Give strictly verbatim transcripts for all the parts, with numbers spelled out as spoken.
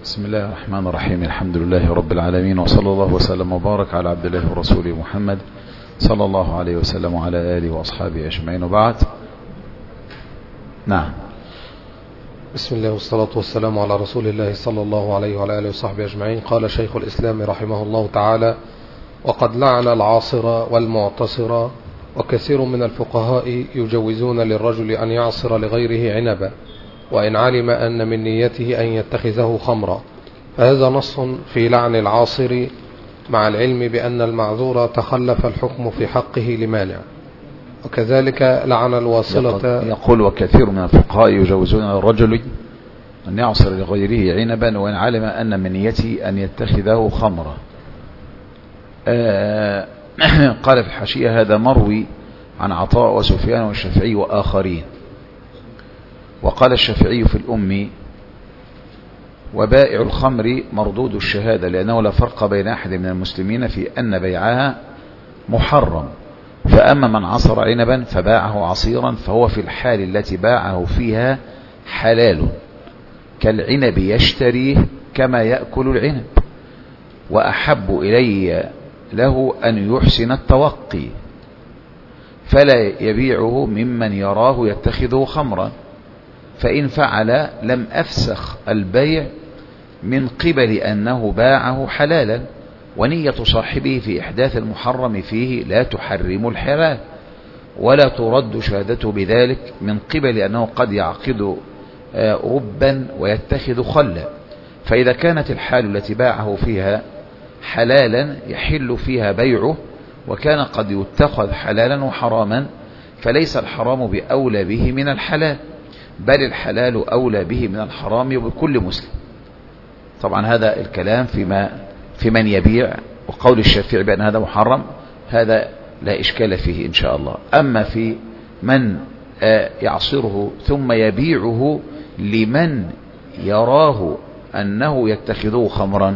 بسم الله الرحمن الرحيم. الحمد لله رب العالمين، وصلى الله وسلم وبارك على عبد الله ورسوله محمد صلى الله عليه وسلم وعلى آله وأصحابه أجمعين، وبعد. نعم. بسم الله والصلاة والسلام على رسول الله صلى الله عليه وعلى آله وصحبه أجمعين. قال شيخ الإسلام رحمه الله تعالى: وقد لعن العاصر والمعتصر، وكثير من الفقهاء يجوزون للرجل أن يعصر لغيره عنبا وإن علم أن من نيته أن يتخذه خمرا، فهذا نص في لعن العاصر مع العلم بأن المعذور تخلف الحكم في حقه لمانع. وكذلك لعن الواصلة. يقول: وكثير من الفقهاء يجوزون للرجل أن يعصر لغيره عنبا وإن علم أن من نيته أن يتخذه خمرا. آه قال في الحاشية: هذا مروي عن عطاء وسفيان والشافعي وآخرين. وقال الشافعي في الأم: وبائع الخمر مردود الشهادة، لأنه لا فرق بين أحد من المسلمين في أن بيعها محرم، فأما من عصر عنبا فباعه عصيرا فهو في الحال التي باعه فيها حلال، كالعنب يشتريه كما يأكل العنب، وأحب إلي له أن يحسن التوقي فلا يبيعه ممن يراه يتخذه خمرا، فإن فعل لم أفسخ البيع من قبل أنه باعه حلالا، ونية صاحبه في إحداث المحرم فيه لا تحرم الحلال، ولا ترد شهادته بذلك من قبل أنه قد يعقد ربا ويتخذ خلا. فإذا كانت الحال التي باعه فيها حلالا يحل فيها بيعه، وكان قد يتخذ حلالا وحراما، فليس الحرام بأولى به من الحلال، بل الحلال أولى به من الحرام وبكل مسلم. طبعا هذا الكلام فيما في من يبيع، وقول الشافعي بأن هذا محرم هذا لا إشكال فيه إن شاء الله. أما في من يعصره ثم يبيعه لمن يراه أنه يتخذه خمرا،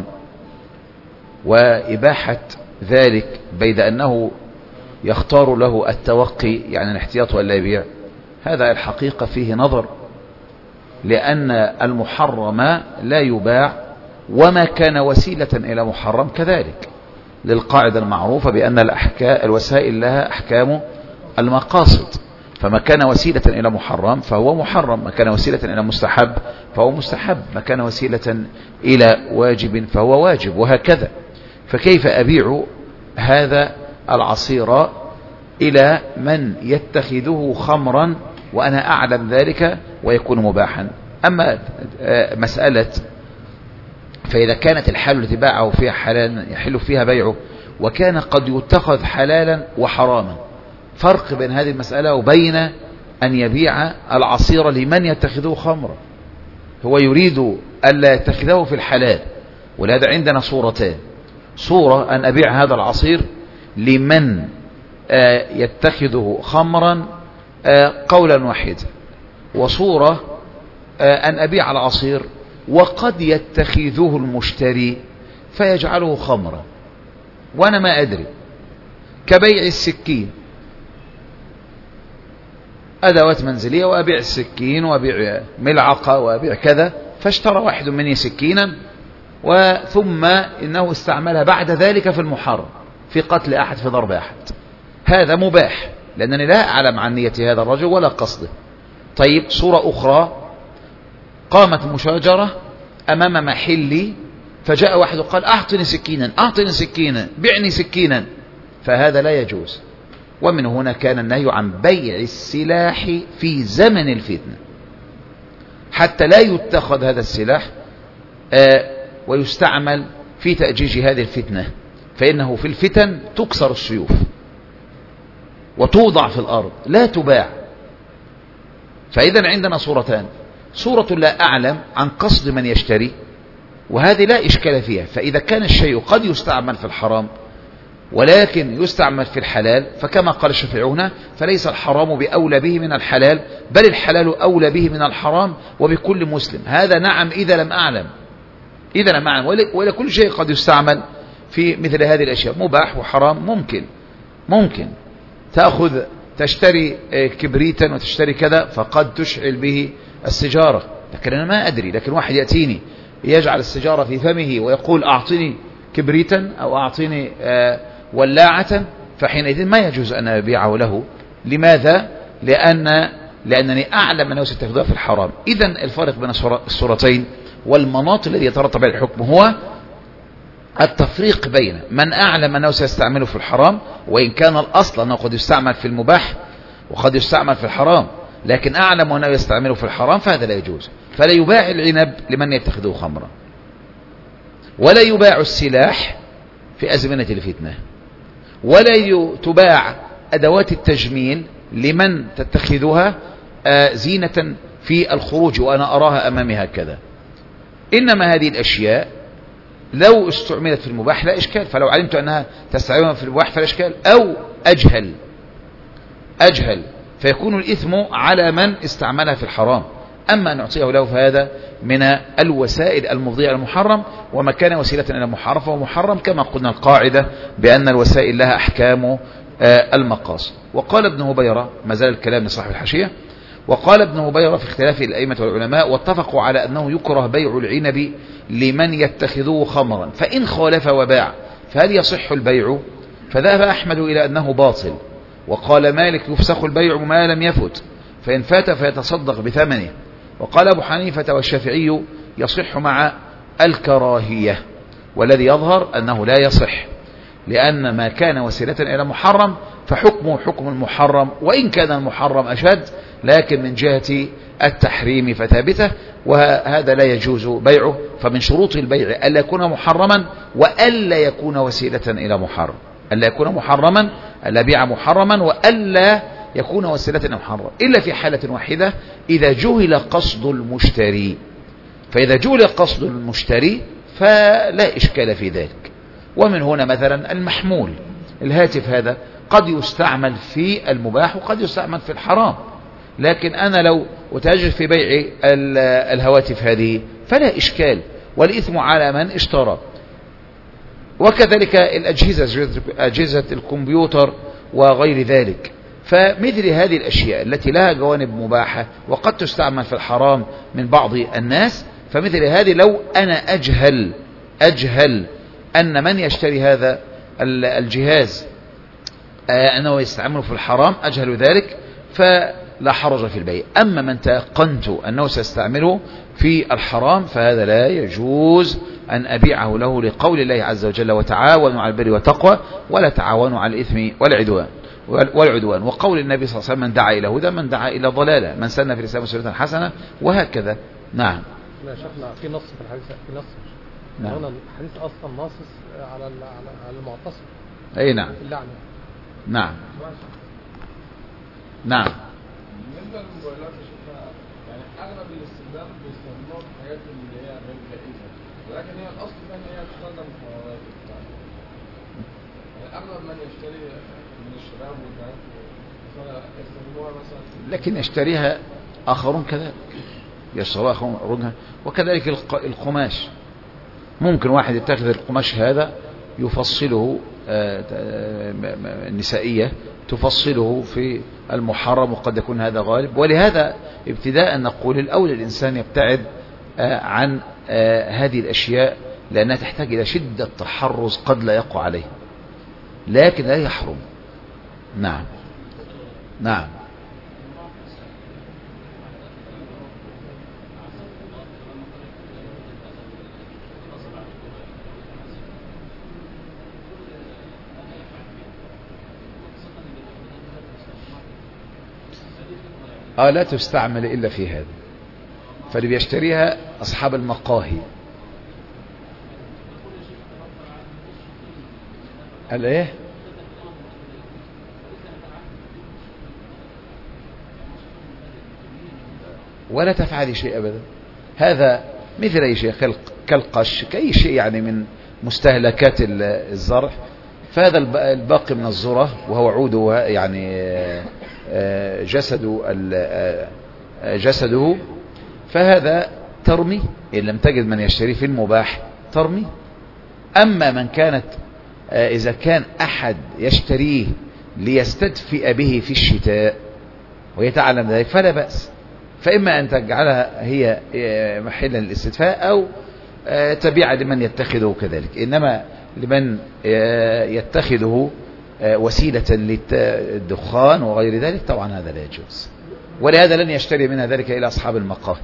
وإباحة ذلك بيد أنه يختار له التوقي يعني الاحتياط ولا يبيع، هذا الحقيقة فيه نظر، لأن المحرم لا يباع، وما كان وسيلة إلى محرم كذلك، للقاعدة المعروفة بأن الوسائل لها أحكام المقاصد، فما كان وسيلة إلى محرم فهو محرم، ما كان وسيلة إلى مستحب فهو مستحب، ما كان وسيلة إلى واجب فهو واجب، وهكذا. فكيف أبيع هذا العصير إلى من يتخذه خمرا وأنا أعلم ذلك ويكون مباحا؟ أما مسألة فإذا كانت الحال التي باعه فيها حلالا يحل فيها بيعه، وكان قد يتخذ حلالا وحراما، فرق بين هذه المسألة وبين أن يبيع العصير لمن يتخذه خمرا. هو يريد ألا يتخذه في الحلال، ولهذا عندنا صورتان: صورة أن أبيع هذا العصير لمن يتخذه خمرا قولا واحدا، وصورة أن أبيع العصير وقد يتخذه المشتري فيجعله خمرا وأنا ما أدري، كبيع السكين، أدوات منزلية وأبيع السكين وأبيع ملعقة وأبيع كذا، فاشترى واحد مني سكينا وثم إنه استعملها بعد ذلك في المحرم، في قتل أحد، في ضرب أحد، هذا مباح لأنني لا أعلم عن نية هذا الرجل ولا قصده. طيب، صورة أخرى: قامت مشاجرة أمام محلي، فجاء واحد وقال: أعطني سكينا، أعطني سكينا، بعني سكينا، فهذا لا يجوز. ومن هنا كان النهي عن بيع السلاح في زمن الفتنة، حتى لا يتخذ هذا السلاح ويستعمل في تأجيج هذه الفتنة، فإنه في الفتن تكسر السيوف وتوضع في الأرض لا تباع. فإذا عندنا صورتان: صورة لا أعلم عن قصد من يشتري، وهذه لا إشكال فيها، فإذا كان الشيء قد يستعمل في الحرام ولكن يستعمل في الحلال، فكما قال الشافعي فليس الحرام بأولى به من الحلال، بل الحلال أولى به من الحرام وبكل مسلم. هذا نعم إذا لم أعلم، إذا لم أعلم، ولا كل شيء قد يستعمل في مثل هذه الأشياء، مباح وحرام، ممكن ممكن تأخذ تشتري كبريتا وتشتري كذا فقد تشعل به السجارة، لكن أنا ما أدري، لكن واحد يأتيني يجعل السيجارة في فمه ويقول أعطني كبريتا أو أعطني ولاعة، فحينئذ ما يجوز أن أبيعه له. لماذا؟ لأن لأنني أعلم أنه سيتخذها في الحرام. إذن الفارق بين الصورتين والمناط الذي يترتب على الحكم هو التفريق بين من أعلم أنه سيستعمله في الحرام، وإن كان الأصل أنه قد يستعمل في المباح وقد يستعمل في الحرام، لكن أعلم أنه يستعمله في الحرام، فهذا لا يجوز. فلا يباع العنب لمن يتخذه خمرا، ولا يباع السلاح في أزمنة الفتنة، ولا تباع أدوات التجميل لمن تتخذها زينة في الخروج وأنا أراها أمامي هكذا. إنما هذه الأشياء لو استعملت في المباح لا إشكال، فلو علمت أنها تستعملها في المباح فلا إشكال، أو أجهل أجهل فيكون الإثم على من استعملها في الحرام. أما أن نعطيه له فهذا من الوسائل المفضية إلى المحرم، وما كان وسيلة إلى المحرم فهو محرم، كما قلنا القاعدة بأن الوسائل لها أحكام المقاصد. وقال ابن هبيرة، ما زال الكلام لصاحب الحاشية، وقال ابن هبيرة في اختلاف الأئمة والعلماء واتفقوا على أنه يكره بيع العنب لمن يتخذه خمرا، فإن خالف وباع فهل يصح البيع؟ فذهب أحمد إلى أنه باطل، وقال مالك يفسخ البيع ما لم يفت، فإن فات فيتصدق بثمنه. وقال أبو حنيفة والشافعي يصح مع الكراهية، والذي يظهر أنه لا يصح، لأن ما كان وسيلة إلى محرم فحكمه حكم المحرم، وإن كان المحرم أشد، لكن من جهة التحريم فثابته، وهذا لا يجوز بيعه. فمن شروط البيع ألا يكون محرما وألا يكون وسيلة إلى محرم، ألا يكون محرما، ألا بيع محرما، وألا يكون وسيلة إلى محرم، إلا في حالة واحدة، إذا جهل قصد المشتري. فإذا جهل قصد المشتري فلا إشكال في ذلك. ومن هنا مثلا المحمول، الهاتف هذا قد يستعمل في المباح وقد يستعمل في الحرام، لكن أنا لو أتاجر في بيع الهواتف هذه فلا إشكال، والإثم على من اشترى. وكذلك الأجهزة، أجهزة الكمبيوتر وغير ذلك. فمثل هذه الأشياء التي لها جوانب مباحة وقد تستعمل في الحرام من بعض الناس، فمثل هذه لو أنا أجهل أجهل أن من يشتري هذا الجهاز أنه يستعمله في الحرام، أجهل ذلك، فلا حرج في البيع. أما من تيقنت أنه سيستعمله في الحرام فهذا لا يجوز أن أبيعه له، لقول الله عز وجل وتعاونوا على البر والتقوى ولا تعاونوا على الإثم والعدوان والعدوان وقول النبي صلى الله عليه وسلم من دعا إلى هدى من دعا إلى ضلالة من سن في الإسلام سنة حسنة، وهكذا. نعم. لا شفنا في نص في الحديث، في نص نعم. هنا الحديث أصلا ناصص على على المعتصم. أي نعم. اللعنة. نعم. نعم. بالنسبة للموبايلات شفنا يعني أغلب الاستخدام بيستخدموها في حاجات اللي هي غير جائزة، ولكن هي الأصل فيها إن هي تستخدم في مواد. يعني أغلب من يشتري من الشباب والبنات يستخدموها مثلا، لكن يشتريها آخرون كذلك، يشتريها آخرون، وكذلك القماش. ممكن واحد يتخذ القماش هذا يفصله النسائية تفصله في المحرم، وقد يكون هذا غالب. ولهذا ابتداء نقول الأولى الإنسان يبتعد عن هذه الأشياء، لأنها تحتاج إلى شدة تحرز قد لا يقع عليه، لكن لا يحرم. نعم. نعم. آه لا تستعمل إلا في هذا، فاللي بيشتريها أصحاب المقاهي. قال إيه؟ ولا تفعل شيء أبدا، هذا مثل أي شيء، كالقش، كأي شيء يعني من مستهلكات الزرع. فهذا الباقي من الذرة وهو عوده يعني جسده جسده فهذا ترمي إن لم تجد من يشتري في المباح ترمي. أما من كانت إذا كان أحد يشتريه ليستدفئ به في الشتاء ويتعلم ذلك فلا بأس، فإما أن تجعلها هي محلا للاستدفاء أو تبيع لمن يتخذه كذلك. إنما لمن يتخذه وسيلة للدخان وغير ذلك طبعا هذا لا يجوز، ولهذا لن يشتري منها ذلك إلى أصحاب المقام.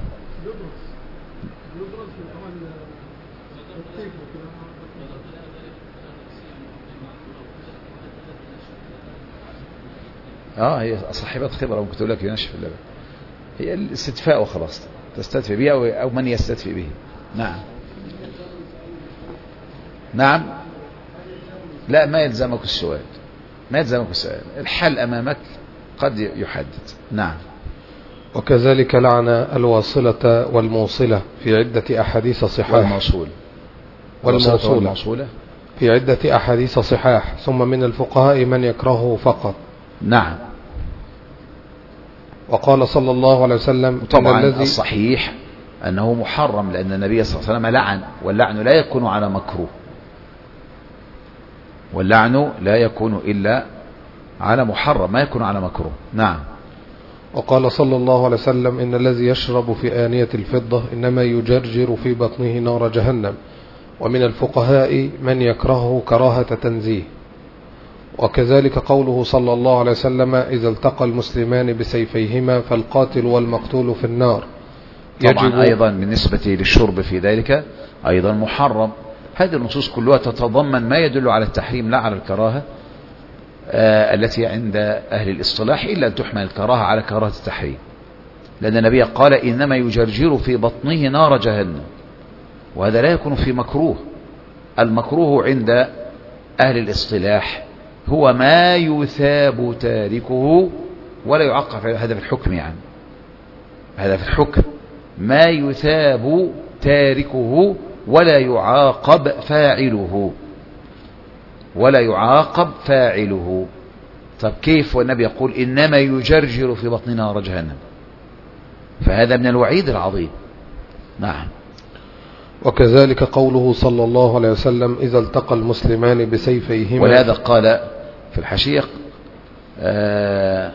اه هي صاحبة خبرة ممكن تقول لك ينشف اللبن، هي الاستدفاء وخلاص، تستدفي به أو من يستدفي به. نعم نعم لا ما يلزمك السؤال، ما يلزمك السؤال، الحل أمامك قد يحدد. نعم. وكذلك لعن الواصلة والموصلة في عدة أحاديث صحاح. والموصول والموصولة والموصولة في عدة أحاديث صحاح، ثم من الفقهاء من يكرهه فقط. نعم. وقال صلى الله عليه وسلم طبعا الذي الصحيح أنه محرم، لأن النبي صلى الله عليه وسلم لعن، واللعن لا يكون على مكروه، واللعن لا يكون إلا على محرم، ما يكون على مكروه. نعم. وقال صلى الله عليه وسلم إن الذي يشرب في آنية الفضة إنما يجرجر في بطنه نار جهنم. ومن الفقهاء من يكرهه كراهة تنزيه. وكذلك قوله صلى الله عليه وسلم إذا التقى المسلمان بسيفيهما فالقاتل والمقتول في النار. طبعا أيضا بالنسبة للشرب في ذلك أيضا محرم. هذه النصوص كلها تتضمن ما يدل على التحريم لا على الكراهة آه التي عند أهل الاصطلاح، إلا أن تحمل الكراهة على كراهة التحريم، لأن النبي قال إنما يجرجر في بطنه نار جهنم، وهذا لا يكون في مكروه. المكروه عند أهل الاصطلاح هو ما يثاب تاركه ولا يعاقب، هذا في الحكم، يعني هذا في الحكم ما يثاب تاركه ولا يعاقب فاعله، ولا يعاقب فاعله. طب كيف والنبي يقول إنما يجرجر في بطن نار جهنم؟ فهذا من الوعيد العظيم. نعم. وكذلك قوله صلى الله عليه وسلم إذا التقى المسلمان بسيفيهما. ولهذا قال في الحشيق آه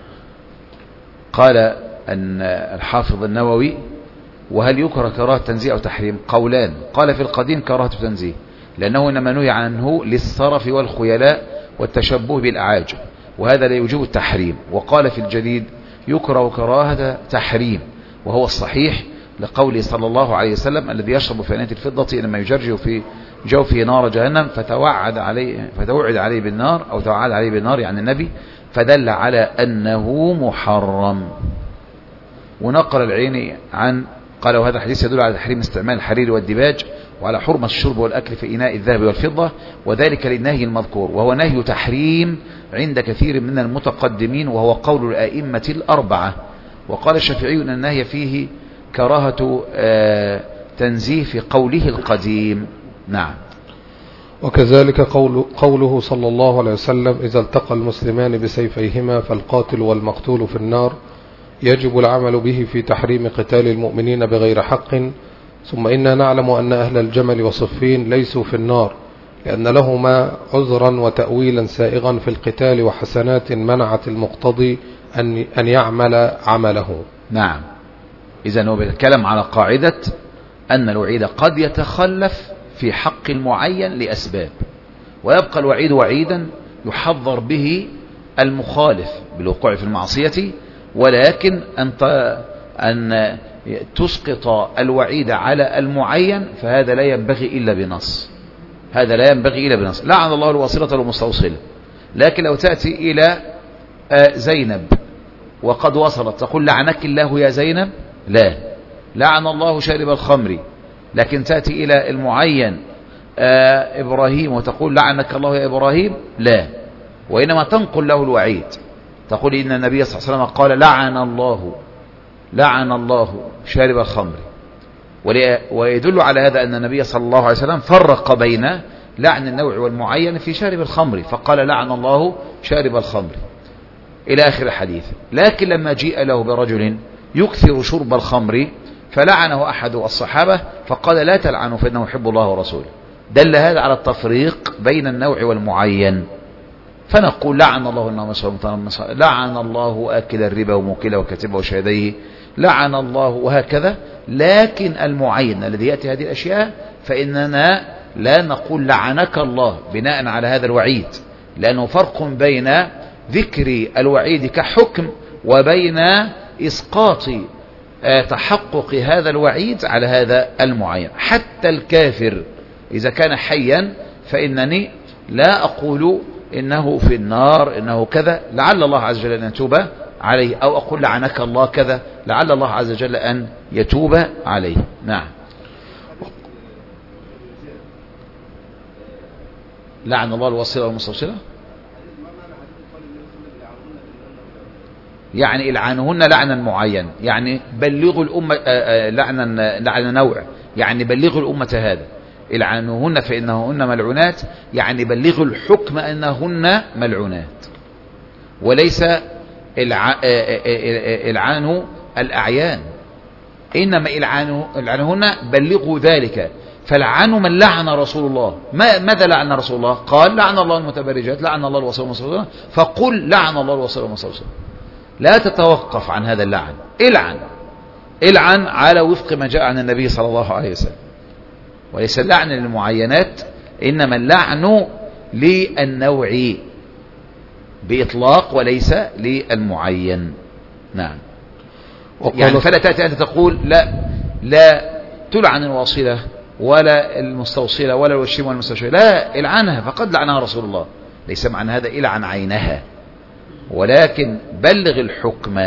قال أن الحافظ النووي وهل يكره كراهة تنزيه أو تحريم؟ قولان. قال في القديم كراهة تنزيه، لأنه إنما نهي عنه للصرف والخيلاء والتشبه بالأعاجم، وهذا لا يوجب التحريم. وقال في الجديد يكره كراهة تحريم، وهو الصحيح لقوله صلى الله عليه وسلم الذي يشرب في آنية الفضة إنما يجرجر في جوفه نار جهنم فتوعد عليه فتوعد عليه بالنار، أو توعد عليه بالنار يعني النبي، فدل على أنه محرم. ونقل العيني عن قال وهذا الحديث يدل على تحريم استعمال الحرير والديباج، وعلى حرمة الشرب والأكل في إناء الذهب والفضة، وذلك للنهي المذكور، وهو نهي تحريم عند كثير من المتقدمين، وهو قول الآئمة الأربعة. وقال الشافعي أن النهي فيه كراهة تنزيه في قوله القديم. نعم. وكذلك قول قوله صلى الله عليه وسلم إذا التقى المسلمان بسيفيهما فالقاتل والمقتول في النار، يجب العمل به في تحريم قتال المؤمنين بغير حق. ثم إنا نعلم أن أهل الجمل وصفين ليسوا في النار، لأن لهما عذرا وتأويلا سائغا في القتال وحسنات منعت المقتضي أن أن يعمل عمله. نعم. إذن هو بيتكلم على قاعدة أن الوعيد قد يتخلف في حق المعين لأسباب، ويبقى الوعيد وعيدا يحذر به المخالف بالوقوع في المعصية، ولكن أنت أن تسقط الوعيد على المعين فهذا لا ينبغي إلا بنص، هذا لا ينبغي إلا بنص. لعن الله الواصلة والمستوصلة، لكن لو تأتي إلى زينب وقد وصلت تقول لعنك الله يا زينب؟ لا. لعن الله شارب الخمر، لكن تأتي إلى المعين إبراهيم وتقول لعنك الله يا إبراهيم؟ لا. وإنما تنقل له الوعيد، تقول إن النبي صلى الله عليه وسلم قال لعن الله لعن الله شارب الخمر، ويدل على هذا أن النبي صلى الله عليه وسلم فرق بين لعن النوع والمعين في شارب الخمر، فقال لعن الله شارب الخمر إلى آخر الحديث. لكن لما جيء له برجل يكثر شرب الخمر فلعنه أحد الصحابة فقال لا تلعنه فإنه يحب الله ورسوله، دل هذا على التفريق بين النوع والمعين. فنقول لعن الله النامصة، لعن الله آكل الربا وموكله وكاتبه وشهديه، لعن الله، وهكذا لكن المعين الذي يأتي هذه الأشياء فإننا لا نقول لعنك الله بناء على هذا الوعيد، لأنه فرق بين ذكر الوعيد كحكم وبين إسقاط تحقق هذا الوعيد على هذا المعين. حتى الكافر إذا كان حيا فإنني لا أقول إنه في النار إنه كذا لعل الله عز وجل أن يتوب عليه، أو أقول لعنك الله كذا لعل الله عز وجل أن يتوب عليه. نعم. لعن الله الوصيلة والمستوصلة، يعني العنهن لعنا معين، يعني بلغوا الأمة لعنا لعن نوع، يعني بلغوا الأمة هذا العنهن فإنهن ملعونات، يعني بلغوا الحكم أنهن ملعونات، وليس العان الأعيان، إنما العنهن بلغوا ذلك. فالعن من لعن رسول الله. ماذا لعن رسول الله؟ قال لعن الله المتبرجات، لعن الله الوصول والمستوصلة، فقل لعن الله الوصول والمستوصلة. لا تتوقف عن هذا اللعن، العن العن على وفق ما جاء عن النبي صلى الله عليه وسلم، وليس اللعن للمعينات، إنما اللعن للنوع بإطلاق وليس للمعين. نعم. يعني فلا تأتي أنت تقول لا لا تلعن الواصلة ولا المستوصلة ولا الوشيم والمستوشمة، لا، العنها فقد لعنها رسول الله، ليس معنى هذا العن عينها، ولكن بلغ الحكم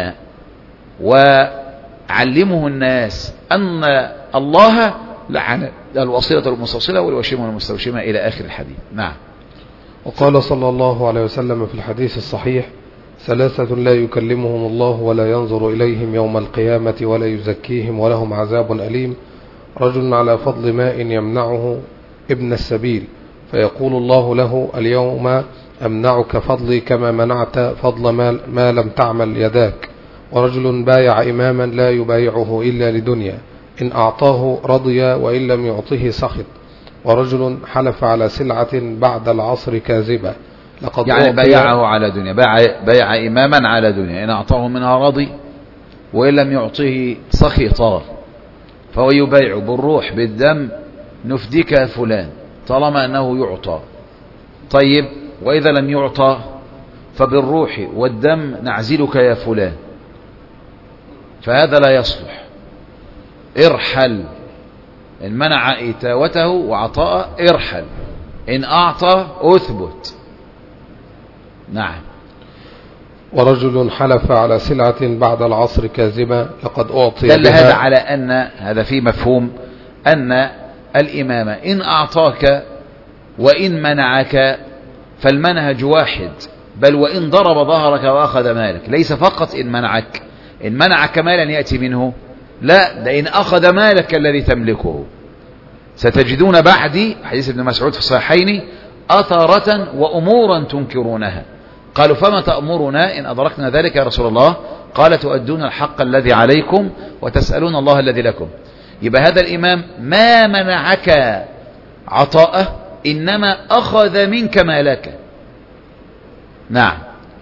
وعلمه الناس أن الله لعن الوصلة والمستوصلة والوشيم والمستوشمة إلى آخر الحديث. نعم. وقال صلى الله عليه وسلم في الحديث الصحيح: ثلاثة لا يكلمهم الله ولا ينظر إليهم يوم القيامة ولا يزكيهم ولهم عذاب أليم: رجل على فضل ماء يمنعه ابن السبيل فيقول الله له: اليوم أمنعك فضلي كما منعت فضل ما, ما لم تعمل يداك. ورجل بايع إماما لا يبايعه إلا لدنيا، إن أعطاه رضي وإن لم يعطه سخط. ورجل حلف على سلعة بعد العصر كاذبة، لقد يعني بايعه على دنيا، بايع, بايع إماما على دنيا، إن أعطاه منها رضي وإن لم يعطه سخط، فهو يبايع بالروح بالدم: نفديك يا فلان، طالما أنه يعطى. طيب، وإذا لم يعطى فبالروح والدم نعزلك يا فلان، فهذا لا يصلح. ارحل، إن منع إتاوته وعطاء ارحل، إن أعطى أثبت. نعم. ورجل حلف على سلعة بعد العصر كاذبة، لقد أعطي دل هذا على أن هذا في مفهوم أن الإمام إن أعطاك وإن منعك فالمنهج واحد، بل وإن ضرب ظهرك وأخذ مالك، ليس فقط إن منعك، إن منعك مالا يأتي منه، لا، ده إن أخذ مالك الذي تملكه. ستجدون بعدي حديث ابن مسعود في الصحيحين: أثرة وأمورا تنكرونها. قالوا: فما تأمرنا إن أدركنا ذلك يا رسول الله؟ قال: تؤدون الحق الذي عليكم وتسألون الله الذي لكم. يبقى هذا الإمام ما منعك عطاءه، إنما أخذ منك مالك. نعم.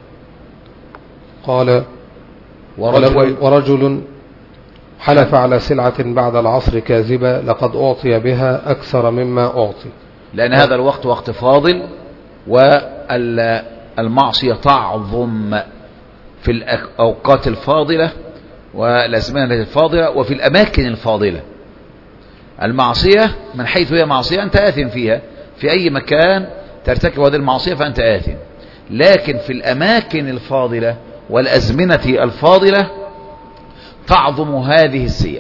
قال: ورجل, ورجل حلف على سلعة بعد العصر كاذبة، لقد أعطي بها أكثر مما أعطي. لأن هذا الوقت وقت فاضل، والمعصية تعظم في الأوقات الفاضلة والأزمنة الفاضلة وفي الأماكن الفاضلة. المعصية من حيث هي معصية أنت آثم فيها، في أي مكان ترتكب هذه المعصية فأنت آثم، لكن في الأماكن الفاضلة والأزمنة الفاضلة تعظم هذه السيئة.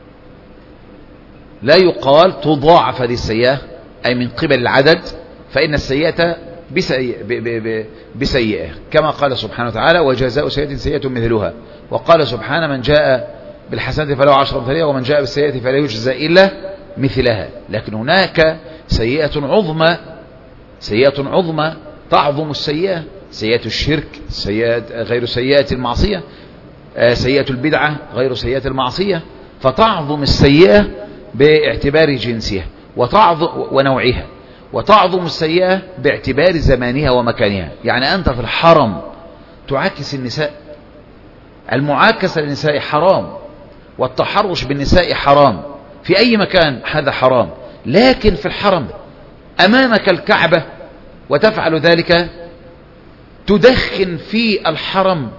لا يقال تضاعف هذه السيئة أي من قبل العدد، فإن السيئة بسيئة, بسيئة كما قال سبحانه وتعالى: وجزاء سيئة سيئة مثلها. وقال سبحانه: من جاء بالحسنة فله عشر أمثالها ومن جاء بالسيئة فلا يجزى إلا مثلها. لكن هناك سيئة عظمى، سيئة عظمى تعظم السيئة، سيئة الشرك، سيئة غير سيئة المعصية، سيئة البدعة غير سيئة المعصية، فتعظم السيئة باعتبار جنسها وتعظم ونوعها، وتعظم السيئة باعتبار زمانها ومكانها. يعني أنت في الحرم تعاكس النساء، المعاكسة للنساء حرام، والتحرش بالنساء حرام في أي مكان، هذا حرام. لكن في الحرم أمامك الكعبة وتفعل ذلك، تدخن في الحرم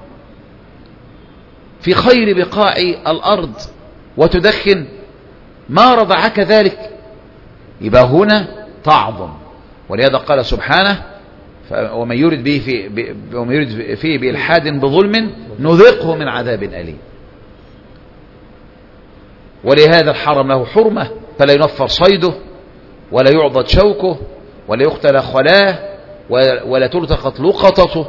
في خير بقاع الأرض وتدخن، ما رضعك ذلك؟ يبقى هنا تعظم. ولهذا قال سبحانه: ومن يرد به في ومن يرد فيه بإلحاد بظلم نذقه من عذاب أليم. ولهذا الحرم له حرمة، فلا ينفر صيده ولا يعضد شوكه ولا يقتل خلاه ولا تلتقط لقطته.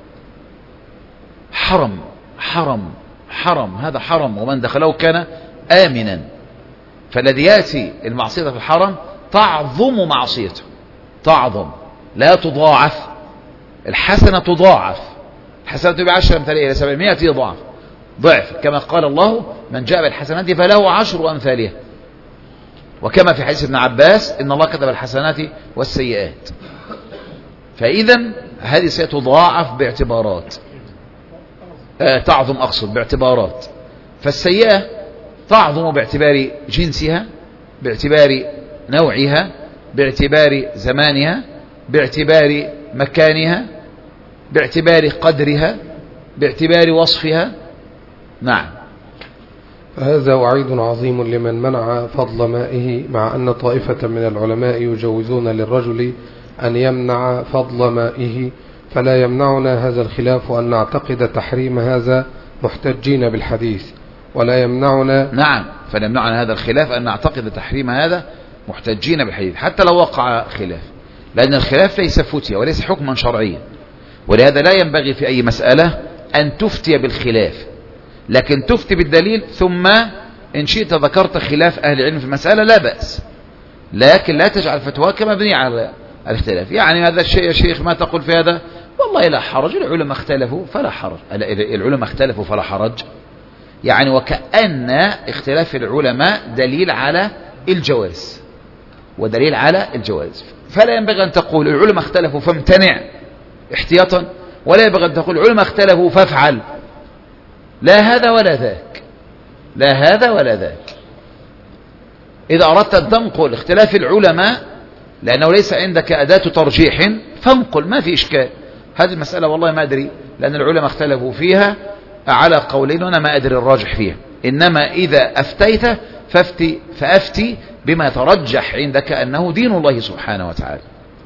حرم حرم حرم، هذا حرم، ومن دخله كان آمنا. فالذي يأتي المعصية في الحرم تعظم معصيته، تعظم لا تضاعف. الحسنة تضاعف، الحسنة بعشر أمثالها إلى سبعمائة ضعف ضعف، كما قال الله: من جاء بالحسنات فله عشر أمثالها. وكما في حديث ابن عباس: إن الله كتب الحسنات والسيئات. فإذا هذه ستضاعف باعتبارات، آه تعظم أقصد باعتبارات. فالسيئة تعظم باعتبار جنسها، باعتبار نوعها، باعتبار زمانها، باعتبار مكانها، باعتبار قدرها، باعتبار وصفها. نعم. فهذا وعيد عظيم لمن منع فضل مائه، مع أن طائفة من العلماء يجوزون للرجل أن يمنع فضل مائه، فلا يمنعنا هذا الخلاف أن نعتقد تحريم هذا محتجين بالحديث، ولا يمنعنا. نعم، فلا يمنعنا هذا الخلاف أن نعتقد تحريم هذا محتجين بالحديث، حتى لو وقع خلاف، لأن الخلاف ليس فتية وليس حكما شرعيا. ولهذا لا ينبغي في أي مسألة أن تفتي بالخلاف، لكن تفتي بالدليل، ثم إن شئت ذكرت خلاف أهل العلم في المسألة لا بأس، لكن لا تجعل فتواك مبنية على الاختلاف. يعني هذا الشيء يا شيخ ما تقول في هذا؟ والله لا حرج، العلماء اختلفوا فلا حرج. العلماء اختلفوا فلا حرج، يعني وكأن اختلاف العلماء دليل على الجواز ودليل على الجواز. فلا ينبغي أن تقول العلماء اختلفوا فامتنع احتياطا، ولا ينبغي أن تقول العلماء اختلفوا فافعل. لا هذا ولا ذاك، لا هذا ولا ذاك. إذا أردت أن تنقل اختلاف العلماء لأنه ليس عندك أداة ترجيح فانقل، ما في إشكال. هذه المسألة والله ما أدري، لأن العلماء اختلفوا فيها على قولين وأنا ما أدري الراجح فيها. إنما إذا أفتيت فافتي فأفتي بما ترجح عندك أنه دين الله سبحانه وتعالى.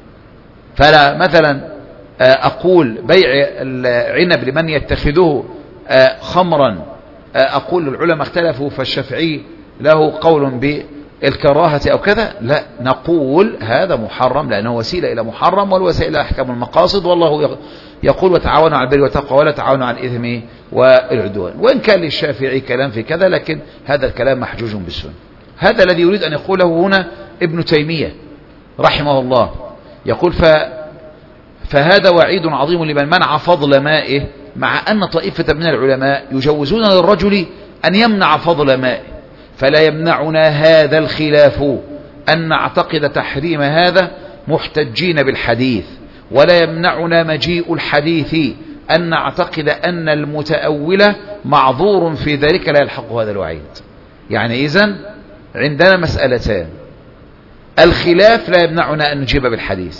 فلا مثلا أقول بيع العنب لمن يتخذه خمرا، أقول العلماء اختلفوا فالشافعي له قول بالكراهة أو كذا، لا، نقول هذا محرم لأنه وسيلة إلى محرم، والوسائل أحكام المقاصد، والله يقول: وتعاونوا على البر والتقوى ولا تعاونوا على الإثم والعدوان. وإن كان للشافعي كلام في كذا، لكن هذا الكلام محجوج بالسنة. هذا الذي يريد أن يقوله هنا ابن تيمية رحمه الله، يقول: ف فهذا وعيد عظيم لمن منع فضل مائه، مع أن طائفة من العلماء يجوزون للرجل أن يمنع فضل مائه. فلا يمنعنا هذا الخلاف أن نعتقد تحريم هذا محتجين بالحديث، ولا يمنعنا مجيء الحديث أن نعتقد أن المتأول معذور في ذلك لا يلحق هذا الوعيد. يعني إذن عندنا مسألتان: الخلاف لا يمنعنا أن نجيب بالحديث،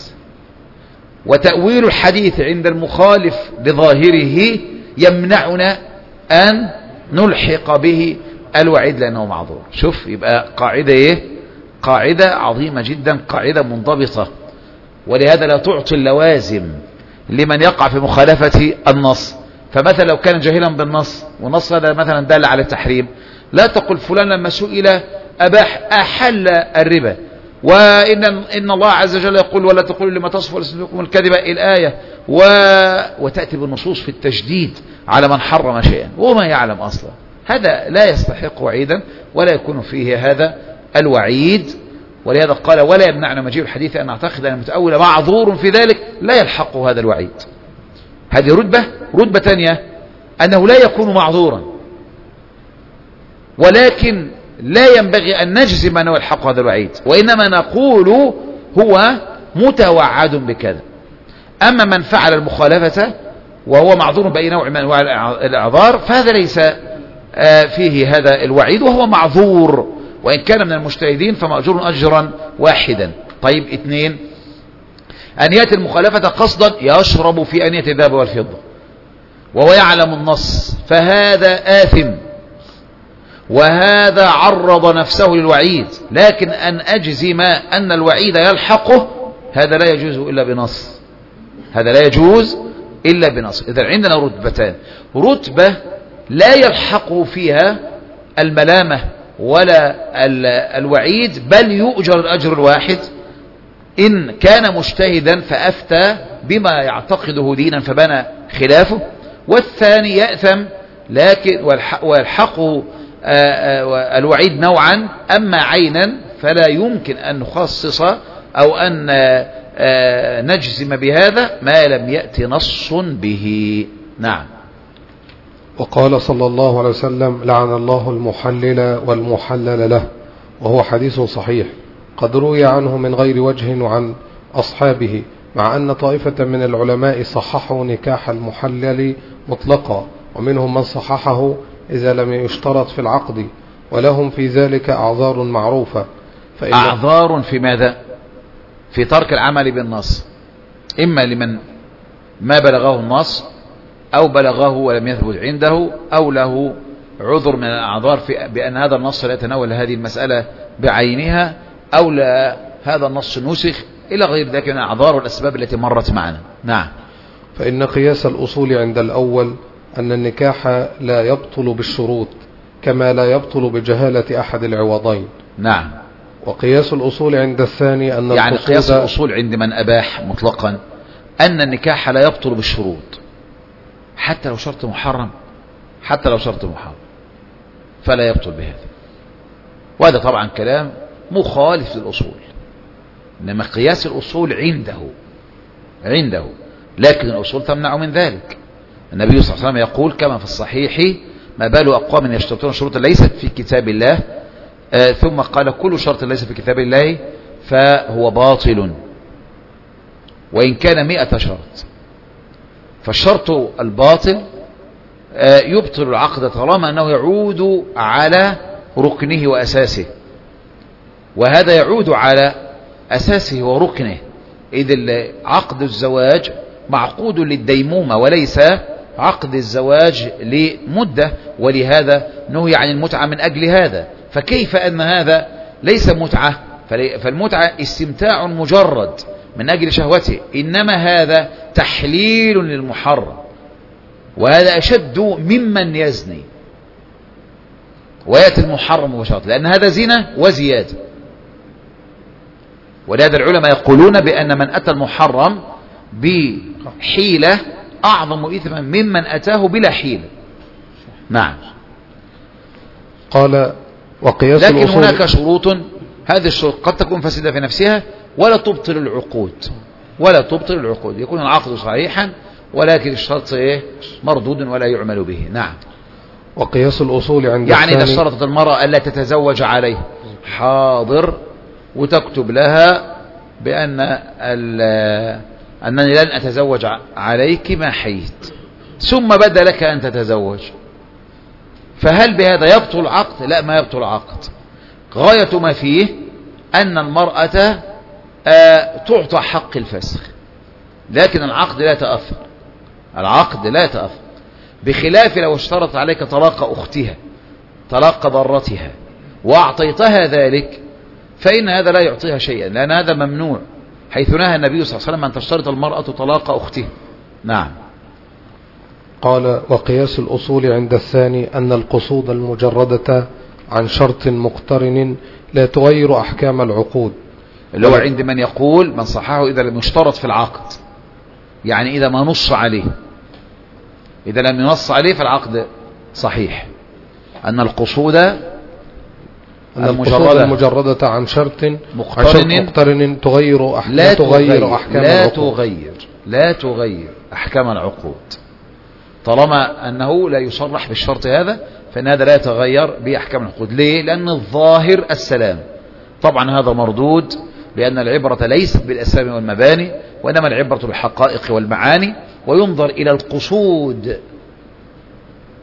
وتأويل الحديث عند المخالف لظاهره يمنعنا أن نلحق به الوعيد لأنه معذور. شوف، يبقى قاعدة إيه؟ قاعدة عظيمة جدا، قاعدة منضبطة. ولهذا لا تعطي اللوازم لمن يقع في مخالفة النص. فمثلا لو كان جاهلا بالنص، والنص هذا مثلا دل على التحريم، لا تقل فلان لما سئل أباح أحل الربا، وإن إن الله عز وجل يقول: ولا تقولوا لما تصف ألسنتكم الكذب الآية، و... وتأتي بالنصوص في التشديد على من حرم شيئا وما يعلم أصلا. هذا لا يستحق وعيدا ولا يكون فيه هذا الوعيد. ولهذا قال: ولا يمنعنا مجيء الحديث أن نعتقد أن المتأول معذور في ذلك لا يلحق هذا الوعيد. هذه رتبة. رتبة ثانية أنه لا يكون معذورا، ولكن لا ينبغي أن نجزم أنه يلحق هذا الوعيد، وإنما نقول هو متوعد بكذا. أما من فعل المخالفة وهو معذور بأي نوع من أنواع الأعذار فهذا ليس فيه هذا الوعيد وهو معذور، وإن كان من المجتهدين فمأجور أجرا واحدا. طيب اثنين، أن يأتي المخالفة قصدا يشرب في أنية الذهب والفضة وهو يعلم النص فهذا آثم، وهذا عرض نفسه للوعيد، لكن أن أجزم أن الوعيد يلحقه هذا لا يجوز إلا بنص، هذا لا يجوز إلا بنص. إذا عندنا رتبتان، رتبة لا يلحقه فيها الملامة ولا الوعيد، بل يؤجر الأجر الواحد إن كان مجتهدا فأفتى بما يعتقده دينا فبنى خلافه، والثاني يأثم لكن ويلحقه الوعيد نوعا، أما عينا فلا يمكن أن نخصص أو أن نجزم بهذا ما لم يأتي نص به. نعم. وقال صلى الله عليه وسلم: لعن الله المحلل والمحلل له، وهو حديث صحيح قد روي عنه من غير وجه وعن أصحابه، مع أن طائفة من العلماء صححوا نكاح المحلل مطلقا، ومنهم من صححه إذا لم يشترط في العقد، ولهم في ذلك أعذار معروفة. فإن أعذار في ماذا؟ في ترك العمل بالنص، إما لمن ما بلغه النص أو بلغه ولم يثبت عنده، أو له عذر من الأعذار في بأن هذا النص لا يتناول هذه المسألة بعينها، أو لا هذا النص نسخ، إلى غير ذلك من الأعذار والأسباب التي مرت معنا. نعم. فإن قياس الأصول عند الأول أن النكاح لا يبطل بالشروط كما لا يبطل بجهالة أحد العوضين. نعم. وقياس الأصول عند الثاني أن يعني قياس الأصول عند من أباح مطلقا أن النكاح لا يبطل بالشروط حتى لو شرط محرم، حتى لو شرط محرم فلا يبطل بهذا، وهذا طبعا كلام مخالف للأصول، إنما قياس الأصول عنده عنده لكن الأصول تمنع من ذلك. النبي صلى الله عليه وسلم يقول كما في الصحيح: ما بال أقوام يشترطون شروطا ليست في كتاب الله، آه ثم قال: كل شرط ليس في كتاب الله فهو باطل وإن كان مئة شرط. فالشرط الباطل آه يبطل العقد طالما أنه يعود على ركنه وأساسه، وهذا يعود على أساسه وركنه، إذ عقد الزواج معقود للديمومة وليس عقد الزواج لمدة، ولهذا نهي عن المتعة من أجل هذا. فكيف أن هذا ليس متعة؟ فالمتعة استمتاع مجرد من أجل شهوته، إنما هذا تحليل للمحرم، وهذا أشد ممن يزني ويأتي المحرم مباشرة، لأن هذا زنا وزيادة. ولهذا العلماء يقولون بأن من أتى المحرم بحيلة أعظم إثما ممن أتاه بلا حيلة. نعم. قال: وقياس لكن هناك شروط، هذه الشروط قد تكون فاسدة في نفسها ولا تبطل العقود، ولا تبطل العقود، يكون العقد صحيحا ولكن الشرط إيه؟ مردود ولا يعمل به. نعم. وقياس الأصول عند يعني إذا اشترطت المرأة ألا تتزوج عليه حاضر، وتكتب لها بأن أنني لن أتزوج عليك ما حييت، ثم بدا لك أن تتزوج، فهل بهذا يبطل العقد؟ لا، ما يبطل العقد. غاية ما فيه أن المرأة تعطى حق الفسخ، لكن العقد لا يتأثر، العقد لا يتأثر، بخلاف لو اشترط عليك طلاق أختها، طلاق ضرتها، وأعطيتها ذلك، فإن هذا لا يعطيها شيئا، لأن هذا ممنوع، حيث نهى النبي صلى الله عليه وسلم أن تشترط المرأة طلاق أختها. نعم. قال: وقياس الأصول عند الثاني أن القصود المجردة عن شرط مقترن لا تغير أحكام العقود، اللي هو عند من يقول من صححه إذا لم يشترط في العقد، يعني إذا ما نص عليه، إذا لم ينص عليه فالعقد صحيح. أن القصود المجردة, المجردة عن شرط مقترن, مقترن تغير أحكام لا تغير أحكام لا العقود. تغير لا تغير أحكام العقود، طالما أنه لا يصرح بالشرط هذا فإن هذا لا يتغير بأحكام العقود. ليه؟ لأن الظاهر السلام. طبعا هذا مردود، لأن العبرة ليست بالأسامي والمباني، وإنما العبرة بالحقائق والمعاني، وينظر إلى القصود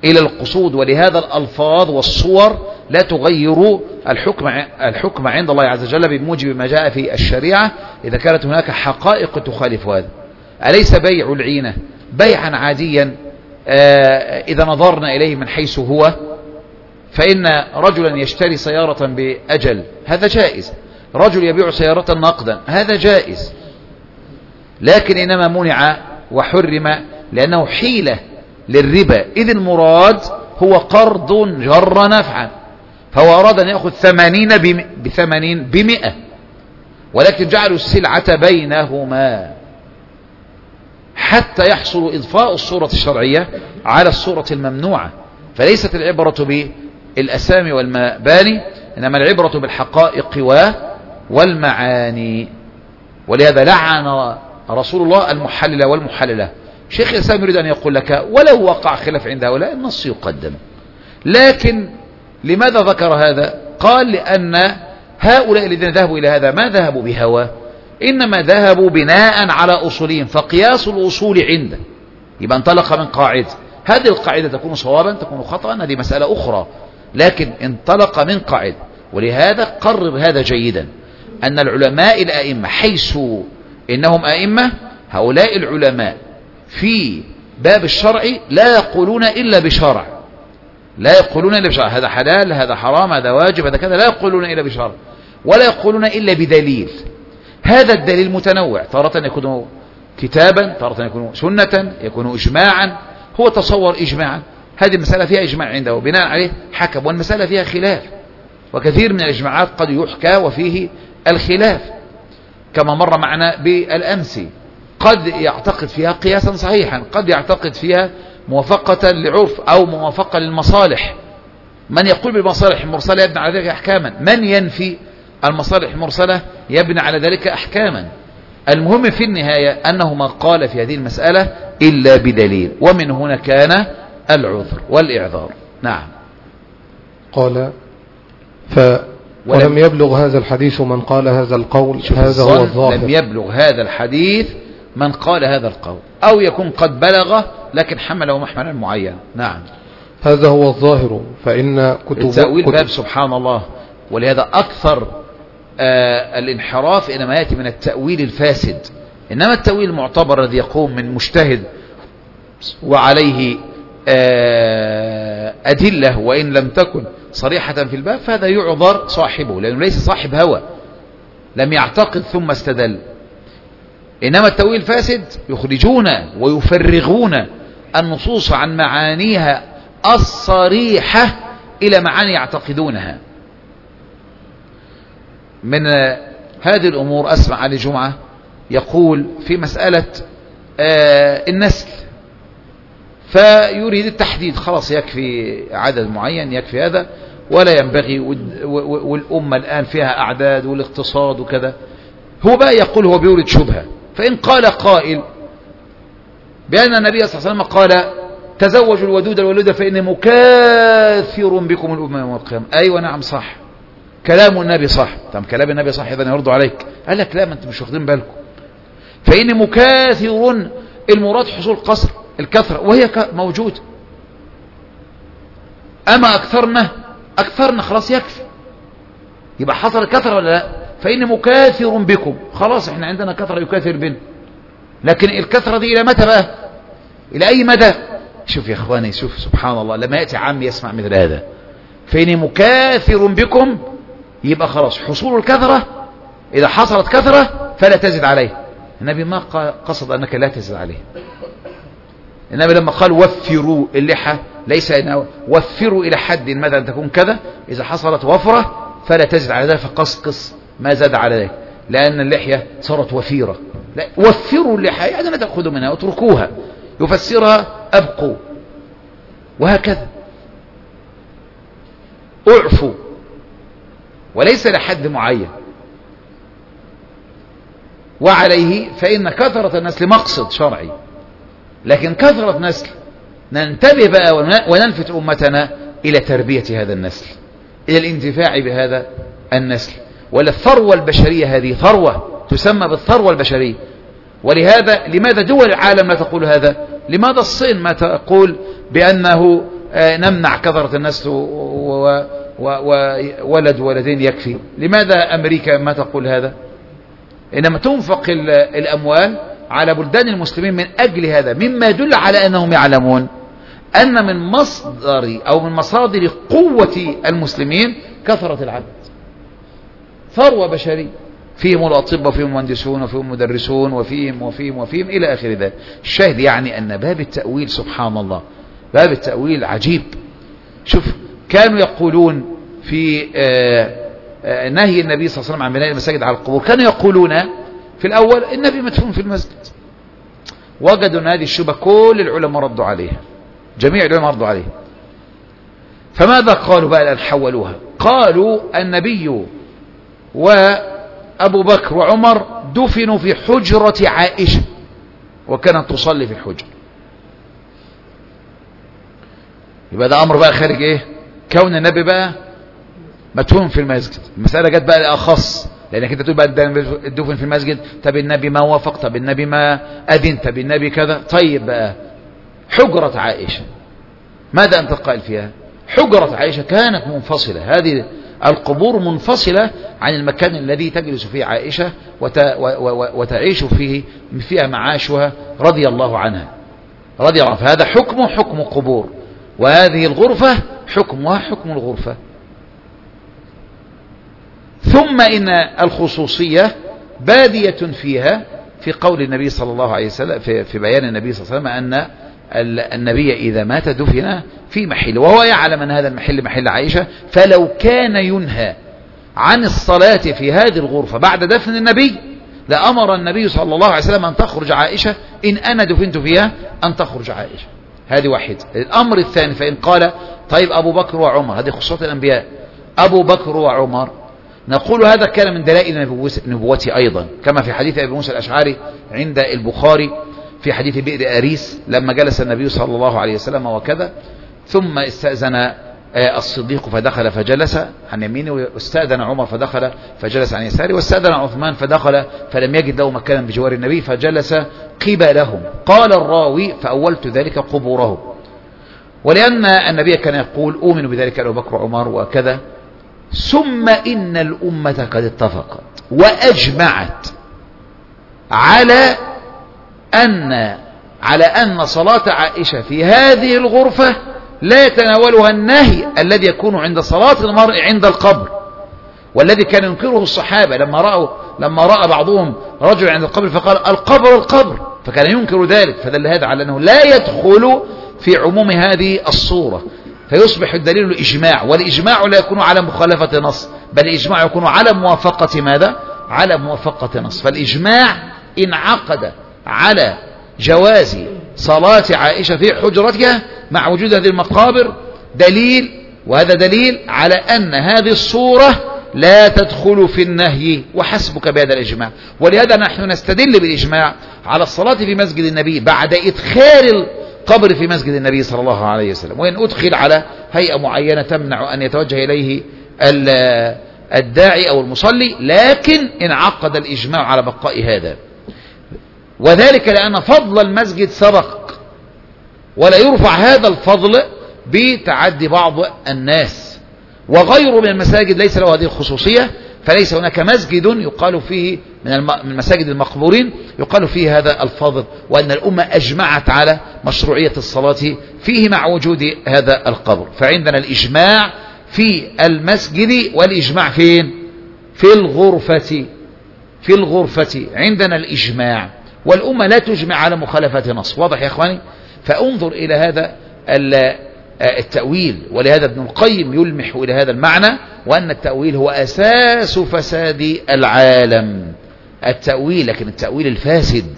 إلى القصود، ولهذا الألفاظ والصور لا تغير الحكم الحكم عند الله عز وجل بموجب ما جاء في الشريعة إذا كانت هناك حقائق تخالف هذا. أليس بيع العينة بيعا عاديا إذا نظرنا إليه من حيث هو؟ فإن رجلا يشتري سيارة بأجل هذا جائز، رجل يبيع سيارة نقدا هذا جائز، لكن إنما منع وحرم لأنه حيلة للربا، إذ المراد هو قرض جر نفعا، فهو أراد أن يأخذ ثمانين بثمانين بمئة، ولكن جعلوا السلعة بينهما حتى يحصل إضفاء الصورة الشرعية على الصورة الممنوعة. فليست العبرة بالأسامي والمباني، إنما العبرة بالحقائق والمعاني. ولهذا لعن رسول الله المحلل والمحللة. شيخ الإسلام يريد أن يقول لك ولو وقع خلاف عند هؤلاء النص يقدم، لكن لماذا ذكر هذا؟ قال لأن هؤلاء الذين ذهبوا إلى هذا ما ذهبوا بهوى، إنما ذهبوا بناء على أصولهم، فقياس الأصول عنده يبقى انطلق من قاعدة، هذه القاعدة تكون صوابا تكون خطأ هذه مسألة أخرى، لكن انطلق من قاعدة. ولهذا قرر هذا جيدا أن العلماء الأئمة حيث إنهم أئمة، هؤلاء العلماء في باب الشرع لا يقولون إلا بشرع، لا يقولون إلا بشرع، هذا حلال هذا حرام هذا واجب هذا كذا، لا يقولون إلا بشرع، ولا يقولون إلا بدليل. هذا الدليل متنوع، تارة يكون كتابا، تارة يكون سنة، يكون إجماعا. هو تصور إجماعا، هذه المسألة فيها إجماع عنده بناء عليه حكم، والمسألة فيها خلاف، وكثير من الإجماعات قد يحكى وفيه الخلاف، كما مر معنا بالأمس، قد يعتقد فيها قياسا صحيحا، قد يعتقد فيها موافقة لعرف أو موافقة للمصالح. من يقول بالمصالح المرسلة يبني على ذلك أحكاما، من ينفي المصالح المرسلة يبني على ذلك أحكاما. المهم في النهاية أنه ما قال في هذه المسألة إلا بدليل، ومن هنا كان العذر والإعذار. نعم. قال ف ولم يبلغ هذا الحديث من قال هذا القول، هذا هو الظاهر. لم يبلغ هذا الحديث من قال هذا القول، أو يكون قد بلغ لكن حمله محملا معين. نعم. هذا هو الظاهر، فإن كتب التأويل كتب باب سبحان الله، ولهذا أكثر آه الانحراف إنما يأتي من التأويل الفاسد، إنما التأويل المعتبر الذي يقوم من مجتهد وعليه آه أدلة وإن لم تكن صريحة في الباب، فهذا يعذر صاحبه لأنه ليس صاحب هوى، لم يعتقد ثم استدل. إنما التأويل الفاسد يخرجون ويفرغون النصوص عن معانيها الصريحة إلى معاني يعتقدونها. من هذه الأمور أسمع علي جمعة يقول في مسألة آه النسل، فيريد التحديد، خلاص يكفي عدد معين يكفي هذا، ولا ينبغي، والأمة الآن فيها أعداد والاقتصاد وكذا. هو بقى يقول هو بيورد شبهة، فإن قال قائل بأن النبي صلى الله عليه وسلم قال تزوجوا الودود الولود فإني مكاثر بكم الأمم يوم القيامة، أيوة نعم صح، كلام النبي صح. طب كلام النبي صح إذن يرد عليك؟ قال لك لا، ما أنتم مش واخدين بالكم، فإني مكاثر المراد حصول قصر الكثرة، وهي موجود. أما أكثرنا أكثرنا خلاص يكفي، يبقى حصل كثرة ولا لا؟ فإني مكاثر بكم، خلاص احنا عندنا كثرة يكاثر بنا، لكن الكثرة دي إلى متى بقى؟ إلى أي مدى؟ شوف يا إخواني، شوف سبحان الله، لما يأتي عام يسمع مثل هذا، فإني مكاثر بكم، يبقى خلاص حصول الكثرة، إذا حصلت كثرة فلا تزد عليه. النبي ما قصد أنك لا تزد عليه، النبي لما قال وفروا اللحى ليس أنه وفروا إلى حد ماذا أن تكون كذا، إذا حصلت وفرة فلا تزد على ذلك، فقصقص ما زاد على ذلك، لأن اللحية صارت وفيرة. لا، وفروا اللحى يعني لا تأخذوا منها، اتركوها، يفسرها أبقوا، وهكذا أعفوا، وليس لحد معين. وعليه فإن كثرة النسل مقصد شرعي، لكن كثرة نسل ننتبه بقى ونلفت أمتنا إلى تربية هذا النسل، إلى الانتفاع بهذا النسل. ولا الثروة البشرية هذه ثروة تسمى بالثروة البشرية. ولهذا لماذا دول العالم لا تقول هذا؟ لماذا الصين ما تقول بأنه نمنع كثرة الناس وولد ولدين يكفي. لماذا أمريكا ما تقول هذا؟ إنما تنفق الأموال على بلدان المسلمين من أجل هذا، مما يدل على أنهم يعلمون أن من مصدر أو من مصادر قوة المسلمين كثرة العدد، ثروة بشرية، فيهم الأطباء وفيهم المهندسون وفيهم المدرسون وفيهم وفيهم وفيهم إلى آخر ذلك. الشاهد يعني أن باب التأويل سبحان الله باب التأويل عجيب. شوف كانوا يقولون في نهي النبي صلى الله عليه وسلم عن بناء المساجد على القبور، كانوا يقولون في الأول النبي مدفون في المسجد، وجدوا أن هذه الشبهة كل العلماء ردوا عليها، جميع العلماء ردوا عليها. فماذا قالوا بقى الآن؟ حولوها، قالوا النبي وأبو بكر وعمر دفنوا في حجرة عائشة وكانت تصلي في الحجر. يبقى ده أمر بقى خارج إيه؟ كون النبي بقى مدفون في المسجد. المسألة جت بقى الأخص، لأنك أنت تقول بقى الدفن في المسجد، طب النبي ما وافق، طب النبي ما أذن، طب النبي كذا. طيب بقى حجرة عائشة ماذا أنت قائل فيها؟ حجرة عائشة كانت منفصلة، هذه القبور منفصلة عن المكان الذي تجلس فيه عائشة وتعيش فيه فيها معاشها رضي الله عنها رضي الله عنها. فهذا حكم حكم قبور، وهذه الغرفة حكمها حكم الغرفة. ثم إن الخصوصية بادية فيها في قول النبي صلى الله عليه وسلم، في, في بيان النبي صلى الله عليه وسلم أن النبي إذا مات دفن في محل، وهو يعلم أن هذا المحل محل عائشة، فلو كان ينهى عن الصلاة في هذه الغرفة بعد دفن النبي لأمر النبي صلى الله عليه وسلم أن تخرج عائشة، إن أنا دفنت فيها أن تخرج عائشة. هذه واحد. الأمر الثاني، فإن قال طيب أبو بكر وعمر، هذه خصوصات الأنبياء، أبو بكر وعمر، نقول هذا كان من دلائل نبوته أيضا، كما في حديث أبي موسى الأشعري عند البخاري في حديث بئر أريس لما جلس النبي صلى الله عليه وسلم وكذا، ثم استأذن الصديق فدخل فجلس عن يمينه، واستأذن عمر فدخل فجلس عن يساره، واستأذن عثمان فدخل فلم يجد له مكانا بجوار النبي فجلس قبلهم. قال الراوي فأولت ذلك قبورهم، ولأن النبي كان يقول أؤمن بذلك أبو بكر وعمر وكذا. ثم إن الأمة قد اتفقت وأجمعت على أن على أن صلاة عائشة في هذه الغرفة لا يتناولها النهي الذي يكون عند صلاة المرء عند القبر، والذي كان ينكره الصحابة لما رأوا لما رأى بعضهم رجل عند القبر فقال القبر القبر، فكان ينكر ذلك. فدل هذا على أنه لا يدخل في عموم هذه الصورة، فيصبح الدليل الإجماع، والإجماع لا يكون على مخالفة نص، بل الإجماع يكون على موافقة ماذا؟ على موافقة نص. فالإجماع انعقد على جواز صلاة عائشة في حجرتها مع وجود هذه المقابر، دليل، وهذا دليل على أن هذه الصورة لا تدخل في النهي، وحسبك بهذا الإجماع. ولهذا نحن نستدل بالإجماع على الصلاة في مسجد النبي بعد إدخال القبر في مسجد النبي صلى الله عليه وسلم، وإن أدخل على هيئة معينة تمنع أن يتوجه إليه الداعي أو المصلي، لكن انعقد الإجماع على بقاء هذا، وذلك لأن فضل المسجد سبق، ولا يرفع هذا الفضل بتعدي بعض الناس، وغيره من المساجد ليس له هذه الخصوصية. فليس هناك مسجد يقال فيه من المساجد المقبورين يقال فيه هذا الفضل، وأن الأمة أجمعت على مشروعية الصلاة فيه مع وجود هذا القبر. فعندنا الإجماع في المسجد، والإجماع فين؟ في الغرفة في الغرفة عندنا الإجماع، والأمة لا تجمع على مخالفة نص. واضح يا إخواني؟ فانظر إلى هذا التأويل، ولهذا ابن القيم يلمح إلى هذا المعنى، وأن التأويل هو أساس فساد العالم. التأويل، لكن التأويل الفاسد،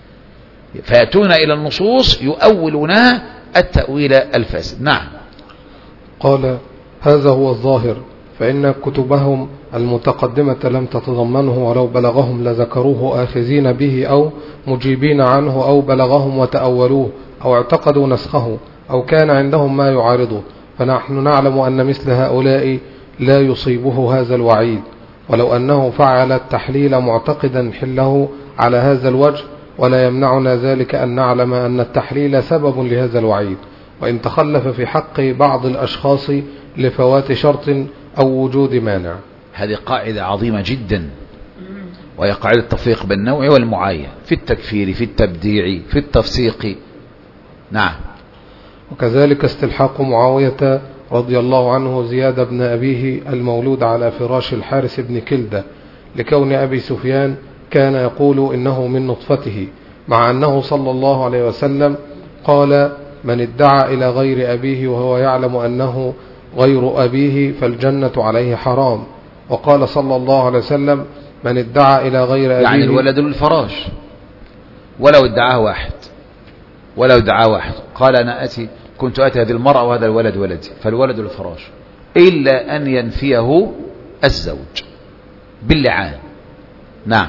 فيأتون إلى النصوص يؤولونها التأويل الفاسد. نعم. قال هذا هو الظاهر، فإن كتبهم المتقدمة لم تتضمنه، ولو بلغهم لذكروه آخذين به أو مجيبين عنه، أو بلغهم وتأولوه أو اعتقدوا نسخه، أو كان عندهم ما يعارضه. فنحن نعلم أن مثل هؤلاء لا يصيبه هذا الوعيد، ولو أنه فعل التحليل معتقدا حله على هذا الوجه، ولا يمنعنا ذلك أن نعلم أن التحليل سبب لهذا الوعيد، وإن تخلف في حق بعض الأشخاص لفوات شرط أو وجود مانع. هذه قاعدة عظيمة جدا، وهي قاعدة التفريق بالنوع والمعين في التكفير، في التبديع، في التفسيق. نعم. وكذلك استلحاق معاوية رضي الله عنه زياد بن أبيه المولود على فراش الحارث بن كلدة، لكون أبي سفيان كان يقول إنه من نطفته، مع أنه صلى الله عليه وسلم قال: من ادعى إلى غير أبيه وهو يعلم أنه غير أبيه فالجنة عليه حرام. وقال صلى الله عليه وسلم: من ادعى إلى غير أبيه، يعني الولد للفراش، ولو ادعاه واحد ولو ادعاه واحد قال أنا أتي كنت أتي هذه المرأة وهذا الولد ولدي، فالولد للفراش إلا أن ينفيه الزوج باللعان. نعم.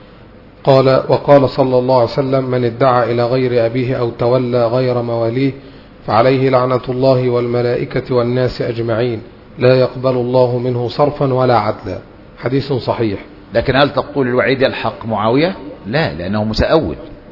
قال: وقال صلى الله عليه وسلم: من ادعى إلى غير أبيه أو تولى غير مواليه فعليه لعنة الله والملائكة والناس أجمعين، لا يقبل الله منه صرفا ولا عدلا. حديث صحيح. لكن هل تقول الوعيد يلحق معاوية؟ لا، لأنه متأول.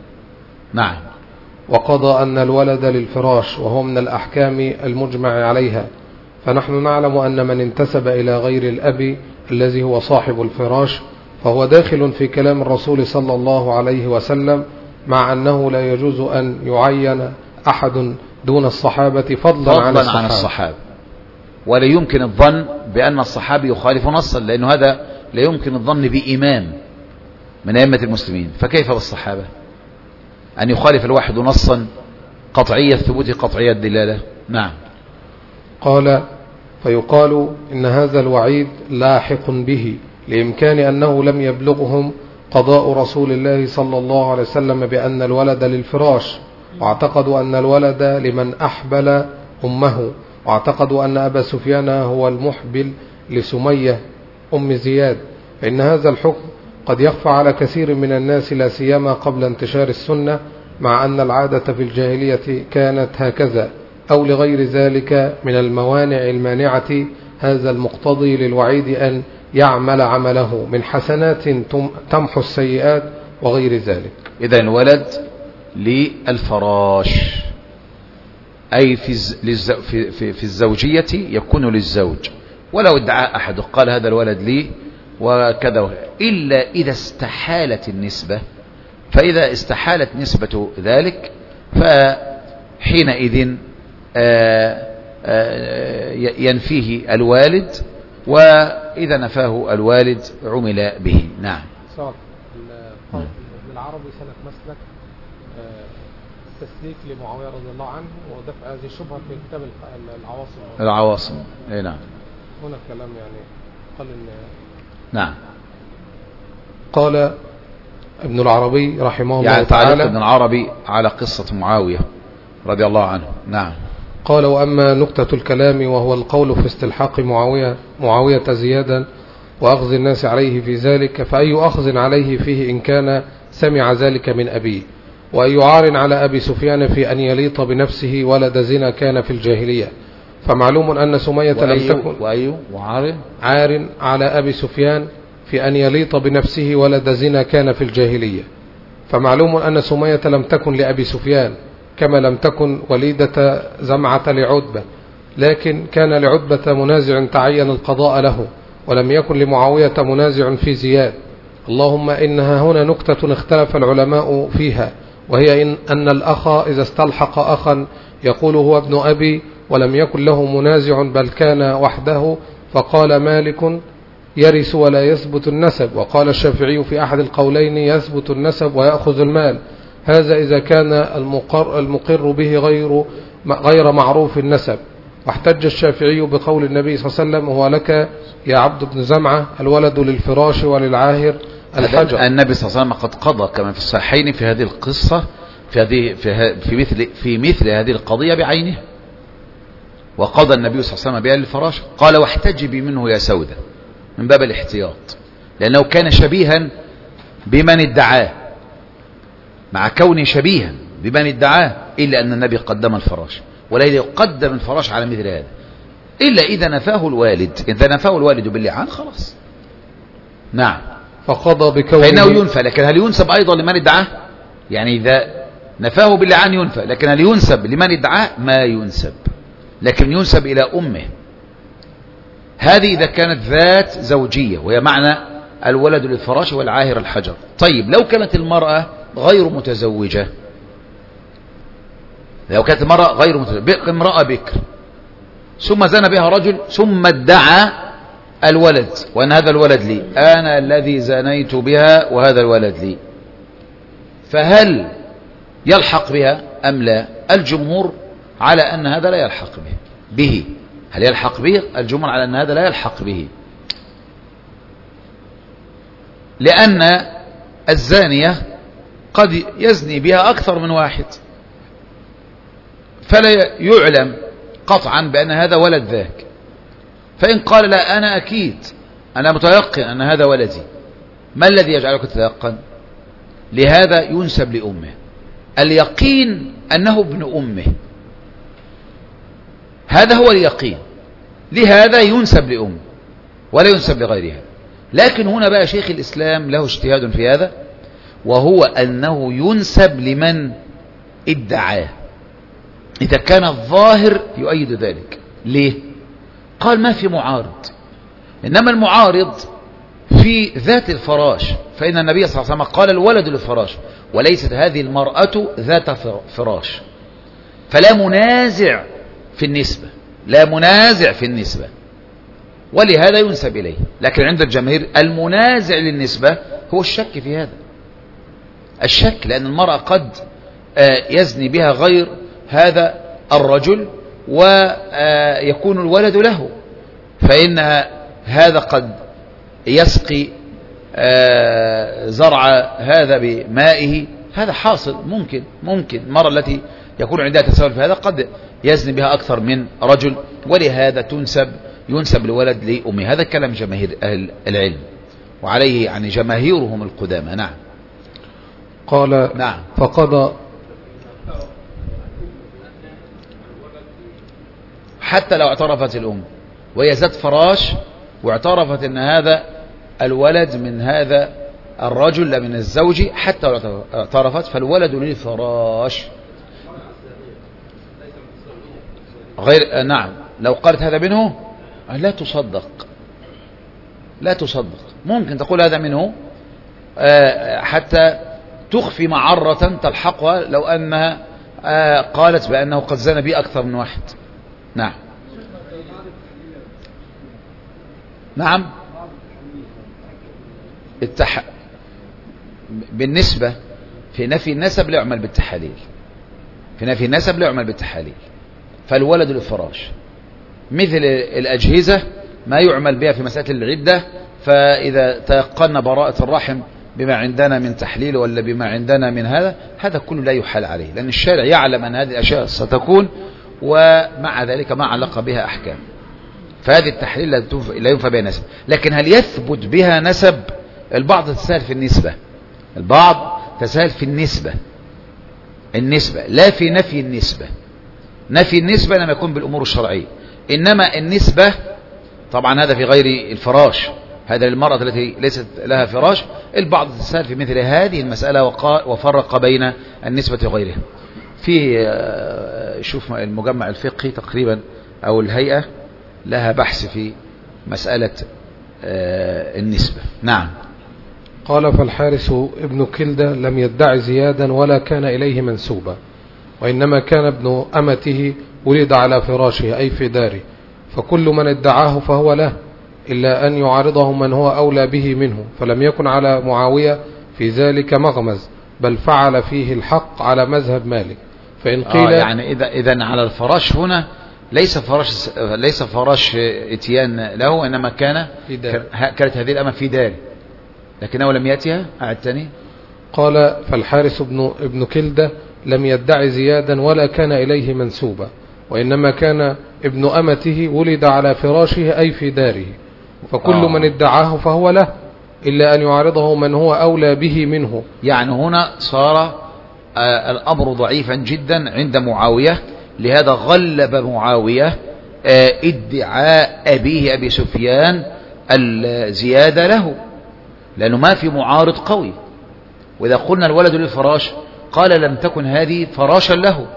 نعم. وقضى أن الولد للفراش، وهو من الأحكام المجمع عليها، فنحن نعلم أن من انتسب إلى غير الأب الذي هو صاحب الفراش فهو داخل في كلام الرسول صلى الله عليه وسلم، مع أنه لا يجوز أن يعين أحد دون الصحابة فضلا, فضلا عن الصحابة, عن الصحابة. ولا يمكن الظن بأن الصحابي يخالف نصا، لأنه هذا لا يمكن الظن بإمام من أئمة المسلمين، فكيف بالصحابة أن يخالف الواحد نصا قطعية الثبوت قطعية الدلالة؟ نعم. قال: فيقال إن هذا الوعيد لاحق به، لإمكان أنه لم يبلغهم قضاء رسول الله صلى الله عليه وسلم بأن الولد للفراش، واعتقدوا أن الولد لمن أحبل أمه، واعتقدوا أن أبا سفيان هو المحبل لسمية أم زياد، فإن هذا الحكم قد يخفى على كثير من الناس، لا سيما قبل انتشار السنة، مع أن العادة في الجاهلية كانت هكذا، أو لغير ذلك من الموانع المانعة هذا المقتضي للوعيد أن يعمل عمله من حسنات تمحو السيئات وغير ذلك. إذن الولد للفراش، أي في, في, في, في الزوجية يكون للزوج، ولو ادعى أحد قال هذا الولد لي وكذا، إلا إذا استحالت النسبة. فإذا استحالت نسبة ذلك فحينئذ ينفيه الوالد، وإذا نفاه الوالد عمل به. نعم. ابن العربي سلك مسلك التسليك لمعاوية رضي الله عنه ودفع هذه الشبهة في كتاب العواصم. العواصم. اي نعم. هنا الكلام يعني قال إن نعم. قال ابن العربي رحمه الله يعني تعالى، تعليق ابن العربي على قصة معاوية رضي الله عنه. نعم. قال: وأما نكتة الكلام وهو القول في استلحاق معاوية معاوية زيادا وأخذ الناس عليه في ذلك، فأي أخذ عليه فيه إن كان سمع ذلك من أبيه، وأي عار على أبي سفيان في أن يليط بنفسه ولد زنا كان في الجاهلية، فمعلوم أن سمية لم تكن وأي وعار عار على أبي سفيان في أن يليط بنفسه ولد زنا كان في الجاهلية، فمعلوم أن سمية لم تكن لأبي سفيان كما لم تكن وليدة زمعة لعتبة، لكن كان لعتبة منازع تعين القضاء له، ولم يكن لمعاوية منازع في زياد. اللهم إنها هنا نكتة اختلف العلماء فيها، وهي إن أن الأخ إذا استلحق أخا يقول هو ابن أبي ولم يكن له منازع بل كان وحده، فقال مالك: يرث ولا يثبت النسب، وقال الشافعي في أحد القولين: يثبت النسب ويأخذ المال. هذا إذا كان المقر, المقر به غير غير معروف النسب. واحتج الشافعي بقول النبي صلى الله عليه وسلم: هو لك يا عبد بن زمعة الولد للفراش وللعاهر الحجر. النبي صلى الله عليه وسلم قد قضى كما في الصحيحين في هذه القصة في هذه في, في مثل في مثل هذه القضية بعينها، وقضى النبي صلى الله عليه وسلم بها للفراش. قال: واحتجبي منه يا سودة، من باب الاحتياط، لأنه كان شبيها بمن ادعاه، مع كونه شبيها بمن ادعاه، إلا أن النبي قدم الفراش، ولا يقدم الفراش على مثل هذا إلا إذا نفاه الوالد. إذا نفاه الوالد باللعان خلاص. نعم. فقضى بكونه فإنه ينفى. لكن هل ينسب أيضا لمن ادعاه؟ يعني إذا نفاه باللعان ينفى، لكن هل ينسب لمن ادعاه؟ ما ينسب، لكن ينسب إلى أمه. هذه إذا كانت ذات زوجية، وهي معنى الولد للفراش والعاهر الحجر. طيب لو كانت المرأة غير متزوجة، لو كانت المرأة غير متزوجة، امرأة بكر ثم زنى بها رجل ثم ادعى الولد وأن هذا الولد لي، أنا الذي زنيت بها وهذا الولد لي، فهل يلحق بها أم لا؟ الجمهور على أن هذا لا يلحق به به هل يلحق به؟ الجمهور على أن هذا لا يلحق به، لأن الزانية قد يزني بها أكثر من واحد، فلا يعلم قطعا بأن هذا ولد ذاك. فإن قال لا أنا أكيد أنا متيقن أن هذا ولدي، ما الذي يجعلك تتيقن؟ لهذا ينسب لأمه، اليقين أنه ابن أمه، هذا هو اليقين، لهذا ينسب لأمه ولا ينسب لغيرها. لكن هنا بقى شيخ الإسلام له اجتهاد في هذا، وهو أنه ينسب لمن ادعاه إذا كان الظاهر يؤيد ذلك. ليه؟ قال ما في معارض، إنما المعارض في ذات الفراش، فإن النبي صلى الله عليه وسلم قال الولد للفراش، وليست هذه المرأة ذات فراش، فلا منازع في النسبة، لا منازع في النسبة، ولهذا ينسب إليه. لكن عند الجماهير المنازع للنسبة هو الشك في هذا، الشك، لأن المرأة قد يزني بها غير هذا الرجل ويكون الولد له، فإن هذا قد يسقي زرع هذا بمائه، هذا حاصل، ممكن ممكن المرأة التي يكون عندها تساؤل في هذا قد يزني بها أكثر من رجل، ولهذا تنسب ينسب الولد لأمه. هذا كلام جماهير أهل العلم، وعليه يعني جماهيرهم القدامى. نعم. قال نعم. فقضى حتى لو اعترفت الأم وهي ذات فراش واعترفت أن هذا الولد من هذا الرجل لا من الزوج، حتى لو اعترفت فالولد للفراش غير. نعم. لو قالت هذا منه لا تصدق، لا تصدق، ممكن تقول هذا منه حتى تخفي معرة تلحقها لو أنها قالت بأنه قد زنى بي أكثر من واحد. نعم. نعم. التح... بالنسبة في نفي النسب لا يعمل بالتحاليل، في نفي النسب لا يعمل بالتحاليل، فالولد للفراش مثل الأجهزة ما يعمل بها في مسألة العدة، فإذا تيقن براءة الرحم بما عندنا من تحليل ولا بما عندنا من هذا، هذا كله لا يحال عليه، لأن الشارع يعلم أن هذه الأشياء ستكون، ومع ذلك ما علق بها أحكام، فهذه التحليل لا ينفى بها نسب. لكن هل يثبت بها نسب؟ البعض تسهل في النسبة، البعض تسهل في النسبة، النسبة لا في نفي النسبة. نفي النسبة لما يكون بالأمور الشرعية، إنما النسبة طبعا هذا في غير الفراش، هذا للمرأة التي ليست لها فراش. البعض تسهل في مثل هذه المسألة وفرق بين النسبة وغيرها. في شوف المجمع الفقهي تقريبا أو الهيئة لها بحث في مسألة النسبة. نعم. قال فالحارث ابن كلدة لم يدعي زيادا ولا كان إليه منسوبا، وإنما كان ابن أمته ولد على فراشه أي في داره، فكل من ادعاه فهو له إلا أن يعارضه من هو أولى به منه، فلم يكن على معاوية في ذلك مغمز، بل فعل فيه الحق على مذهب مالك. فإن قيل آه يعني إذا إذن على الفراش هنا ليس فراش ليس فراش اتيان له، إنما كان في دار. كانت هذه الأمة في داره لكنه لم يأتيها. أعدتني. قال فالحارث ابن, ابن كلدة لم يدعي زيادا ولا كان إليه منسوبا، وإنما كان ابن أمته ولد على فراشه أي في داره، فكل آه. من ادعاه فهو له إلا أن يعارضه من هو أولى به منه. يعني هنا صار آه الأمر ضعيفا جدا عند معاوية، لهذا غلب معاوية آه ادعاء أبيه أبي سفيان الزيادة له، لأنه ما في معارض قوي. وإذا قلنا الولد للفراش قال لم تكن هذه فراشا له،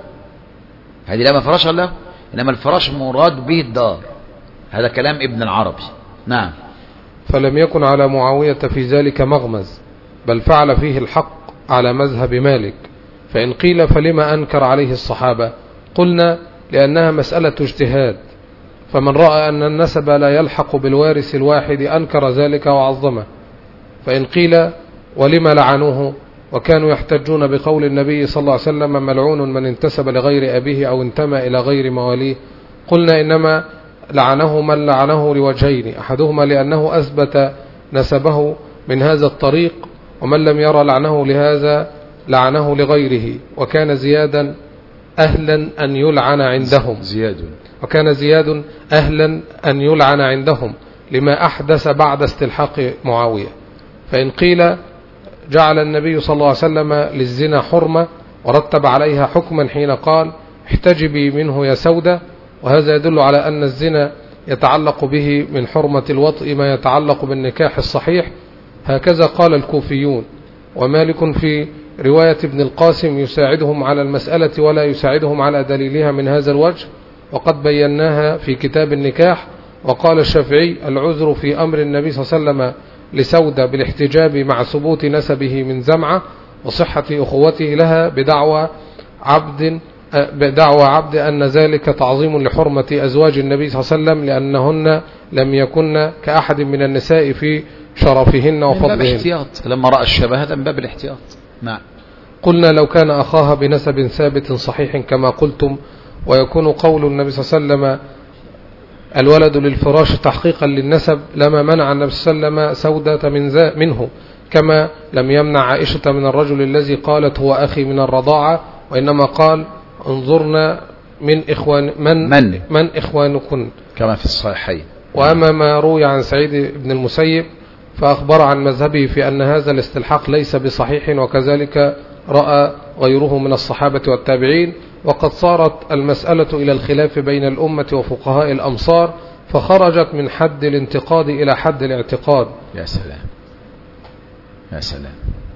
هذه لما فراشا له، إنما الفراش مراد به الدار. هذا كلام ابن العربي. نعم. فلم يكن على معاوية في ذلك مغمز، بل فعل فيه الحق على مذهب مالك. فإن قيل فلما أنكر عليه الصحابة؟ قلنا لأنها مسألة اجتهاد، فمن رأى أن النسب لا يلحق بالوارث الواحد أنكر ذلك وعظمه. فإن قيل ولما لعنوه وكانوا يحتجون بقول النبي صلى الله عليه وسلم ملعون من انتسب لغير أبيه أو انتمى إلى غير مواليه، قلنا إنما لعنه من لعنه لوجهين، أحدهما لأنه أثبت نسبه من هذا الطريق، ومن لم يرى لعنه لهذا لعنه لغيره. وكان زيادا أهلا أن يلعن عندهم زياد وكان زياد أهلا أن يلعن عندهم لما أحدث بعد استلحاق معاوية. فإن قيل جعل النبي صلى الله عليه وسلم للزنا حرمة ورتب عليها حكما حين قال احتجبي منه يا سودة، وهذا يدل على أن الزنا يتعلق به من حرمة الوطء ما يتعلق بالنكاح الصحيح. هكذا قال الكوفيون. ومالك في رواية ابن القاسم يساعدهم على المسألة ولا يساعدهم على دليلها من هذا الوجه، وقد بيناها في كتاب النكاح. وقال الشافعي العذر في أمر النبي صلى الله عليه وسلم لسودة بالاحتجاب مع ثبوت نسبه من زمعة وصحة أخوته لها بدعوى عبد بدعوى عبد أن ذلك تعظيم لحرمة أزواج النبي صلى الله عليه وسلم لأنهن لم يكن كأحد من النساء في شرفهن وفضلهن. لما رأى الشبه هذا من باب الاحتياط. نعم. قلنا لو كان أخاها بنسب ثابت صحيح كما قلتم، ويكون قول النبي صلى الله عليه وسلم الولد للفراش تحقيقا للنسب لما منع النبي صلى الله عليه وسلم سودة من منه، كما لم يمنع عائشة من الرجل الذي قالت هو أخي من الرضاعة، وإنما قال انظرنا من إخوان من, من, من إخوانكن كما في الصحيحين. وأما ما روي عن سعيد بن المسيب فأخبر عن مذهبه في أن هذا الاستلحاق ليس بصحيح، وكذلك رأى غيره من الصحابة والتابعين. وقد صارت المسألة إلى الخلاف بين الأمة وفقهاء الأمصار، فخرجت من حد الانتقاد إلى حد الاعتقاد. يا سلام يا سلام.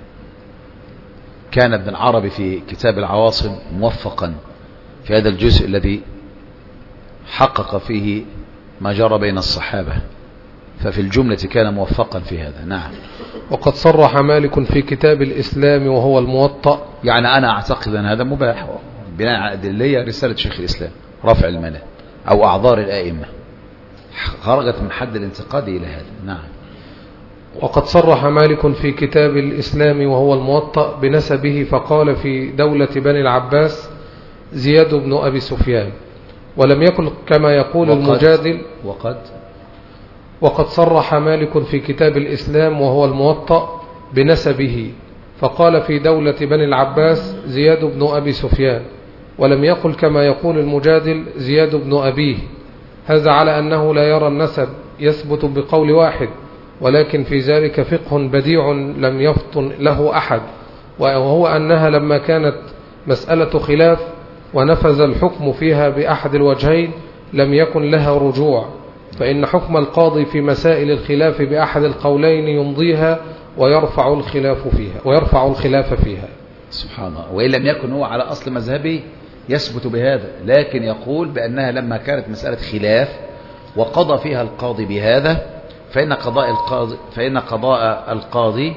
كان ابن العربي في كتاب العواصم موفقا في هذا الجزء الذي حقق فيه ما جرى بين الصحابة، ففي الجملة كان موفقا في هذا. نعم. وقد صرح مالك في كتاب الإسلام وهو الموطأ، يعني أنا أعتقد أن هذا مباح بناء على أدلة رسالة شيخ الإسلام رفع المنع أو أعذار الآئمة، خرجت من حد الانتقاد إلى هذا. نعم. وقد صرح مالك في كتاب الإسلام وهو الموطأ بنسبه، فقال في دولة بني العباس زياد بن أبي سفيان، ولم يكن كما يقول وقد المجادل. وقد وقد صرح مالك في كتاب الإسلام وهو الموطأ بنسبه، فقال في دولة بني العباس زياد بن أبي سفيان، ولم يقل كما يقول المجادل زياد بن أبيه. هذا على أنه لا يرى النسب يثبت بقول واحد، ولكن في ذلك فقه بديع لم يفطن له أحد، وهو أنها لما كانت مسألة خلاف ونفذ الحكم فيها بأحد الوجهين لم يكن لها رجوع، فإن حكم القاضي في مسائل الخلاف بأحد القولين يمضيها ويرفع الخلاف فيها ويرفع الخلاف فيها. سبحان الله. وإن لم يكن هو على أصل مذهبه يثبت بهذا، لكن يقول بأنها لما كانت مسألة خلاف وقضى فيها القاضي بهذا فإن قضاء القاضي فإن قضاء القاضي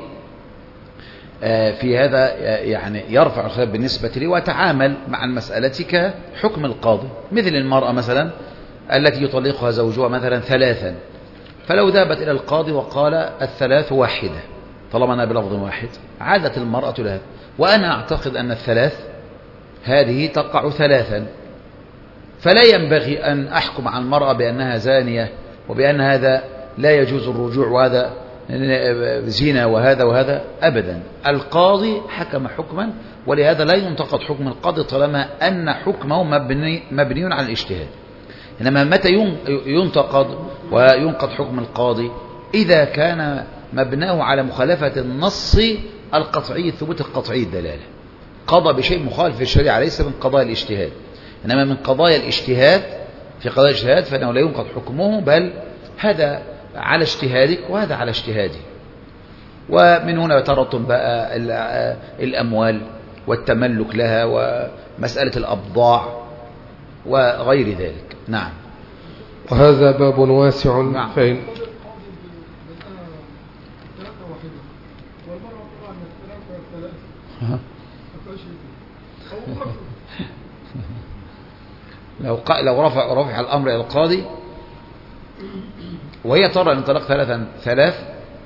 في هذا يعني يرفع الخلاف بالنسبة لي وتعامل مع المسألة كحكم القاضي. مثل المرأة مثلا التي يطلقها زوجها مثلا ثلاثا، فلو ذهبت إلى القاضي وقال الثلاث واحدة طالما أنا بلفظ واحد، عادت المرأة لها، وأنا أعتقد أن الثلاث هذه تقع ثلاثا، فلا ينبغي أن أحكم عن المرأة بأنها زانية وبأن هذا لا يجوز الرجوع وهذا زنا وهذا وهذا أبدا. القاضي حكم حكما، ولهذا لا ينتقد حكم القاضي طالما أن حكمه مبني, مبني على الاجتهاد. إنما متى ينتقد وينقض حكم القاضي؟ إذا كان مبناه على مخالفة النص القطعي الثبوت القطعي الدلالة، قضى بشيء مخالف في الشريعة ليس من قضايا الاجتهاد. إنما من قضايا الاجتهاد في قضايا الاجتهاد فإنه لا ينقض حكمه، بل هذا على اجتهادك وهذا على اجتهادي. ومن هنا يترتب بقى الأموال والتملك لها ومسألة الأبضاع وغير ذلك. نعم. وهذا باب واسع. نعم. فإن لو لو رفع رفع الأمر إلى القاضي وهي ترى أن طلاق ثلاثا ثلاث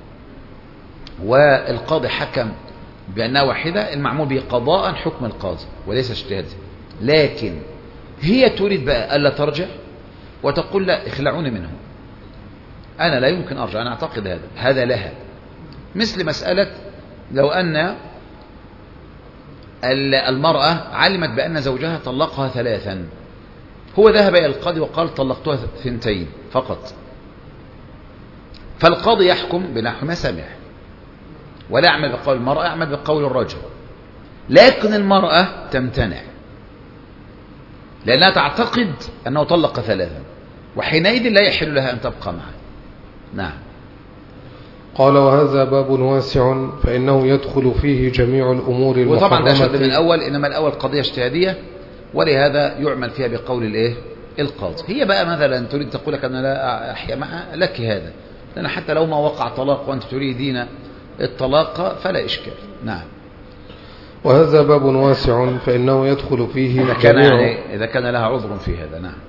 والقاضي حكم بأنها واحدة، المعمول به قضاء حكم القاضي وليس اجتهاد. لكن هي تريد بقى ألا ترجع وتقول لا اخلعوني منه، أنا لا يمكن أرجع، أنا أعتقد هذا هذا لها. مثل مسألة لو أن المرأة علمت بأن زوجها طلقها ثلاثا، هو ذهب إلى القاضي وقال طلقتها ثنتين فقط، فالقاضي يحكم بنحو ما سمع ولا يعمل بقول المرأة، يعمل بقول الرجل. لكن المرأة تمتنع لأنها تعتقد أنه طلق ثلاثا، وحينئذ لا يحل لها أن تبقى معه. نعم. قال وهذا باب واسع فإنه يدخل فيه جميع الأمور المحرمة. وطبعا ده شد من الأول، إنما الأول قضية اجتهادية ولهذا يعمل فيها بقول الإيه القاضي. هي بقى مثلا تريد تقول لك أنا لا أحيا معها، لك هذا، لأن حتى لو ما وقع طلاق وأنت تريدين الطلاق فلا إشكال. نعم. وهذا باب واسع فإنه يدخل فيه إذا كان, يعني إذا كان لها عذر في هذا. نعم.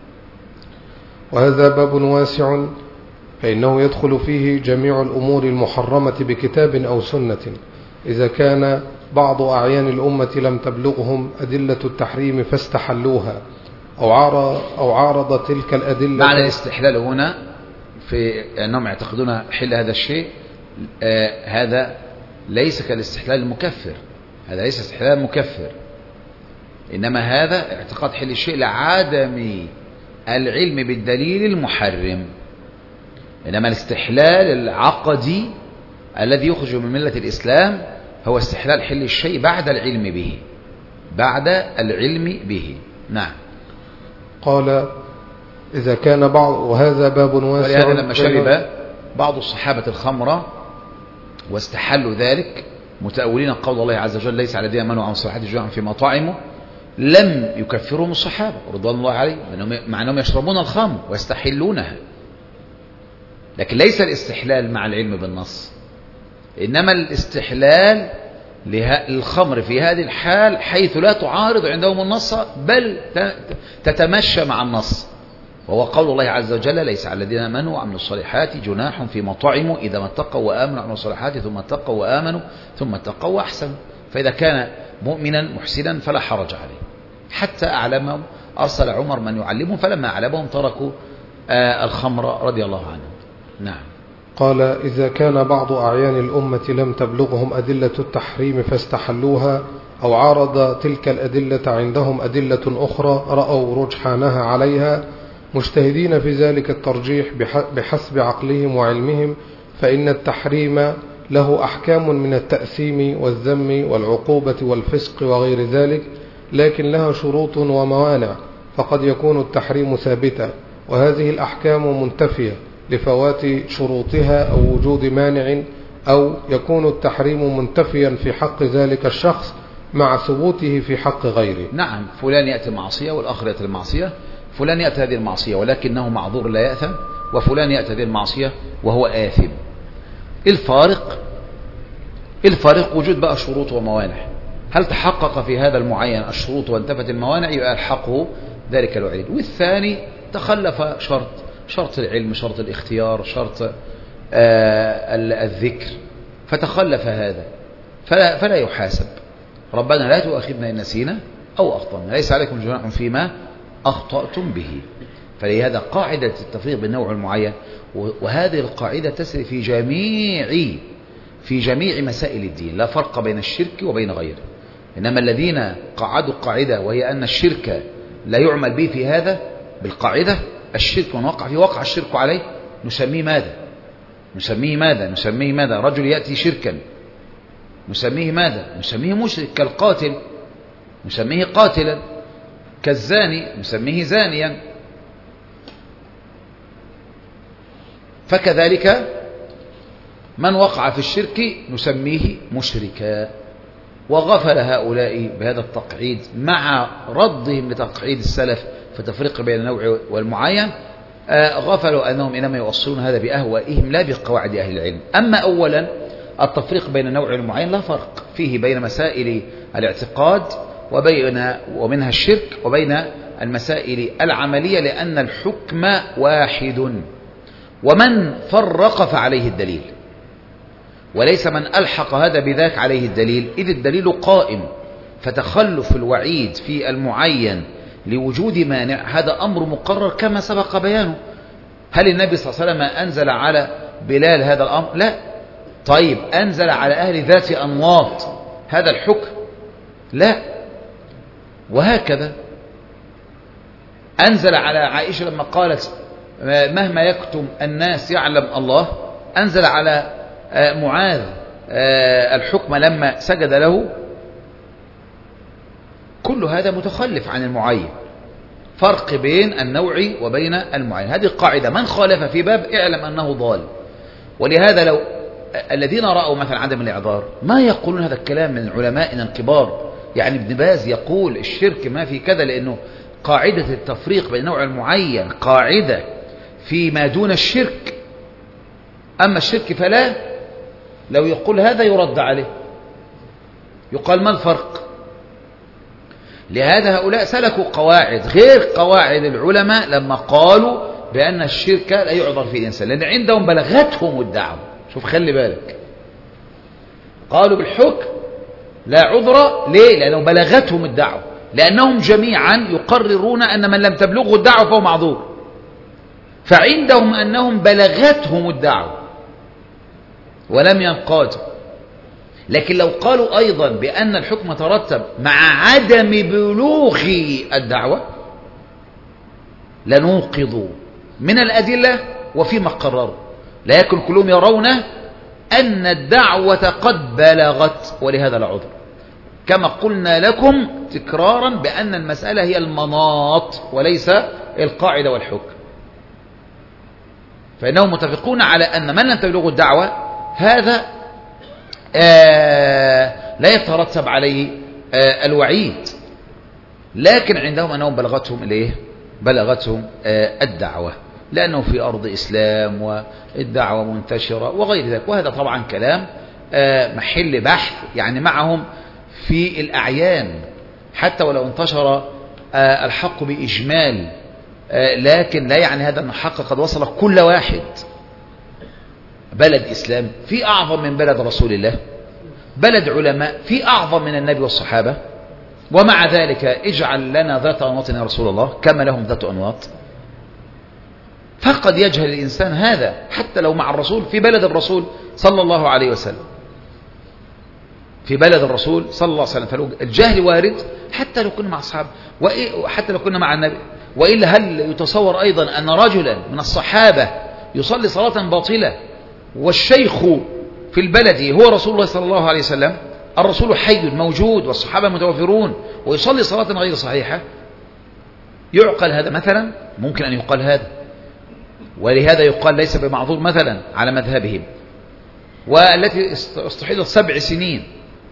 وهذا باب واسع فإنه يدخل فيه جميع الأمور المحرمة بكتاب أو سنة إذا كان بعض أعيان الأمة لم تبلغهم أدلة التحريم فاستحلوها أو عارض, أو عارض تلك الأدلة. معنى الاستحلال هنا في أنهم يعتقدون حل هذا الشيء، آه هذا ليس كالاستحلال المكفر، هذا ليس استحلال مكفر، إنما هذا اعتقاد حل الشيء لعدم العلم بالدليل المحرم. إنما الاستحلال العقدي الذي يخرج من ملة الإسلام هو استحلال حل الشيء بعد العلم به، بعد العلم به. نعم. قال إذا كان بعض وهذا باب واسع. ولهذا لما شرب بعض الصحابة الخمر واستحلوا ذلك متأولين قول الله عز وجل ليس على الذين منعوا عن صلاة جوعا في مطاعمه، لم يكفرهم الصحابة رضوان الله عليهم مع أنهم يشربون الخمر ويستحلونها، لكن ليس الاستحلال مع العلم بالنص، إنما الاستحلال للخمر في هذه الحال حيث لا تعارض عندهم النص بل تتمشى مع النص، وهو قول الله عز وجل ليس على الذين آمنوا وعملوا الصالحات جناح فيما طعموا إذا ما اتقوا وآمنوا وعملوا الصالحات ثم اتقوا وآمنوا ثم اتقوا وأحسنوا. فإذا كان مؤمنا محسنا فلا حرج عليه. حتى أعلمهم أرسل عمر من يعلمهم، فلما أعلمهم تركوا آه الخمر رضي الله عنهم. نعم. قال إذا كان بعض أعيان الأمة لم تبلغهم أدلة التحريم فاستحلوها أو عارض تلك الأدلة عندهم أدلة أخرى رأوا رجحانها عليها مجتهدين في ذلك الترجيح بحسب عقلهم وعلمهم، فإن التحريم له أحكام من التأثيم والذم والعقوبة والفسق وغير ذلك، لكن لها شروط وموانع، فقد يكون التحريم ثابتا وهذه الأحكام منتفية لفوات شروطها أو وجود مانع، أو يكون التحريم منتفيا في حق ذلك الشخص مع ثبوته في حق غيره. نعم. فلان يأتي المعصية والآخر يأتي المعصية، فلان يأتي هذه المعصية ولكنه معذور لا يأثم، وفلان يأتي هذه المعصية وهو آثم. الفارق الفارق وجود بقى شروط وموانع. هل تحقق في هذا المعين الشروط وانتفت الموانع يبقى الحقه ذلك الوعيد، والثاني تخلف شرط، شرط العلم، شرط الاختيار، شرط آه الذكر، فتخلف هذا فلا, فلا يحاسب. ربنا لا تؤاخذنا إن نسينا أو أخطأنا، ليس عليكم جناح فيما أخطأتم به. فلهذا قاعدة التفريق بالنوع المعين، وهذه القاعدة تسري في جميع في جميع مسائل الدين، لا فرق بين الشرك وبين غيره. إنما الذين قعدوا القاعدة وهي أن الشرك لا يعمل به في هذا بالقاعدة، الشرك من وقع فيه وقع الشرك عليه نسميه ماذا؟ نسميه ماذا؟ نسميه ماذا؟ رجل يأتي شركا نسميه ماذا؟ نسميه مشرك. كالقاتل نسميه قاتلا، كالزاني نسميه زانيا. فكذلك من وقع في الشرك نسميه مشركا، وغفل هؤلاء بهذا التقعيد مع ردهم لتقعيد السلف في تفريق بين النوع والمعين. غفلوا أنهم إنما يوصلون هذا بأهوائهم لا بقواعد أهل العلم. أما أولا التفريق بين النوع والمعين لا فرق فيه بين مسائل الاعتقاد وبين ومنها الشرك وبين المسائل العملية، لأن الحكم واحد، ومن فرق فعليه الدليل، وليس من ألحق هذا بذاك عليه الدليل، إذ الدليل قائم. فتخلف الوعيد في المعين لوجود مانع هذا أمر مقرر كما سبق بيانه. هل النبي صلى الله عليه وسلم أنزل على بلال هذا الأمر؟ لا. طيب أنزل على أهل ذات أنواط هذا الحكم؟ لا. وهكذا أنزل على عائشة لما قالت مهما يكتم الناس يعلم الله، أنزل على معاذ الحكم لما سجد له. كل هذا متخلف عن المعين، فرق بين النوع وبين المعين. هذه القاعدة من خالف في باب اعلم أنه ضال. ولهذا لو الذين رأوا مثلا عدم الإعذار ما يقولون هذا الكلام من علمائنا الكبار، يعني ابن باز يقول الشرك ما في كذا، لأنه قاعدة التفريق بين النوع المعين قاعدة فيما دون الشرك، أما الشرك فلا. لو يقول هذا يرد عليه، يقال ما الفرق؟ لهذا هؤلاء سلكوا قواعد غير قواعد العلماء لما قالوا بأن الشرك لا يعذر فيه الإنسان، لأن عندهم بلغتهم الدعوة. شوف خلي بالك، قالوا بالحكم لا عذر. ليه؟ لأنه بلغتهم الدعوة، لأنهم جميعا يقررون أن من لم تبلغه الدعوة فهو معذور، فعندهم أنهم بلغتهم الدعوة ولم ينقادوا. لكن لو قالوا أيضا بأن الحكم ترتب مع عدم بلوغ الدعوة لنوقضوا من الأدلة وفيما قرروا، لكن كلهم يرون أن الدعوة قد بلغت ولهذا لا عذر. كما قلنا لكم تكرارا بأن المسألة هي المناط وليس القاعدة والحكم. فإنهم متفقون على أن من لم تبلغه الدعوة هذا آه لا يترتب عليه آه الوعيد، لكن عندهم أنهم بلغتهم إليه بلغتهم آه الدعوة، لأنه في أرض إسلام والدعوة منتشرة وغير ذلك. وهذا طبعا كلام آه محل بحث، يعني معهم في الأعيان حتى ولو انتشر آه الحق بإجمال، آه لكن لا يعني هذا أن الحق قد وصل كل واحد. بلد إسلام في أعظم من بلد رسول الله، بلد علماء في أعظم من النبي والصحابة، ومع ذلك اجعل لنا ذات أنواط يا رسول الله كما لهم ذات أنواط. فقد يجهل الإنسان هذا حتى لو مع الرسول في بلد الرسول صلى الله عليه وسلم، في بلد الرسول صلى الله عليه وسلم. فالجهل وارد حتى لو كنا مع أصحاب وحتى لو كنا مع النبي. وإلا هل يتصور أيضا أن رجلا من الصحابة يصلي صلاة باطلة والشيخ في البلد هو رسول الله صلى الله عليه وسلم؟ الرسول حي موجود والصحابة متوفرون ويصلي صلاة غير صحيحة. يعقل هذا مثلا؟ ممكن أن يقال هذا، ولهذا يقال ليس بمعذور مثلا على مذهبهم، والتي استحيلت سبع سنين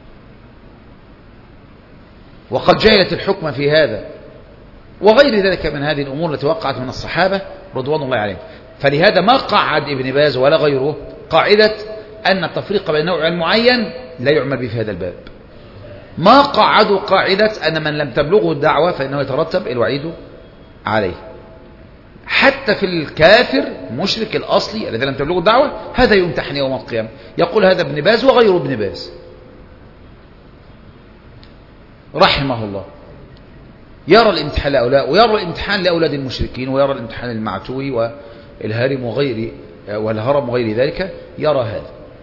وقد جهلت الحكم في هذا وغير ذلك من هذه الأمور التي وقعت من الصحابة رضوان الله عليهم. فلهذا ما قعد ابن باز ولا غيره قاعدة أن التفريق بين نوع معين لا يعمل به في هذا الباب. ما قعدوا قاعدة أن من لم تبلغه الدعوة فإنه يترتب الوعيد عليه. حتى في الكافر مشرك الأصلي الذي لم تبلغه الدعوة هذا يمتحن يوم القيامة. يقول هذا ابن باز وغيره ابن باز رحمه الله، يرى الامتحان لأولاء ويرى الامتحان لأولاد المشركين ويرى الامتحان المعتوي والهرم وغير والهرم وغير ذلك، يرى هذا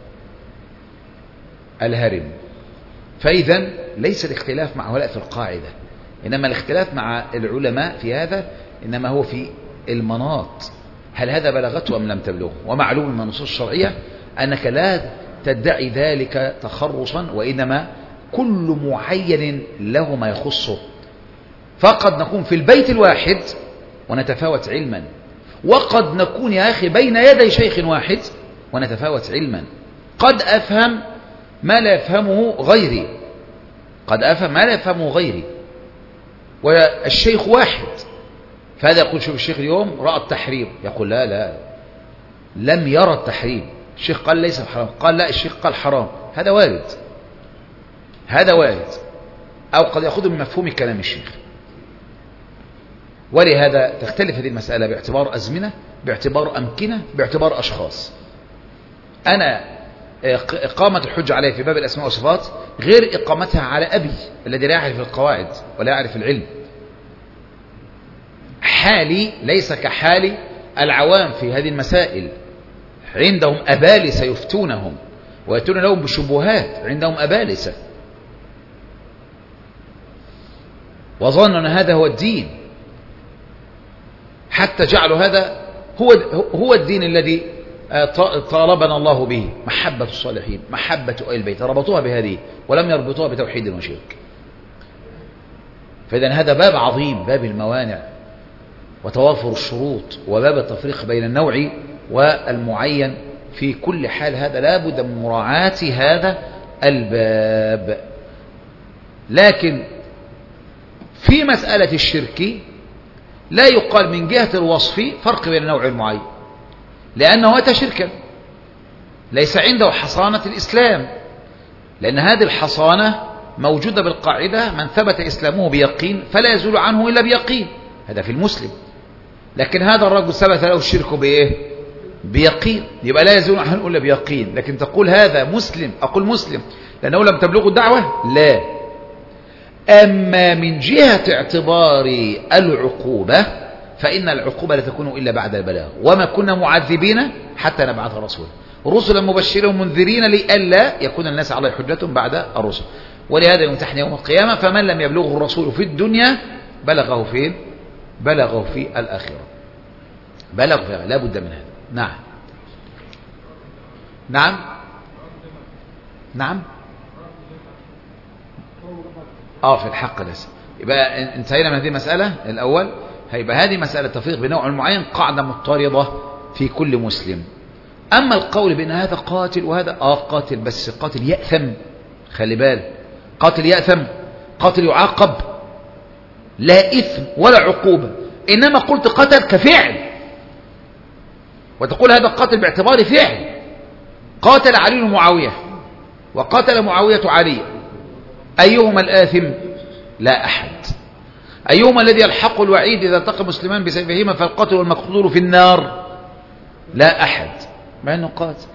الهرم. فإذا ليس الاختلاف مع هؤلاء في القاعدة، إنما الاختلاف مع العلماء في هذا إنما هو في المناط، هل هذا بلغته أم لم تبلغه. ومعلوم من النصوص الشرعية أنك لا تدعي ذلك تخرصا، وإنما كل معين له ما يخصه. فقد نكون في البيت الواحد ونتفاوت علما، وقد نكون يا أخي بين يدي شيخ واحد ونتفاوت علما. قد أفهم ما لا يفهمه غيري، قد أفهم ما لا يفهمه غيري، والشيخ واحد. فهذا يقول شوف الشيخ اليوم رأى التحريم، يقول لا لا لم يرى التحريم، الشيخ قال ليس حرام، قال لا الشيخ قال حرام. هذا وارد، هذا وارد، أو قد يأخذ من مفهوم كلام الشيخ. ولهذا تختلف هذه المسألة باعتبار أزمنة، باعتبار أمكنة، باعتبار أشخاص. أنا إقامة الحجة عليه في باب الأسماء والصفات غير إقامتها على أبي الذي لا يعرف القواعد ولا يعرف العلم. حالي ليس كحال العوام في هذه المسائل، عندهم أبالسة يفتونهم ويأتون لهم بشبهات، عندهم أبالسة وظنوا أن هذا هو الدين، حتى جعلوا هذا هو هو الدين الذي طالبنا الله به، محبة الصالحين، محبة أهل البيت، ربطوها بهذه ولم يربطوها بتوحيد وشرك. فإذا هذا باب عظيم، باب الموانع وتوافر الشروط، وباب التفريق بين النوع والمعين في كل حال. هذا لا بد من مراعاة هذا الباب. لكن في مسألة الشرك لا يقال من جهة الوصف فرق بين النوع والمعين، لأنه أتى شركا ليس عنده حصانة الإسلام، لأن هذه الحصانة موجودة بالقاعدة: من ثبت إسلامه بيقين فلا يزول عنه إلا بيقين. هذا في المسلم. لكن هذا الرجل ثبت له الشرك بإيه؟ بيقين، يبقى لا يزول عنه إلا بيقين. لكن تقول هذا مسلم، أقول مسلم لأنه لم تبلغه الدعوة؟ لا. أما من جهة اعتبار العقوبة فإن العقوبة لا تكون إلا بعد البلاغ، وما كنا معذبين حتى نبعث رسولا، رسلا مبشرين ومنذرين لئلا يكون الناس على حجة بعد الرسل. ولهذا يمتحن يوم القيامة، فمن لم يبلغه الرسول في الدنيا بلغه فين؟ بلغه في الآخرة، بلغه فيها. لا بد من هذا. نعم نعم نعم اه في الحق لسه. يبقى انتهينا من هذه المسألة الأول. هيبقى هذه مسألة تفريق بنوع معين قاعدة مضطردة في كل مسلم. أما القول بأن هذا قاتل وهذا آه قاتل، بس قاتل يأثم، خلي بالك، قاتل يأثم، قاتل يعاقب، لا إثم ولا عقوبة. إنما قلت قتل كفعل، وتقول هذا قاتل باعتبار فعل. قاتل علي معاوية وقاتل معاوية علي، أيهما الآثم؟ لا أحد. أيهما الذي يلحق الوعيد إذا التقى مسلمان بسيفهما فالقاتل والمقتول في النار؟ لا أحد، مع أنه قاتل.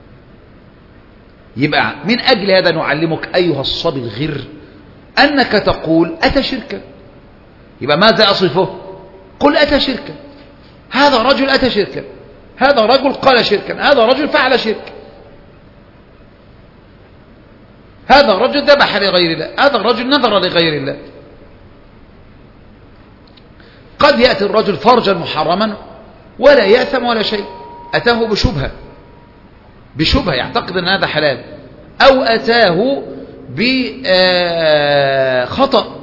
يبقى من أجل هذا نعلمك أيها الصبي الغر أنك تقول أتى شركا. يبقى ماذا أصفه؟ قل أتى شركا، هذا رجل أتى شركا، هذا رجل قال شركا، هذا رجل فعل شرك، هذا رجل ذبح لغير الله، هذا رجل نذر لغير الله. قد يأتي الرجل فرجا محرما ولا يأثم ولا شيء، أتاه بشبهة، بشبهة يعتقد أن هذا حلال، أو أتاه بخطأ،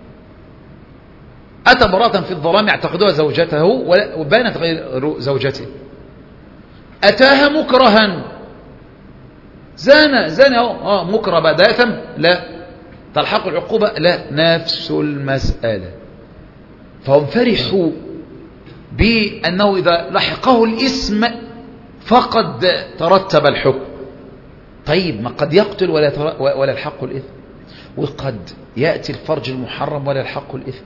أتى براءة في الظلام يعتقدها زوجته وبانت غير زوجته، أتاها مكرها، زانى زانى اه مكره بعد يأثم؟ لا. تلحق العقوبة؟ لا. نفس المسألة. فهم فرحوا بأنه إذا لحقه الإثم فقد ترتب الحكم. طيب ما قد يقتل ولا ولا يلحقه الإثم، وقد يأتي الفرج المحرم ولا يلحقه الإثم.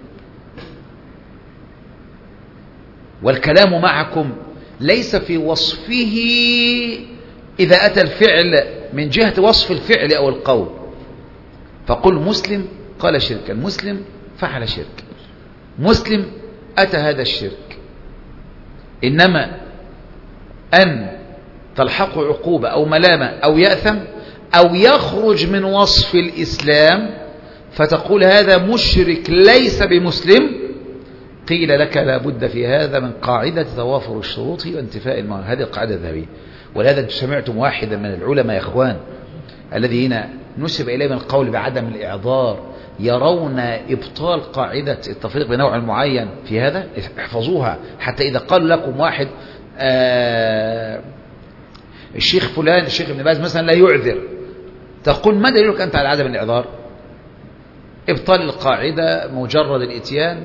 والكلام معكم ليس في وصفه إذا أتى الفعل من جهة وصف الفعل أو القول. فقل مسلم قال شركا، مسلم فعل شرك، مسلم أتى هذا الشرك. إنما أن تلحق عقوبة أو ملامة أو يأثم أو يخرج من وصف الإسلام فتقول هذا مشرك ليس بمسلم، قيل لك لا بد في هذا من قاعدة توافر الشروط وانتفاء الموانع. هذه القاعدة الذهبية. ولهذا سمعتم واحدا من العلماء يا إخوان الذي هنا نسب إليه من القول بعدم الإعذار يرون إبطال قاعدة التفريق بنوع معين في هذا. احفظوها حتى إذا قال لكم واحد آه الشيخ فلان الشيخ ابن باز مثلا لا يعذر، تقول ما دليلك أنت على عدم الإعذار؟ إبطال القاعدة مجرد الإتيان،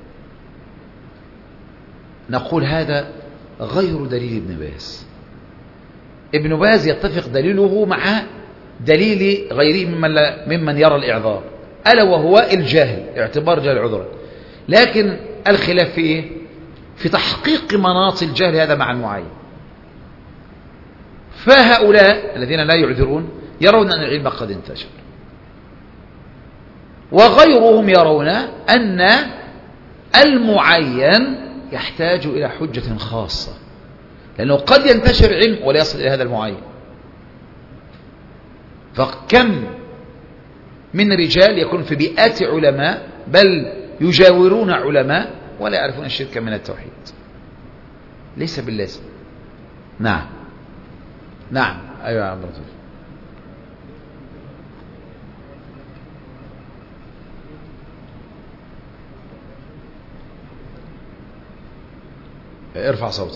نقول هذا غير دليل ابن باز. ابن باز يتفق دليله مع دليل غيره ممن, لا ممن يرى الإعذار، ألا وهو الجاهل، اعتبار جاهل عذرا. لكن الخلاف في إيه؟ في تحقيق مناط الجهل هذا مع المعين. فهؤلاء الذين لا يعذرون يرون أن العلم قد انتشر، وغيرهم يرون أن المعين يحتاج إلى حجة خاصة، لأنه قد ينتشر علم ولا يصل إلى هذا المعين. فكم من رجال يكون في بيئات علماء بل يجاورون علماء ولا يعرفون الشرك من التوحيد، ليس باللازم. نعم نعم أيها عبد الرسول. ارفع صوتك.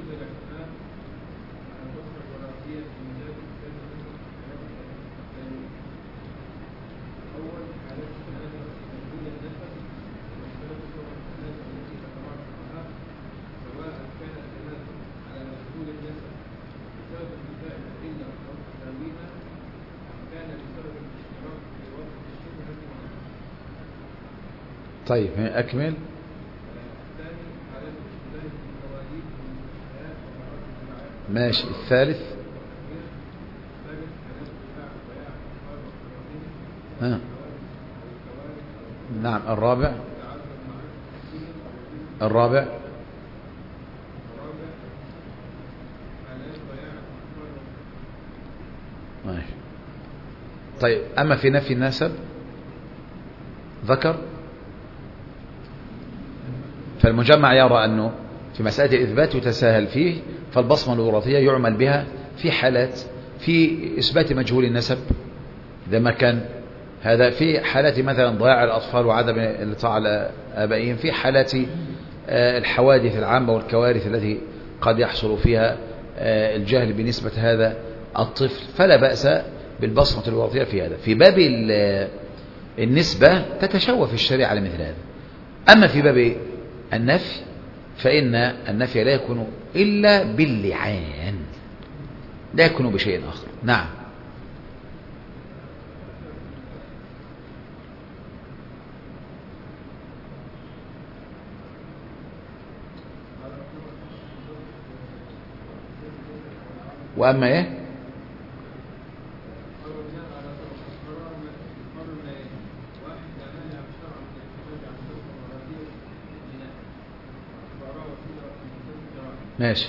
طيب أكمل. ماشي. الثالث ها. نعم. الرابع الرابع ماشي. طيب أما في نفي النسب ذكر، فالمجمع يرى أنه في مسألة الإثبات يتساهل فيه، فالبصمة الوراثية يعمل بها في حالات في إثبات مجهول النسب إذا ما كان هذا، في حالات مثلا ضياع الأطفال وعدم الاطلاع على آبائهم، في حالات الحوادث العامة والكوارث التي قد يحصل فيها الجهل بنسبة هذا الطفل، فلا بأس بالبصمة الوراثية في هذا. في باب النسبة تتشوف الشريعة لمثل هذا. أما في باب النفي فإن النفي لا يكون إلا باللعان، لا يكون بشيء آخر. نعم. وأما إيه؟ ماشي.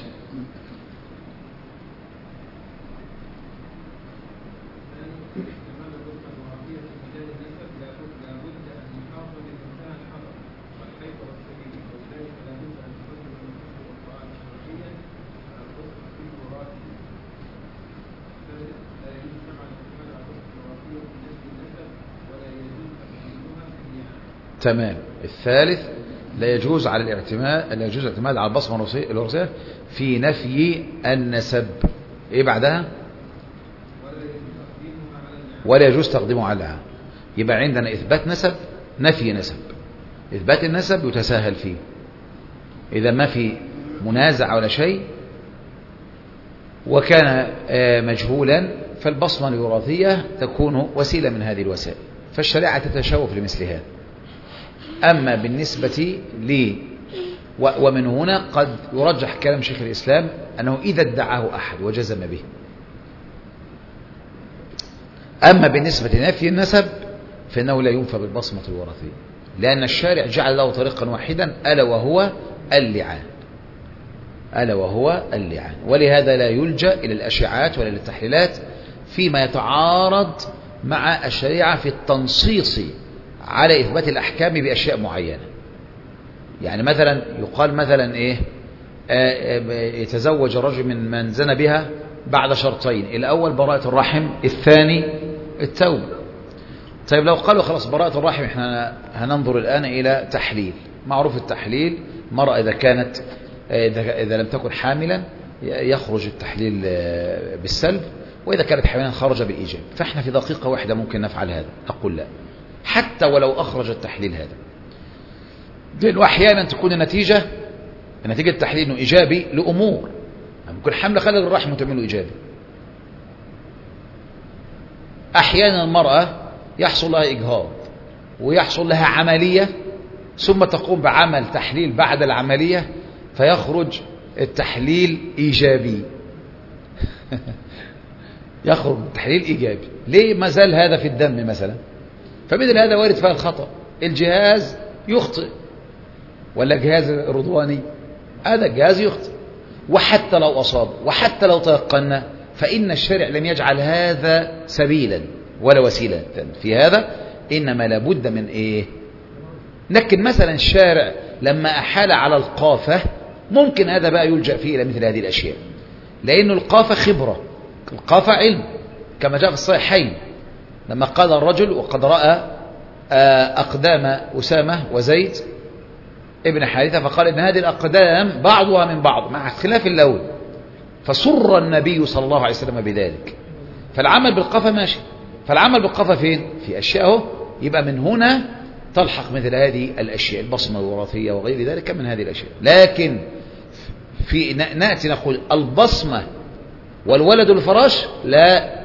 تمام. الثالث لا يجوز على الاعتماد لا يجوز الاعتماد على البصمة الوراثية في نفي النسب. ايه بعدها؟ ولا يجوز تقديمه على. يبقى عندنا اثبات نسب، نفي نسب. اثبات النسب يتساهل فيه اذا ما في منازع ولا شيء وكان مجهولا، فالبصمة الوراثية تكون وسيلة من هذه الوسائل، فالشريعة تتشوف لمثل هذا. أما بالنسبة لي ومن هنا قد يرجح كلام شيخ الإسلام أنه إذا ادعاه أحد وجزم به. أما بالنسبة لنفي النسب فإنه لا ينفى بالبصمة الوراثية، لأن الشارع جعل له طريقا واحدا ألا وهو اللعان، ألا وهو اللعان. ولهذا لا يلجأ إلى الأشعاعات ولا للتحليلات فيما يتعارض مع الشريعة في التنصيص على إثبات الأحكام بأشياء معينة. يعني مثلا يقال مثلا إيه يتزوج الرجل من من زنى بها بعد شرطين، الأول براءة الرحم، الثاني التوبة. طيب لو قالوا خلاص براءة الرحم احنا هننظر الآن إلى تحليل، معروف التحليل مرأة إذا كانت إذا لم تكن حاملا يخرج التحليل بالسلب، وإذا كانت حاملا خرج بالإيجاب. فإحنا في دقيقة واحدة ممكن نفعل هذا. أقول لا، حتى ولو أخرج التحليل هذا. لأنه أحيانا تكون النتيجة نتيجة التحليل إنه إيجابي لأمور، ممكن حمل خلل الرحم وتعمله إيجابي. أحيانا المرأة يحصل لها إجهاض ويحصل لها عملية ثم تقوم بعمل تحليل بعد العملية فيخرج التحليل إيجابي. يخرج التحليل إيجابي. ليه؟ ما زال هذا في الدم مثلا، فبدل هذا وارد فيها الخطأ. الجهاز يخطئ ولا الجهاز الرضواني؟ هذا الجهاز يخطئ. وحتى لو أصاب وحتى لو تيقنا فإن الشارع لم يجعل هذا سبيلا ولا وسيلة في هذا، إنما لابد من إيه؟ لكن مثلا الشارع لما أحال على القافة ممكن هذا بقى يلجأ فيه إلى مثل هذه الأشياء، لأن القافة خبرة، القافة علم، كما جاء في الصحيحين لما قال الرجل وقد رأى أقدام أسامة وزيد ابن حارثة فقال إن هذه الأقدام بعضها من بعض مع اختلاف اللون، فسر النبي صلى الله عليه وسلم بذلك. فالعمل بالقافة ماشي، فالعمل بالقافة فين؟ في أشياء. يبقى من هنا تلحق مثل هذه الأشياء، البصمة الوراثية وغير ذلك من هذه الأشياء. لكن في نأتي نقول البصمة والولد الفراش لا.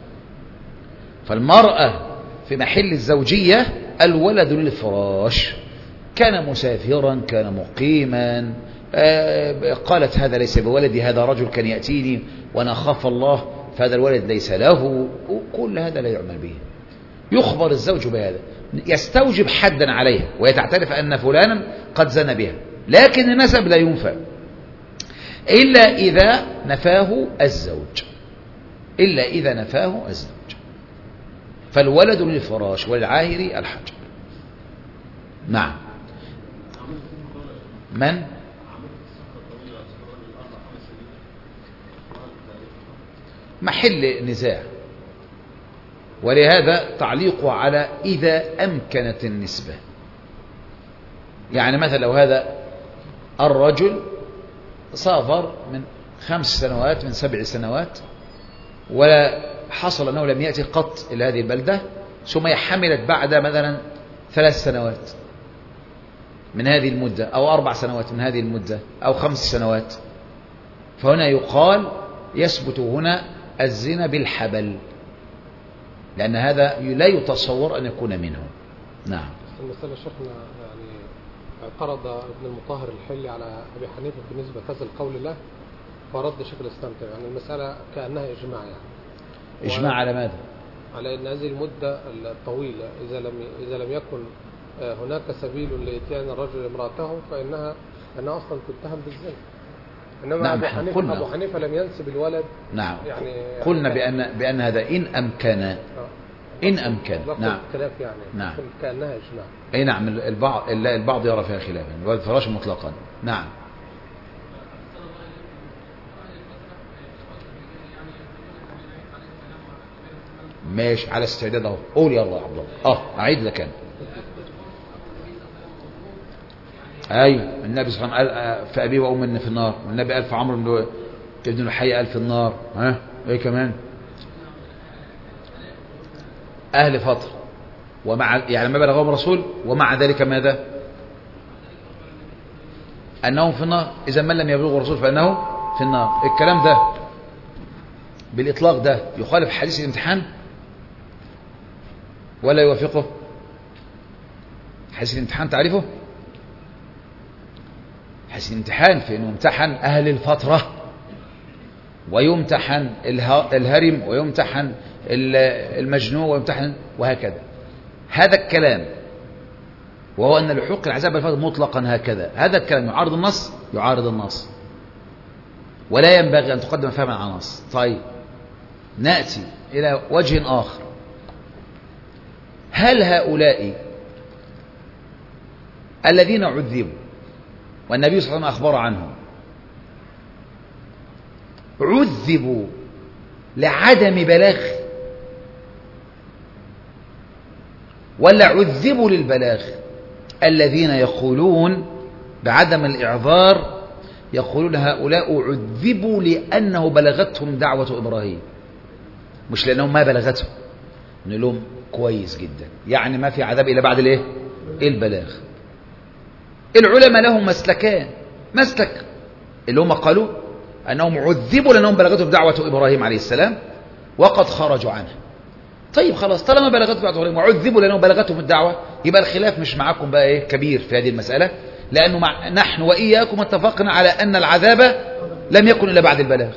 فالمرأة في محل الزوجية الولد للفراش، كان مسافرا كان مقيما، آه قالت هذا ليس بولدي، هذا رجل كان يأتيني وأنا أخاف الله فهذا الولد ليس له، وكل هذا لا يعمل به. يخبر الزوج بهذا، يستوجب حدا عليها وهي تعترف أن فلانا قد زنى بها، لكن النسب لا ينفى إلا إذا نفاه الزوج، إلا إذا نفاه الزوج. فالولد للفراش والعاهر الحجر. نعم. من؟ محل نزاع، ولهذا تعليقه على إذا أمكنت النسبة. يعني مثلا لو هذا الرجل سافر من خمس سنوات من سبع سنوات وحصل أنه لم يأتي قط إلى هذه البلدة، ثم حملت بعد مثلا ثلاث سنوات من هذه المدة أو أربع سنوات من هذه المدة أو خمس سنوات، فهنا يقال يثبت هنا الزنا بالحبل، لأن هذا لا يتصور أن يكون منه. نعم. المسألة شيخنا يعني اعترض ابن المطهر الحلي على أبي حنيفة بالنسبة لهذا القول له، فرد شيخ الإسلام يعني المسألة كأنها إجماع. يعني إجماع على ماذا؟ على أن هذه المدة الطويلة إذا لم إذا لم يكن هناك سبيل لإتيان الرجل امرأته فإنها أنها أصلا تتهم بالزنا. إنما نعم. أبو حنيفة قلنا. أبو حنيفة لم ينسب الولد. نعم. يعني قلنا يعني بأن بأن هذا إن أمكن آه. إن أمكن. نعم. خلاف يعني. نعم. كأنها إجماع. أي نعم. البعض البعض يرى فيها خلافا، والفراش مطلقا. نعم. ماشي على استعداد اهو. قول يلا يا عبد الله. اه اعيد لك انا. ايوه النبي صلى الله عليه وسلم قال في ابي وامي في النار، والنبي قال في عمرو بن الحي قال في النار. ها ايه كمان؟ اهل فتره ومع يعني ما بلغهم الرسول ومع ذلك ماذا؟ انهم في النار. اذا من لم يبلغه الرسول فانه في النار. الكلام ده بالاطلاق ده يخالف حديث الامتحان ولا يوافقه؟ حديث الامتحان تعرفه؟ حديث الامتحان في انه يمتحن اهل الفتره ويمتحن الهرم ويمتحن المجنون ويمتحن وهكذا. هذا الكلام وهو ان لحوق العذاب الفتره مطلقا هكذا، هذا الكلام يعارض النص؟ يعارض النص، ولا ينبغي ان تقدم فهما على النص. طيب ناتي الى وجه اخر. هل هؤلاء الذين عذبوا والنبي صلى الله عليه وسلم أخبر عنهم عذبوا لعدم بلاغ ولا عذبوا للبلاغ؟ الذين يقولون بعدم الإعذار يقولون هؤلاء عذبوا لأنه بلغتهم دعوة إبراهيم، مش لأنهم ما بلغتهم. نقول لهم كويس جدا، يعني ما في عذاب إلا بعد الايه؟ البلاغ. العلماء لهم مسلكان، مسلك اللي هم قالوا أنهم عذبوا لأنهم بلغتهم دعوة إبراهيم عليه السلام وقد خرجوا عنها. طيب خلاص، طالما بلغتهم دعوة إبراهيم وعذبوا لأنهم بلغتهم الدعوة، يبقى الخلاف مش معكم بقى إيه كبير في هذه المسألة، لأنه مع نحن وإياكم اتفقنا على أن العذاب لم يكن إلا بعد البلاغ.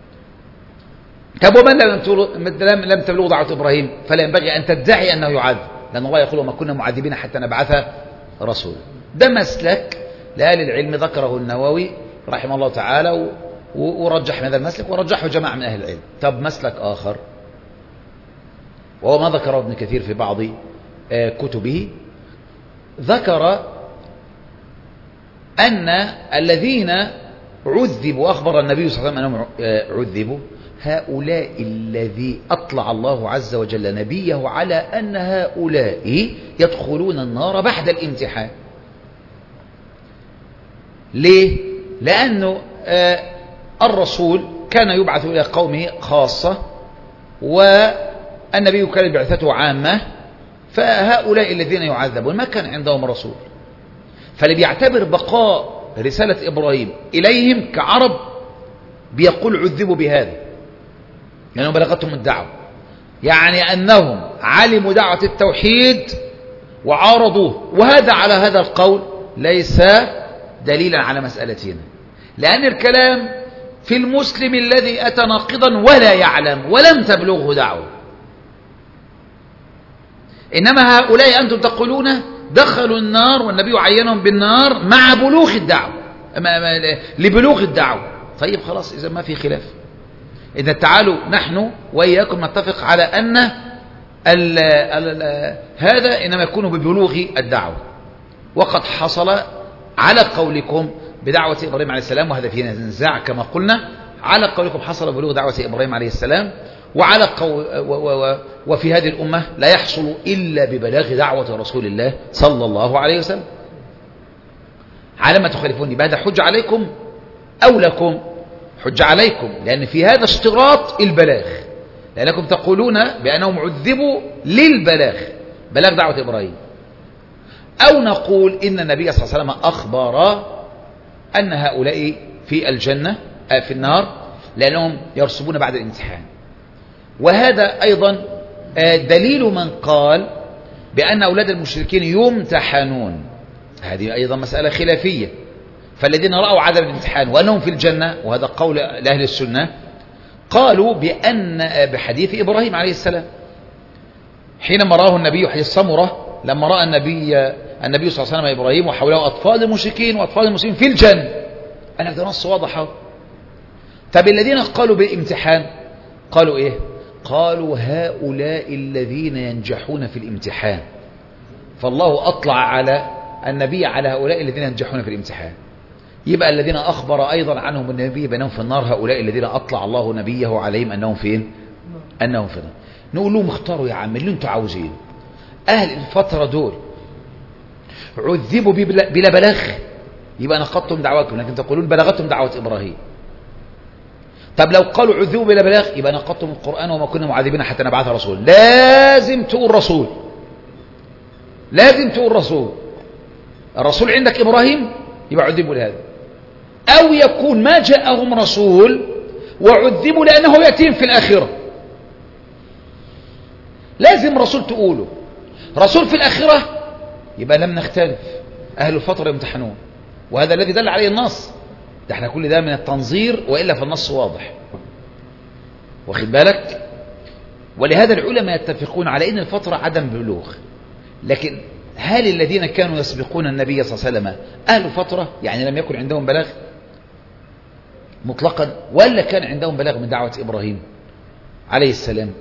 طب ومن لم لم تبلغ دعوة إبراهيم فلا ينبغي أن تدعي أنه يعذب، لأن الله يقول وما كنا معذبين حتى نبعث رسولا. ده مسلك لأهل العلم ذكره النووي رحمه الله تعالى ورجح من هذا المسلك، ورجحه جماعة من أهل العلم. طب مسلك آخر وهو ما ذكره ابن كثير في بعض كتبه، ذكر أن الذين عذبوا وأخبر النبي صلى الله عليه وسلم أنهم عذبوا هؤلاء الذي أطلع الله عز وجل نبيه على أن هؤلاء يدخلون النار بعد الامتحان. ليه؟ لأنه الرسول كان يبعث إلى قومه خاصة والنبي كانت بعثته عامة، فهؤلاء الذين يعذبون ما كان عندهم رسول، فاللي بيعتبر بقاء رسالة إبراهيم إليهم كعرب بيقول عذبوا بهذا لأنهم بلغتهم الدعوة، يعني أنهم علموا دعوة التوحيد وعارضوه. وهذا على هذا القول ليس دليلا على مسألتنا، لأن الكلام في المسلم الذي أتى ناقضا ولا يعلم ولم تبلغه دعوة. إنما هؤلاء أنتم تقولون دخلوا النار والنبي عينهم بالنار مع بلوغ الدعوة، لبلوغ الدعوة. طيب خلاص، إذا ما في خلاف. إذا تعالوا نحن وإياكم نتفق على أن ال ال ال هذا إنما يكون ببلوغ الدعوة، وقد حصل على قولكم بدعوة إبراهيم عليه السلام، وهذا فيه نزاع كما قلنا. على قولكم حصل بلوغ دعوة إبراهيم عليه السلام، وعلى قول و و و وفي هذه الأمة لا يحصل إلا ببلاغ دعوة رسول الله صلى الله عليه وسلم. على ما تخالفوني بهذا حج عليكم أو لكم؟ حج عليكم، لأن في هذا اشتراط البلاغ، لأنكم تقولون بأنهم عذبوا للبلاغ، بلاغ دعوة إبراهيم. أو نقول إن النبي صلى الله عليه وسلم أخبر أن هؤلاء في الجنة في النار لأنهم يرسبون بعد الامتحان. وهذا أيضا دليل من قال بأن أولاد المشركين يمتحنون، هذه أيضا مسألة خلافية. فالذين رأوا عدم الامتحان وأنهم في الجنة، وهذا قول لأهل السنة، قالوا بأن بحديث إبراهيم عليه السلام حينما راه النبي حديث سمرة، لما رأى النبي النبي صلى الله عليه وسلم إبراهيم وحوله أطفال المشركين وأطفال المسلمين في الجنة، أنا ده نص واضح. طب الذين قالوا بالامتحان قالوا إيه؟ قالوا هؤلاء الذين ينجحون في الامتحان، فالله أطلع على النبي على هؤلاء الذين ينجحون في الامتحان. يبقى الذين أخبر أيضا عنهم النبي بأنهم في النار هؤلاء الذين أطلع الله نبيه عليهم أنهم فين؟ أنهم في النار. نقول لهم اختاروا يا عم اللي انتوا عاوزينه. أهل الفترة دول عذبوا بلا بلاغ، يبقى نقضتم دعواتكم، لكن تقولون بلغتهم دعوة إبراهيم. طب لو قالوا عذبوا بلا بلاغ يبقى نقضتم القرآن وما كنا معذبين حتى نبعث رسول. لازم تقول رسول، لازم تقول رسول. الرسول عندك إبراهيم يبقى عذبوا لهذا، أو يكون ما جاءهم رسول وعذبوا لأنه يأتيهم في الآخرة. لازم رسول تقوله، رسول في الآخرة يبقى لم نختلف. أهل الفترة يمتحنون، وهذا الذي دل عليه النص. ده احنا كل ده من التنظير، وإلا فالنص واضح، واخد بالك. ولهذا العلماء يتفقون على أن الفترة عدم بلوغ. لكن هل الذين كانوا يسبقون النبي صلى الله عليه وسلم أهل فترة يعني لم يكن عندهم بلاغ مطلقا، ولا كان عندهم بلاغ من دعوة إبراهيم عليه السلام؟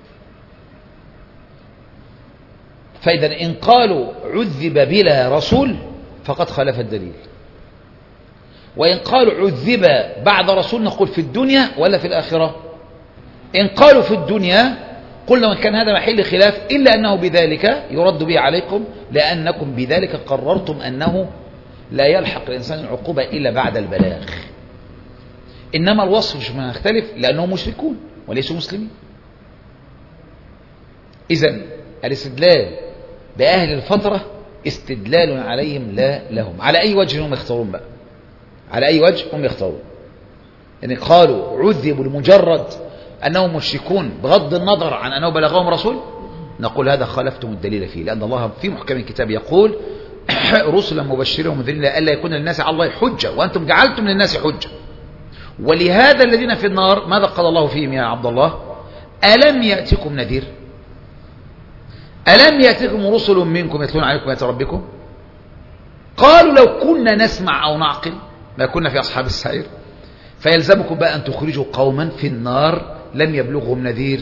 فإذا إن قالوا عذب بلا رسول فقد خالف الدليل، وإن قالوا عذب بعد رسول نقول في الدنيا ولا في الآخرة. إن قالوا في الدنيا قلنا وإن كان هذا محل خلاف إلا أنه بذلك يرد به عليكم، لأنكم بذلك قررتم أنه لا يلحق الإنسان العقوبة إلا بعد البلاغ. إنما الوصف مش مختلف لأنهم مشركون وليسوا مسلمين. إذن الاستدلال بأهل الفترة استدلال عليهم لا لهم. على أي وجه هم يختارون بقى؟ على أي وجه هم يختارون؟ يعني قالوا عذبوا لمجرد أنهم مشركون بغض النظر عن أنه بلغهم رسول؟ نقول هذا خالفتم الدليل فيه، لأن الله في محكم الكتاب يقول رسلا مبشرين ومنذرين لئلا يكون للناس على الله حجة وأنتم جعلتم للناس حجة. ولهذا الذين في النار ماذا قال الله فيهم يا عبد الله؟ ألم يأتكم نذير؟ ألم يأتكم رسل منكم يتلون عليكم آيات ربكم؟ قالوا لو كنا نسمع أو نعقل ما كنا في أصحاب السعير. فيلزمكم بقى أن تخرجوا قوما في النار لم يبلغهم نذير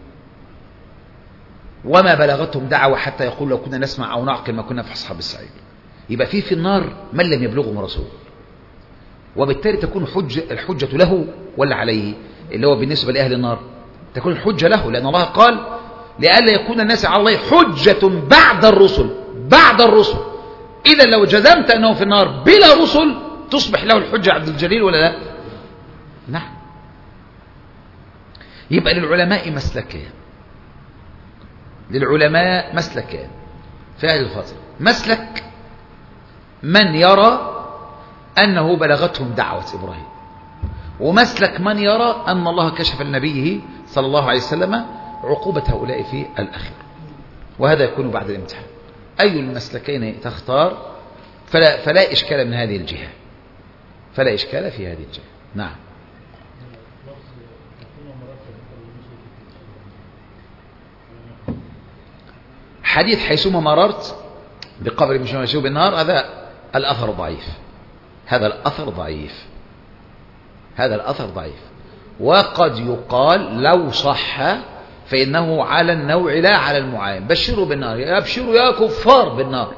وما بلغتهم دعوة حتى يقول لو كنا نسمع أو نعقل ما كنا في أصحاب السعير. يبقى في في النار من لم يبلغهم رسول، وبالتالي تكون حجة الحجة له ولا عليه؟ اللي هو بالنسبة لأهل النار تكون الحجة له، لأن الله قال لئلا يكون الناس على الله حجة بعد الرسل. بعد الرسل إذا لو جزمت أنه في النار بلا رسل تصبح له الحجة عبد الجليل ولا لا؟ نعم. يبقى للعلماء مسلكين، للعلماء مسلكين في هذه الفترة. مسلك من يرى أنه بلغتهم دعوة إبراهيم، ومسلك من يرى أن الله كشف لنبيه صلى الله عليه وسلم عقوبة هؤلاء في الآخرة، وهذا يكون بعد الامتحان. أي المسلكين تختار فلا, فلا إشكال من هذه الجهة، فلا إشكال في هذه الجهة. نعم. حديث حيثما مررت بقبر مش مشوب بالنار هذا الأثر ضعيف، هذا الأثر ضعيف، هذا الأثر ضعيف. وقد يقال لو صح فإنه على النوع لا على المعاين. بشروا بالنار، يبشروا يا كفار بالنار،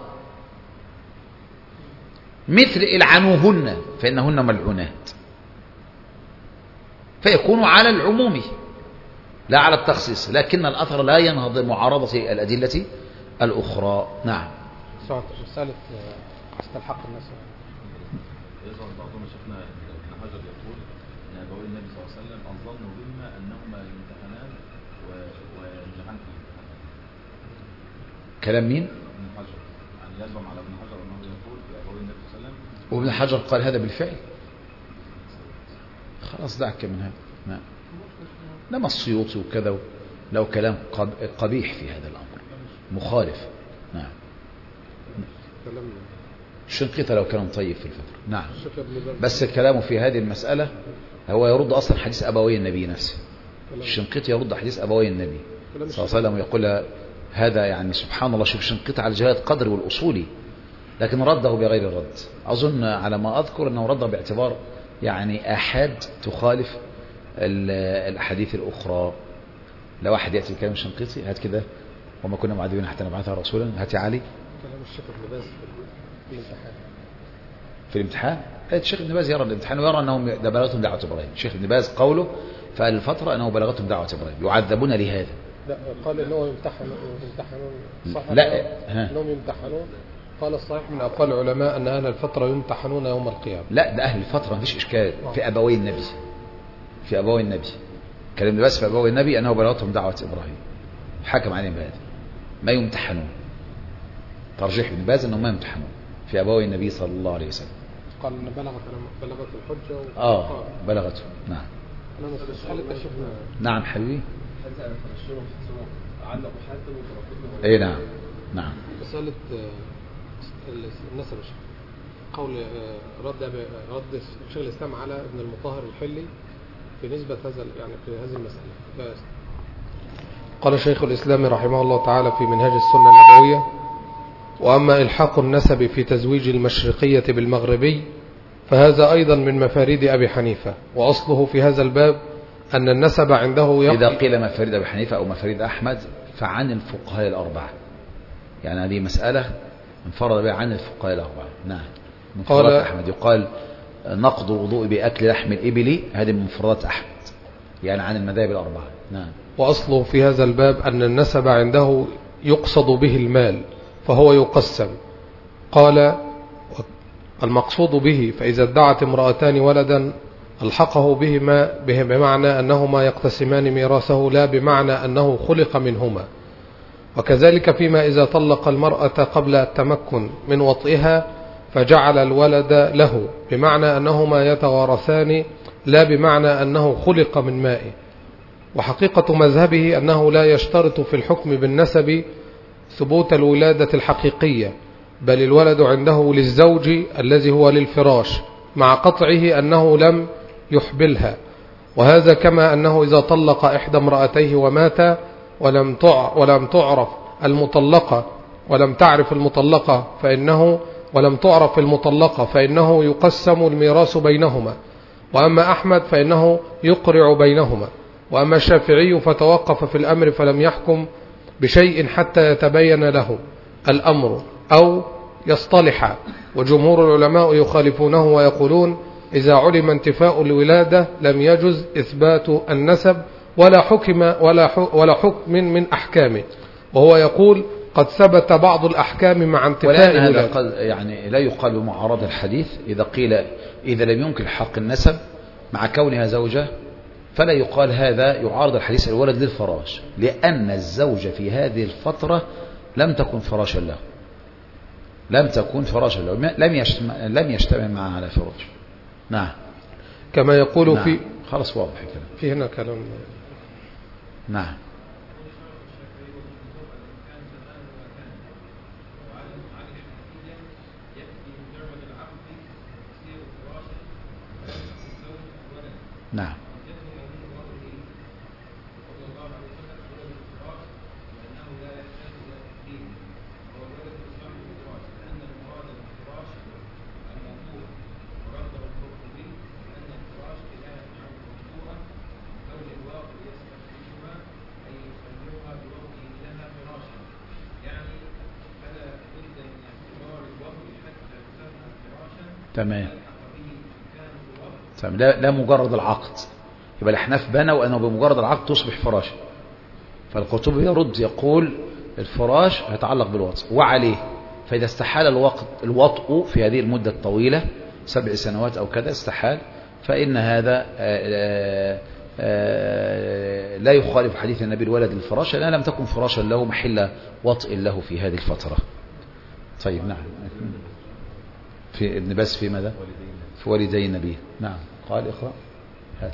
مثل العنوهن فإنهن ملعونات، فيكون على العموم لا على التخصيص، لكن الأثر لا ينهض معارضة الأدلة الأخرى. نعم. رسالة استلحق الناس. يظهر بعضهم شيخنا ابن حجر يقول ان ابوي النبي صلى الله عليه وسلم اظنوا بهما انهما يمتحنان وينجحان في الامتحان. كلام مين؟ ابن حجر، يعني يزعم على ابن حجر انه يقول في ابوي النبي صلى الله عليه وسلم. وابن حجر قال هذا بالفعل. خلاص دعك من هذا. نعم. لما السيوطي وكذا لو كلام قبيح في هذا الأمر مخالف. نعم. الشنقيطة لو كان طيب في الفترة. نعم. بس كلامه في هذه المسألة هو يرد أصلا حديث أبوي النبي نفسه. الشنقيطي يرد حديث أبوي النبي صلى الله عليه وسلم ويقول هذا يعني سبحان الله. شوف الشنقيطي على جهة قدر والأصولي، لكن رده بغير الرد. أظن على ما أذكر أنه رده باعتبار يعني أحد تخالف الأحاديث الأخرى. لو واحد يأتي بكلام الشنقيطي هات كده وما كنا معذبين حتى نبعثها رسولا، هات يا علي. كلام الشيخ ابن باز في الامتحان. في الامتحان الشيخ ابن باز يرى الامتحان ويرى أنهم بلغتهم دعوة إبراهيم. الشيخ ابن باز قوله فقال الفترة أنه بلغتهم دعوة إبراهيم يعذبون لهذا. لا قال إنه يمتحنون يمتحنون صح. لا إنهم يمتحنون. قال الصحيح من أقوال العلماء أن أهل الفترة يمتحنون يوم القيامة. لا ده أهل الفترة ما فيش إشكال في أبوي النبي، في أبوي النبي كلام ابن باز في أبوي النبي أنه بلغتهم دعوة إبراهيم حكم عليهم بهذا ما يمتحنون. ترجيح ابن باز أنهم ما يمتحنون في أبوي النبي صلى الله عليه وسلم. قال إن بلغت بلغت الحجة و... آه بلغته. نعم. نعم حبيبي. اي نعم. نعم. رسالة النسب قول رد رد شيخ الإسلام على ابن المطهر الحلي في نسبة هذا يعني في هذه المسألة. قال شيخ الإسلام رحمه الله تعالى في منهاج السنة النبوية: وأما إلحاق النسب في تزويج المشرقية بالمغربي فهذا أيضا من مفاريد أبي حنيفة، وأصله في هذا الباب أن النسب عنده يقضي. إذا قيل مفاريد أبي حنيفة أو مفاريد أحمد فعن الفقهاء الأربعة، يعني هذه مسألة انفرد بها عن الفقهاء الأربعة. نعم. من مفردات أحمد يقال نقض الوضوء بأكل لحم الإبل، هذه من مفردات أحمد يعني عن المذاهب الأربعة. نعم. وأصله في هذا الباب أن النسب عنده يقصد به المال فهو يقسم. قال المقصود به فإذا ادعت امرأتان ولدا الحقه بهما بمعنى أنهما يقتسمان ميراثه لا بمعنى أنه خلق منهما. وكذلك فيما إذا طلق المرأة قبل التمكن من وطئها فجعل الولد له، بمعنى أنهما يتوارثان لا بمعنى أنه خلق من ماء. وحقيقة مذهبه أنه لا يشترط في الحكم بالنسب ثبوت الولادة الحقيقية، بل الولد عنده للزوج الذي هو للفراش، مع قطعه أنه لم يحبلها. وهذا كما أنه إذا طلق إحدى امرأتيه ومات ولم ولم تعرف المطلقة ولم تعرف المطلقة فإنه ولم تعرف المطلقة فإنه يقسم الميراث بينهما. وأما أحمد فإنه يقرع بينهما. وأما الشافعي فتوقف في الأمر فلم يحكم بشيء حتى يتبين له الأمر أو يصطلح. وجمهور العلماء يخالفونه ويقولون إذا علم انتفاء الولادة لم يجز إثبات النسب ولا حكم ولا ولا حكم من أحكامه. وهو يقول قد ثبت بعض الأحكام مع انتفاء الولادة. يعني لا يقال بمعارض الحديث إذا قيل إذا لم يمكن حق النسب مع كونها زوجة، فلا يقال هذا يعارض الحديث الولد للفراش، لأن الزوجة في هذه الفترة لم تكن فراشا له، لم تكن فراشا له، لم يجتمع لم يجتمع معها على فراش. نعم. كما يقول نعم. في خلاص واضح الكلام. في هنا كلام. نعم. نعم. تمام. تمام. لا, لا مجرد العقد، يبقى الأحناف بنوا أنه بمجرد العقد تصبح فراشا، فالقرطبي يرد يقول الفراش يتعلق بالوطء وعليه، فإذا استحال الوقت الوطء في هذه المدة الطويلة سبع سنوات أو كذا استحال، فإن هذا لا يخالف حديث النبي الولد للفراش، لأنها لم تكن فراشا له محل وطء له في هذه الفترة. طيب. نعم. في ابن باز في ماذا؟ في والدي النبي. نعم. قال اقرأ. هات.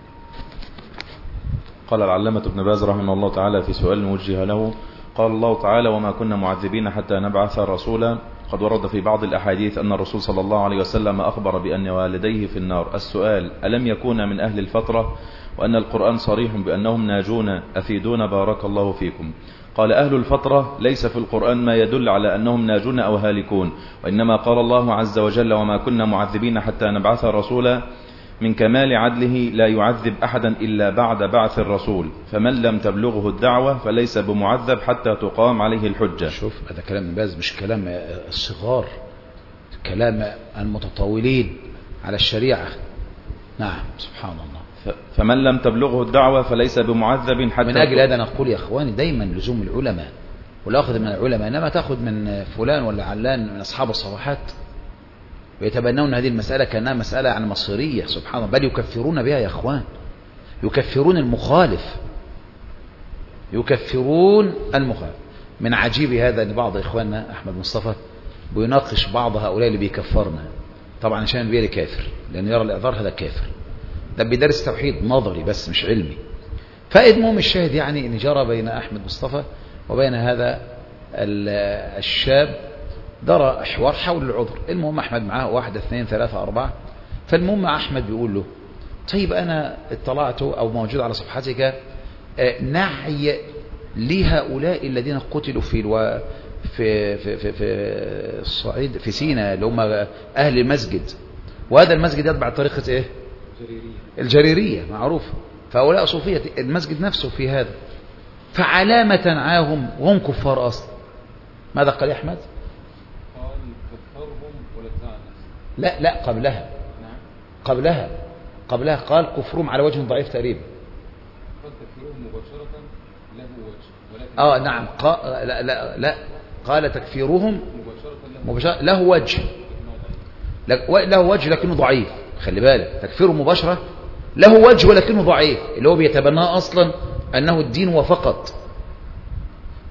قال العلامة ابن باز رحمه الله تعالى في سؤال موجه له، قال الله تعالى وما كنا معذبين حتى نبعث رسولا. قد ورد في بعض الأحاديث أن الرسول صلى الله عليه وسلم أخبر بأن والديه في النار. السؤال: ألم يكون من أهل الفترة؟ وأن القرآن صريح بأنهم ناجون أفيدون بارك الله فيكم. قال: أهل الفترة ليس في القرآن ما يدل على أنهم ناجون أو هالكون، وإنما قال الله عز وجل وما كنا معذبين حتى نبعث رسولا من كمال عدله لا يعذب أحدا إلا بعد بعث الرسول، فمن لم تبلغه الدعوة فليس بمعذب حتى تقام عليه الحجة. شوف هذا كلام ابن باز، مش كلام الصغار، كلام المتطاولين على الشريعة. نعم. سبحان الله. فمن لم تبلغه الدعوة فليس بمعذب حتى. من أجل هذا نقول يا أخواني دايما لزوم العلماء والأخذ من العلماء، إنما تأخذ من فلان ولا علان من أصحاب الصفحات ويتبنون هذه المسألة كأنها مسألة عن مصيرية. سبحان الله. بل يكفرون بها يا أخوان، يكفرون المخالف، يكفرون المخالف. من عجيب هذا أن بعض إخواننا أحمد مصطفى بيناقش بعض هؤلاء اللي بيكفرنا، طبعا عشان بيلي كافر، لأن يرى الإعذار هذا كافر، ده بيدرس توحيد نظري بس مش علمي. فالمهم الشاهد يعني ان جرى بين احمد مصطفى وبين هذا الشاب درى حوار حول العذر. المهم احمد معاه واحد اثنين ثلاثة اربعة، فالمهم احمد بيقول له طيب انا اطلعت او موجود على صفحتك نعي لهؤلاء الذين قتلوا في الو... في في في, في الصعيد في سيناء اللي هم اهل المسجد، وهذا المسجد يتبع طريقة ايه؟ الجريرية معروفة، فهؤلاء صوفية المسجد نفسه في هذا، فعلى ما تنعاهم وهم كفار أصلا. ماذا قال يا أحمد؟ قال كفرهم ولا بتاع الناس. لا لا قبلها. نعم. قبلها قبلها قال كفرهم على وجه ضعيف تقريبا. قال تكفيرهم مباشرة له وجه ولكن اه نعم قال لا لا لا قال تكفيرهم مباشرة له, مباشرة له وجه، له وجه لكنه ضعيف. خلي بالك تكفيره مباشرة له وجه ولكنه ضعيف، اللي هو بيتبناه أصلا أنه الدين وفقط.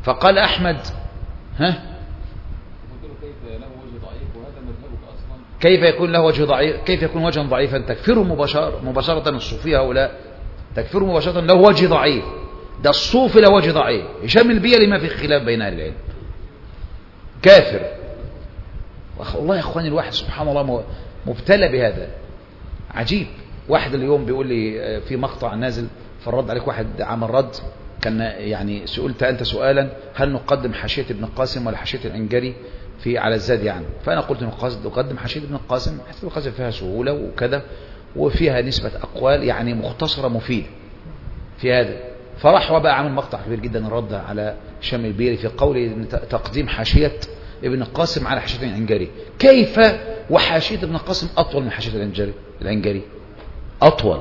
فقال أحمد ها قلت له كيف له وجه ضعيف وهذا مذهبك أصلا؟ كيف يكون له وجه ضعيف؟ كيف يكون وجها ضعيفا؟ تكفره مباشرة مباشرة الصوفية هؤلاء تكفره مباشرة له وجه ضعيف. ده الصوفي له وجه ضعيف. هشام البيلي ما في خلاف بين أهل العلم كافر. والله يا اخواني الواحد سبحان الله مبتلى بهذا عجيب. واحد اليوم بيقول لي في مقطع نازل فالرد عليك، واحد عمل رد كان يعني سئلت أنت سؤالا هل نقدم حاشية ابن القاسم ولا حاشية العنجري في على الزاد يعني، فأنا قلت نقدم حاشية ابن القاسم. حاشية ابن القاسم فيها سهولة وكذا وفيها نسبة أقوال يعني مختصرة مفيدة في هذا. فراح وبقى عامل مقطع كبير جدا الرد على هشام البيلي في قوله تقديم حاشية ابن القاسم على حاشية العنجري. كيف وحاشية ابن القاسم أطول من حاشية العنجري؟ العنجري أطول.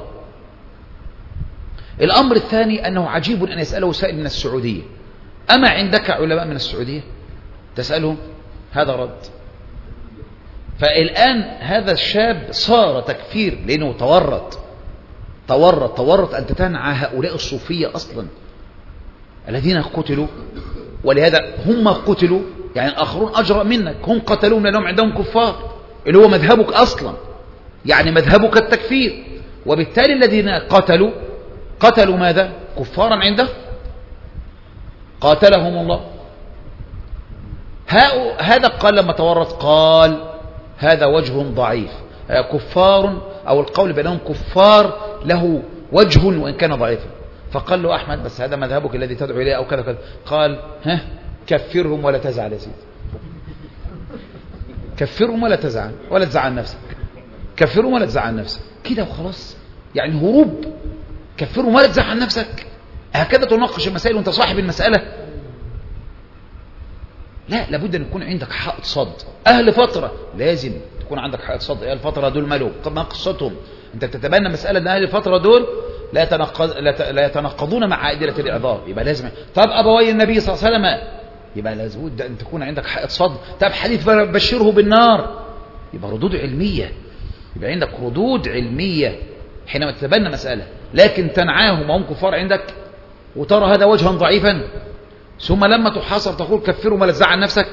الأمر الثاني أنه عجيب أن يسأله سائل من السعودية أما عندك علماء من السعودية تسألهم؟ هذا رد. فالآن هذا الشاب صار تكفير لأنه تورط تورط تورط أن تتنعى هؤلاء الصوفية أصلا الذين قتلوا، ولهذا هم قتلوا يعني الآخرون أجرأ منك، هم قتلوهم لأنهم عندهم كفار اللي هو مذهبك أصلا، يعني مذهبك التكفير. وبالتالي الذين قتلوا قتلوا ماذا؟ كفارا عنده قاتلهم الله. هذا قال لما تورط قال هذا وجه ضعيف، كفار أو القول بأنهم كفار له وجه وإن كان ضعيفا. فقال له أحمد بس هذا مذهبك الذي تدعو إليه أو كذا كذا. قال ها كفرهم ولا تزعل يا سيدي، كفرهم ولا تزعل ولا تزعل نفسك، كفرهم ولا تزعل نفسك كده وخلاص. يعني هروب كفرهم ولا تزعل نفسك، هكذا تناقش المسائل وانت صاحب المسألة؟ لا، لابد ان يكون عندك حائط صد. اهل فترة لازم تكون عندك حائط صد. اهل الفترة دول مالهم؟ ما قصتهم؟ انت بتتبنى مسألة ان اهل الفترة دول لا يتنقض لا يتناقضون مع عائلة الاعذار، يبقى لازم. طب ابوي النبي صلى الله عليه وسلم، يبقى لازم ان تكون عندك حائط صد. طب حديث بشره بالنار، يبقى ردود علمية، يبقى عندك ردود علمية حينما تتبنى مسألة. لكن تنعاهم وهم كفار عندك وترى هذا وجها ضعيفا ثم لما تحاصر تقول كفروا ولا تزعل نفسك،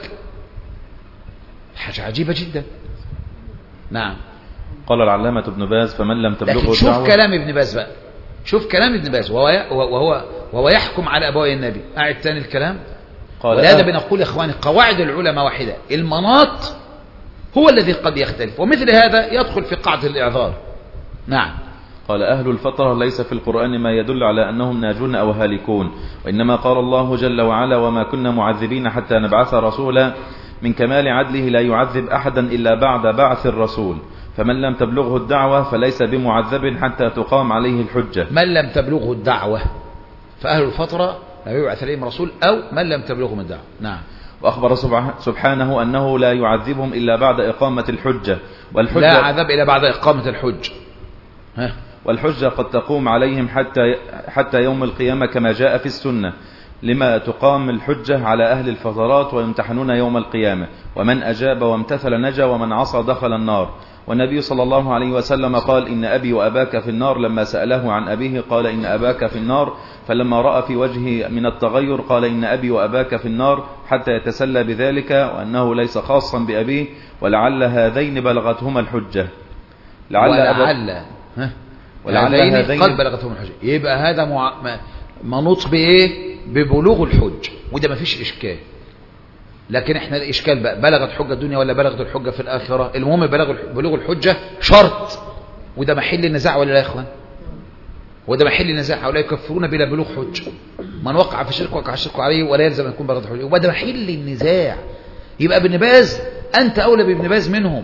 حاجة عجيبة جدا. نعم. قال العلامة ابن باز فمن لم تبلغه لكن شوف كلام ابن باز بقى، شوف كلام ابن باز وهو وهو وهو يحكم على أبوي النبي. أعد تاني الكلام. ولهذا بنقول يا إخواني قواعد العلماء واحدة، المناط هو الذي قد يختلف، ومثل هذا يدخل في قاعدة الإعذار. نعم. قال أهل الفترة ليس في القرآن ما يدل على أنهم ناجون أو هالكون، وإنما قال الله جل وعلا وما كنا معذبين حتى نبعث رسولا، من كمال عدله لا يعذب أحدا إلا بعد بعث الرسول، فمن لم تبلغه الدعوة فليس بمعذب حتى تقام عليه الحجة. من لم تبلغه الدعوة فأهل الفترة لا يبعث عليهم رسول، أو من لم تبلغهم الدعوة. نعم. وأخبر سبحانه أنه لا يعذبهم إلا بعد إقامة الحجة، والحجة لا عذاب إلا بعد إقامة الحج. ها. والحجة قد تقوم عليهم حتى حتى يوم القيامة كما جاء في السنة، لما تقام الحجة على أهل الفترات ويمتحنون يوم القيامة، ومن أجاب وامتثل نجا ومن عصى دخل النار. والنبي صلى الله عليه وسلم قال إن أبي وأباك في النار، لما سأله عن أبيه قال إن أباك في النار، فلما رأى في وجهه من التغير قال إن أبي وأباك في النار، حتى يتسلى بذلك وأنه ليس خاصا بأبيه، ولعل هذين بلغتهما الحجة. لعل ولعل ها ولعل هذين قد بلغتهم الحجة. يبقى هذا مع... منوط بإيه؟ ببلوغ الحج، وده ما فيش إشكال. لكن احنا الإشكال بقى بلغت حجة الدنيا ولا بلغت الحجة في الآخرة؟ المهم بلغ بلوغ الحجة شرط، وده محل النزاع ولا لا يا إخوان؟ وده محل النزاع. ولا يكفرون بلا بلوغ حجة، من وقع في الشرك وقع الشرك عليه ولا يلزم أن يكون بلغت الحجة، وده محل النزاع. يبقى ابن باز أنت أولى بابن باز منهم.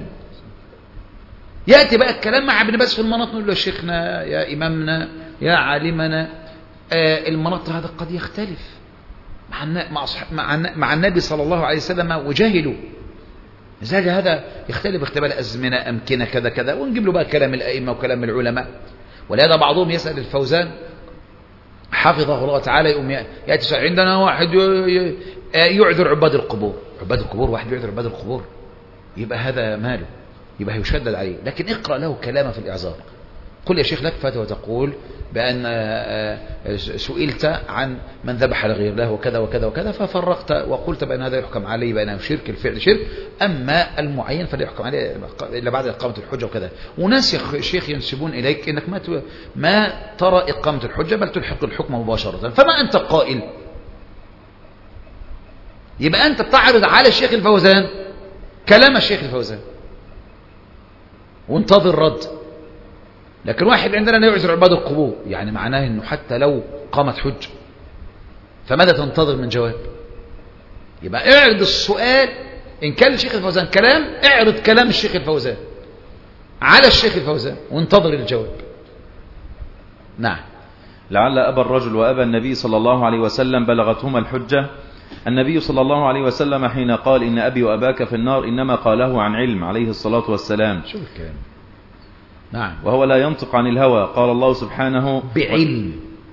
يأتي بقى الكلام مع ابن باز في المناط، نقول له يا شيخنا يا إمامنا يا عالمنا، آه المناط هذا قد يختلف مع مع مع, مع النبي صلى الله عليه وسلم وجاهلوا، لذلك هذا يختلف اختلاف الأزمنة أمكنة كذا كذا، ونجيب له بقى كلام الأئمة وكلام العلماء. ولهذا بعضهم يسأل الفوزان حفظه الله تعالى، يقوم يأتي عندنا واحد يعذر عباد القبور، عباد القبور واحد يعذر عباد القبور، يبقى هذا ماله؟ يبقى يشدد عليه. لكن اقرأ له كلامه في الإعذار قل يا شيخ لك فتوى تقول بأن سئلت عن من ذبح لغير الله وكذا وكذا وكذا ففرقت وقلت بأن هذا يحكم عليه بأنه شرك، الفعل شرك، أما المعين فلا يحكم عليه إلا بعد إقامة الحجة وكذا. وناس يا شيخ ينسبون إليك إنك ما ما ترى إقامة الحجة بل تلحق الحكم مباشرة، فما أنت قائل؟ يبقى أنت بتعرض على الشيخ الفوزان كلام الشيخ الفوزان وانتظر رد. لكن واحد عندنا لا يعذر عباد القبور، يعني معناه انه حتى لو قامت حج فماذا تنتظر من جواب؟ يبقى اعرض السؤال ان كان الشيخ الفوزان كلام، اعرض كلام الشيخ الفوزان على الشيخ الفوزان وانتظر الجواب. نعم. لعل أبا الرجل وأبا النبي صلى الله عليه وسلم بلغتهما الحجة. النبي صلى الله عليه وسلم حين قال إن أبي وأباك في النار إنما قاله عن علم عليه الصلاة والسلام. شو الكلام؟ نعم. وهو لا ينطق عن الهوى، قال الله سبحانه بعلم.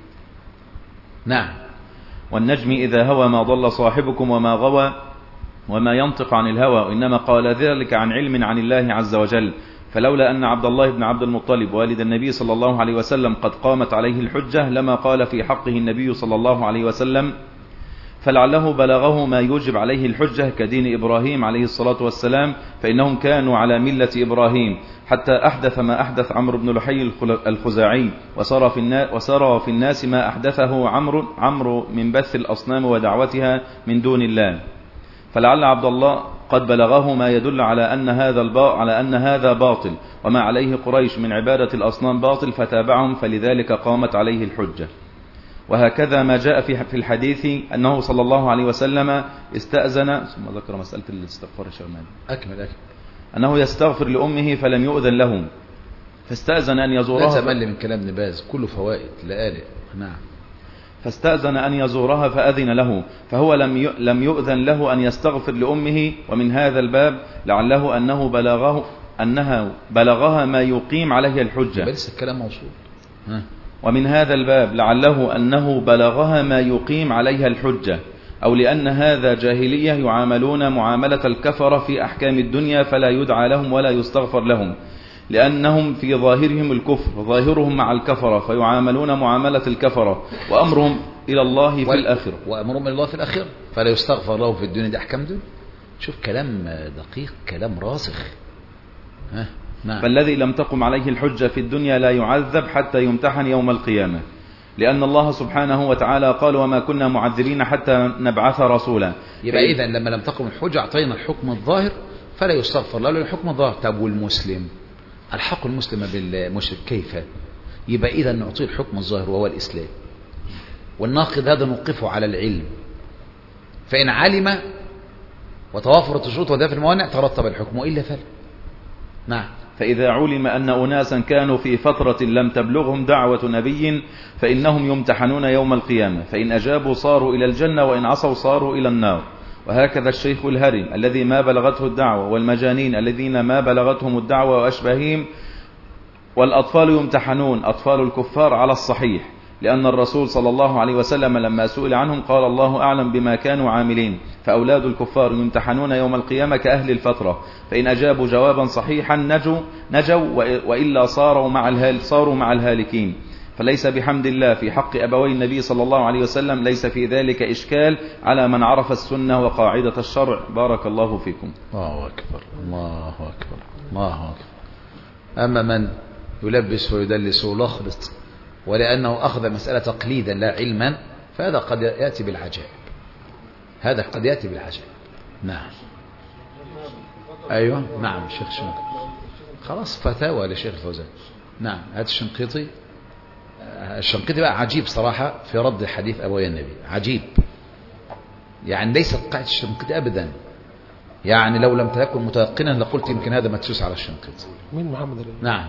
نعم. والنجم إذا هوى ما ضل صاحبكم وما غوى وما ينطق عن الهوى إنما قال ذلك عن علم عن الله عز وجل. فلولا أن عبد الله بن عبد المطلب والد النبي صلى الله عليه وسلم قد قامت عليه الحجة لما قال في حقه النبي صلى الله عليه وسلم، فلعله بلغه ما يوجب عليه الحجة كدين إبراهيم عليه الصلاة والسلام، فإنهم كانوا على ملة إبراهيم حتى أحدث ما أحدث عمرو بن لحي الخزاعي، وسار في الناس, وسار في الناس ما أحدثه عمرو عمرو من بث الأصنام ودعوتها من دون الله. فلعل عبد الله قد بلغه ما يدل على أن هذا الباطل على أن هذا باطل وما عليه قريش من عبادة الأصنام باطل، فتابعهم فلذلك قامت عليه الحجة. وهكذا ما جاء في الحديث أنه صلى الله عليه وسلم استأذن، ثم ذكر مسألة الاستغفار الشرمان أكمل أكمل أنه يستغفر لأمه فلم يؤذن له فاستأذن أن يزورها. لا تمل من كلام ابن باز كله فوائد لآلئ. نعم. فاستأذن أن يزورها فأذن له، فهو لم لم يؤذن له أن يستغفر لأمه. ومن هذا الباب لعله أنه بلغه أنها بلغها ما يقيم عليها الحجة. بس الكلام موصول. ها. ومن هذا الباب لعله أنه بلغها ما يقيم عليها الحجة، أو لأن هذا جاهلية يعاملون معاملة الكفرة في أحكام الدنيا فلا يدعى لهم ولا يستغفر لهم، لأنهم في ظاهرهم الكفر، ظاهرهم مع الكفرة فيعاملون معاملة الكفرة، وأمرهم إلى الله في الآخرة وأمرهم إلى الله في الآخرة فلا يستغفر له في الدنيا. دي أحكام دنيا. شوف كلام دقيق، كلام راسخ. ها. نعم. فالذي لم تقم عليه الحجة في الدنيا لا يعذب حتى يمتحن يوم القيامة، لأن الله سبحانه وتعالى قال وما كنا معذبين حتى نبعث رسولا. يبقى إذن لما لم تقم الحجة أعطينا الحكم الظاهر فلا يستغفر له الحكم الظاهر. طب والمسلم الحق المسلم بالمشرك كيف؟ يبقى إذن نعطيه الحكم الظاهر وهو الإسلام، والناقض هذا نوقفه على العلم، فإن علم وتوافرت الشروط ودافع الموانع ترتب الحكم، وإلا فلا. نعم. فإذا علم أن أناسا كانوا في فترة لم تبلغهم دعوة نبي فإنهم يمتحنون يوم القيامة، فإن أجابوا صاروا إلى الجنة وإن عصوا صاروا إلى النار. وهكذا الشيخ الهرم الذي ما بلغته الدعوة، والمجانين الذين ما بلغتهم الدعوة وأشباههم، والأطفال يمتحنون أطفال الكفار على الصحيح، لأن الرسول صلى الله عليه وسلم لما سئل عنهم قال الله أعلم بما كانوا عاملين. فأولاد الكفار يمتحنون يوم القيامة كأهل الفترة، فإن أجابوا جوابا صحيحا نجوا نجوا وإلا صاروا مع الهال صاروا مع الهالكين. فليس بحمد الله في حق أبوي النبي صلى الله عليه وسلم ليس في ذلك إشكال على من عرف السنة وقاعدة الشرع. بارك الله فيكم. الله أكبر الله أكبر الله أكبر. أما من يلبس ويدلس ويلخبط ولأنه أخذ مسألة تقليدا لا علما فهذا قد يأتي بالعجائب، هذا قد يأتي بالعجائب. نعم. أيوة. نعم. الشيخ الشنقيطي خلاص فتاوى للشيخ الفوزان. نعم. هذا الشنقيطي الشنقيطي بقى عجيب صراحة في رد حديث أبوي النبي، عجيب يعني ليست قاعدة الشنقيطي أبدا، يعني لو لم تكن متيقنا لقلت يمكن هذا مدسوس على الشنقيطي. مين محمد علي؟ نعم.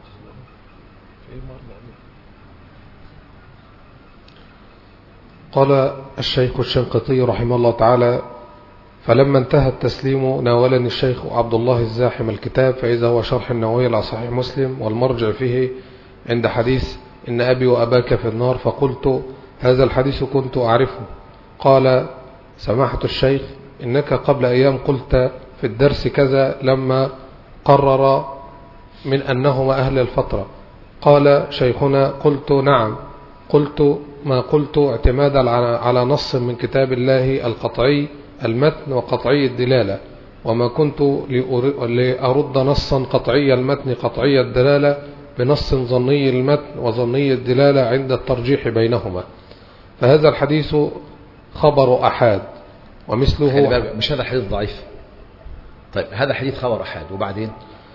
قال الشيخ الشنقيطي رحمه الله تعالى: فلما انتهى التسليم ناولني الشيخ عبد الله الزاحم الكتاب، فإذا هو شرح النووي على صحيح مسلم، والمرجع فيه عند حديث إن أبي وأباك في النار، فقلت هذا الحديث كنت أعرفه. قال سماحة الشيخ إنك قبل أيام قلت في الدرس كذا لما قرر من أنهما أهل الفترة، قال شيخنا: قلت نعم. قلت: ما قلت اعتمادا على نص من كتاب الله القطعي المتن وقطعي الدلالة، وما كنت لأرد نصا قطعي المتن قطعي الدلالة بنص ظني المتن وظني الدلالة عند الترجيح بينهما، فهذا الحديث خبر أحاد ومثله. مش هذا حديث ضعيف؟ طيب هذا حديث خبر أحاد، وبعدين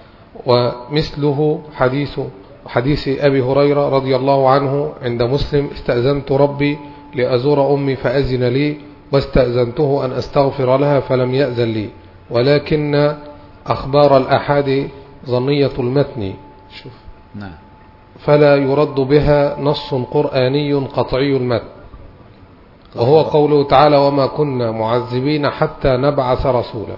ومثله حديث حديث أبي هريرة رضي الله عنه عند مسلم: استأذنت ربي لأزور أمي فأذن لي، واستأذنته أن أستغفر لها فلم يأذن لي، ولكن أخبار الأحاد ظنية المتن شوف نعم فلا يرد بها نص قرآني قطعي المتن، وهو قوله تعالى: وما كنا معذبين حتى نبعث رسولا،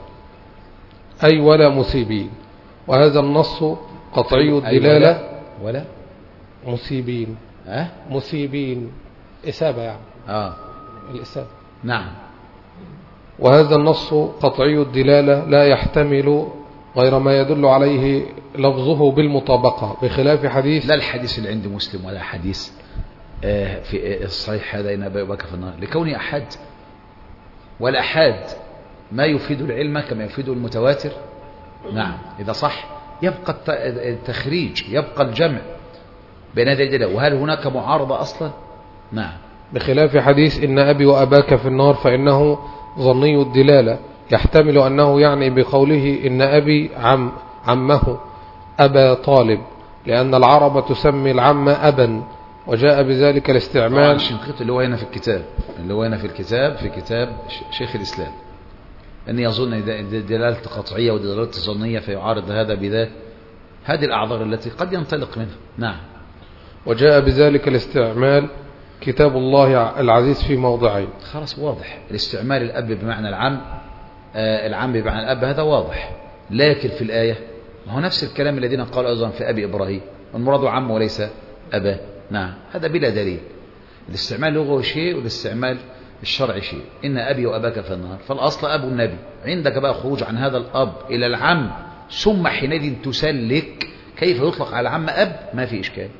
أي ولا مسيبين. وهذا النص قطعي الدلالة. ولا مسيبين أه؟ مسيبين إسابة يعني آه. الإسابة نعم. وهذا النص قطعي الدلالة لا يحتمل غير ما يدل عليه لفظه بالمطابقة، بخلاف حديث لا الحديث اللي عند مسلم ولا حديث آه في الصحيح هذا إن أبي بكر في النار لكوني أحد، والأحاد ما يفيد العلم كما يفيد المتواتر. نعم إذا صح يبقى التخريج، يبقى الجمع بين هذه الدلالة. وهل هناك معارضة أصلا؟ نعم. بخلاف حديث إن أبي وأباك في النار فإنه ظني الدلالة، يحتمل أنه يعني بقوله إن أبي عم عمه أبا طالب، لأن العرب تسمي العم أبا، وجاء بذلك الاستعمال. الشنقيط اللي هو هنا في الكتاب اللي هو هنا في الكتاب في كتاب شيخ الإسلام أن يظن دلالة قطعية ودلالة ظنية فيعارض هذا بذاك، هذه الأعذار التي قد ينطلق منها. نعم. وجاء بذلك الاستعمال كتاب الله العزيز في موضعين. خلاص واضح الاستعمال الأب بمعنى العم، آه العم بمعنى الأب، هذا واضح. لكن في الآية ما هو نفس الكلام الذين قالوا أيضا في أبي إبراهيم المراد عم وليس أبا. نعم هذا بلا دليل. الاستعمال لغوي شيء والاستعمال الشرعي شيء. إن أبي وأباك في النار، فالأصل أبو النبي. عندك بقى خروج عن هذا الأب إلى العم، ثم حينئذ تسلك كيف يطلق على العم أب، ما في إشكال.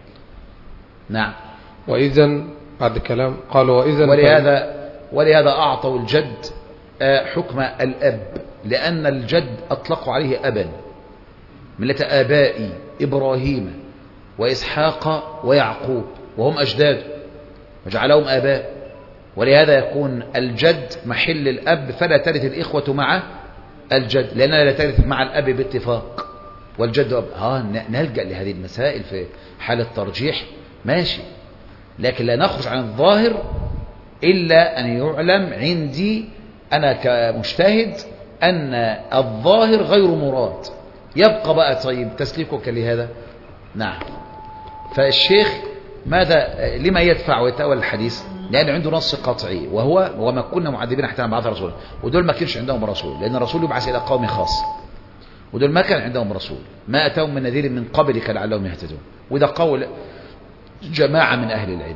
نعم. وإذن بعد كلام قالوا وإذن ولهذا ولهذا أعطوا الجد حكم الأب، لأن الجد أطلقوا عليه أبا، ملة آبائي إبراهيم وإسحاق ويعقوب وهم أجداد وجعلهم آباء، ولهذا يكون الجد محل الأب، فلا ترث الإخوة مع الجد، لأنها لا ترث مع الأب باتفاق، والجد أب. ها نلجأ لهذه المسائل في حالة ترجيح ماشي، لكن لا نخرج عن الظاهر إلا أن يعلم عندي أنا كمجتهد أن الظاهر غير مراد. يبقى بقى طيب تسليكك لهذا. نعم. فالشيخ ماذا لما يدفع ويتأول الحديث؟ لأن عنده نص قطعي، وهو وما كنا معذبين حتى نبعث رسولا، ودول ما كانش عندهم رسول، لأن الرسول يبعث إلى قوم خاص، ودول ما كان عندهم رسول، ما أتاهم من نذير من قبلك لعلهم يهتدون. وده قول جماعة من أهل العلم.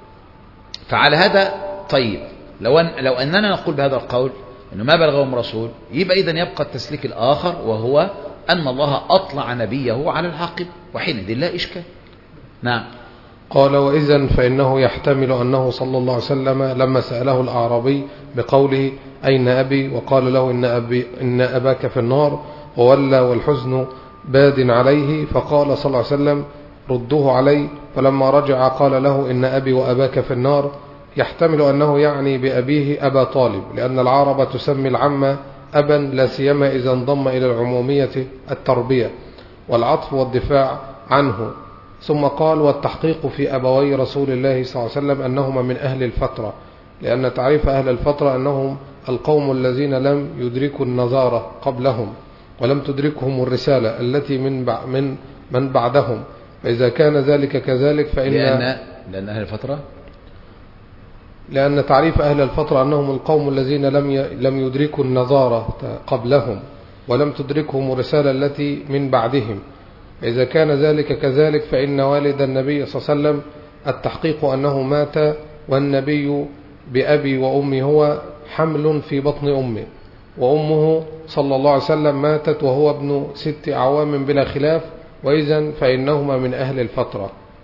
فعلى هذا طيب لو, أن لو أننا نقول بهذا القول أنه ما بلغهم رسول، يبقى إذن يبقى التسليك الآخر، وهو أن الله أطلع نبيه على العاقب، وحينئذ لا إشكال. نعم. قال وإذن فإنه يحتمل أنه صلى الله عليه وسلم لما سأله الأعرابي بقوله أين أبي، وقال له إن, أبي إن أباك في النار، وولى والحزن باد عليه، فقال صلى الله عليه وسلم ردوه علي، فلما رجع قال له إن أبي وأباك في النار. يحتمل أنه يعني بأبيه أبا طالب، لأن العرب تسمي العم أبا، لا سيما إذا انضم إلى العمومية التربية والعطف والدفاع عنه. ثم قال والتحقيق في أبوي رسول الله صلى الله عليه وسلم أنهما من أهل الفترة، لأن تعريف أهل الفترة أنهم القوم الذين لم يدركوا النظارة قبلهم ولم تدركهم الرسالة التي من من من بعدهم، فإذا كان ذلك كذلك فإن لأن, لأن أهل الفترة لأن تعريف أهل الفترة أنهم القوم الذين لم لم يدركوا النظارة قبلهم ولم تدركهم الرسالة التي من بعدهم، إذا كان ذلك كذلك فإن والد النبي صلى الله عليه وسلم التحقيق أنه مات، والنبي بأبي وأمي هو حمل في بطن أمه، وأمه صلى الله عليه وسلم ماتت وهو ابن ست أعوام بلا خلاف، وإذن فإنهما من أهل الفترة،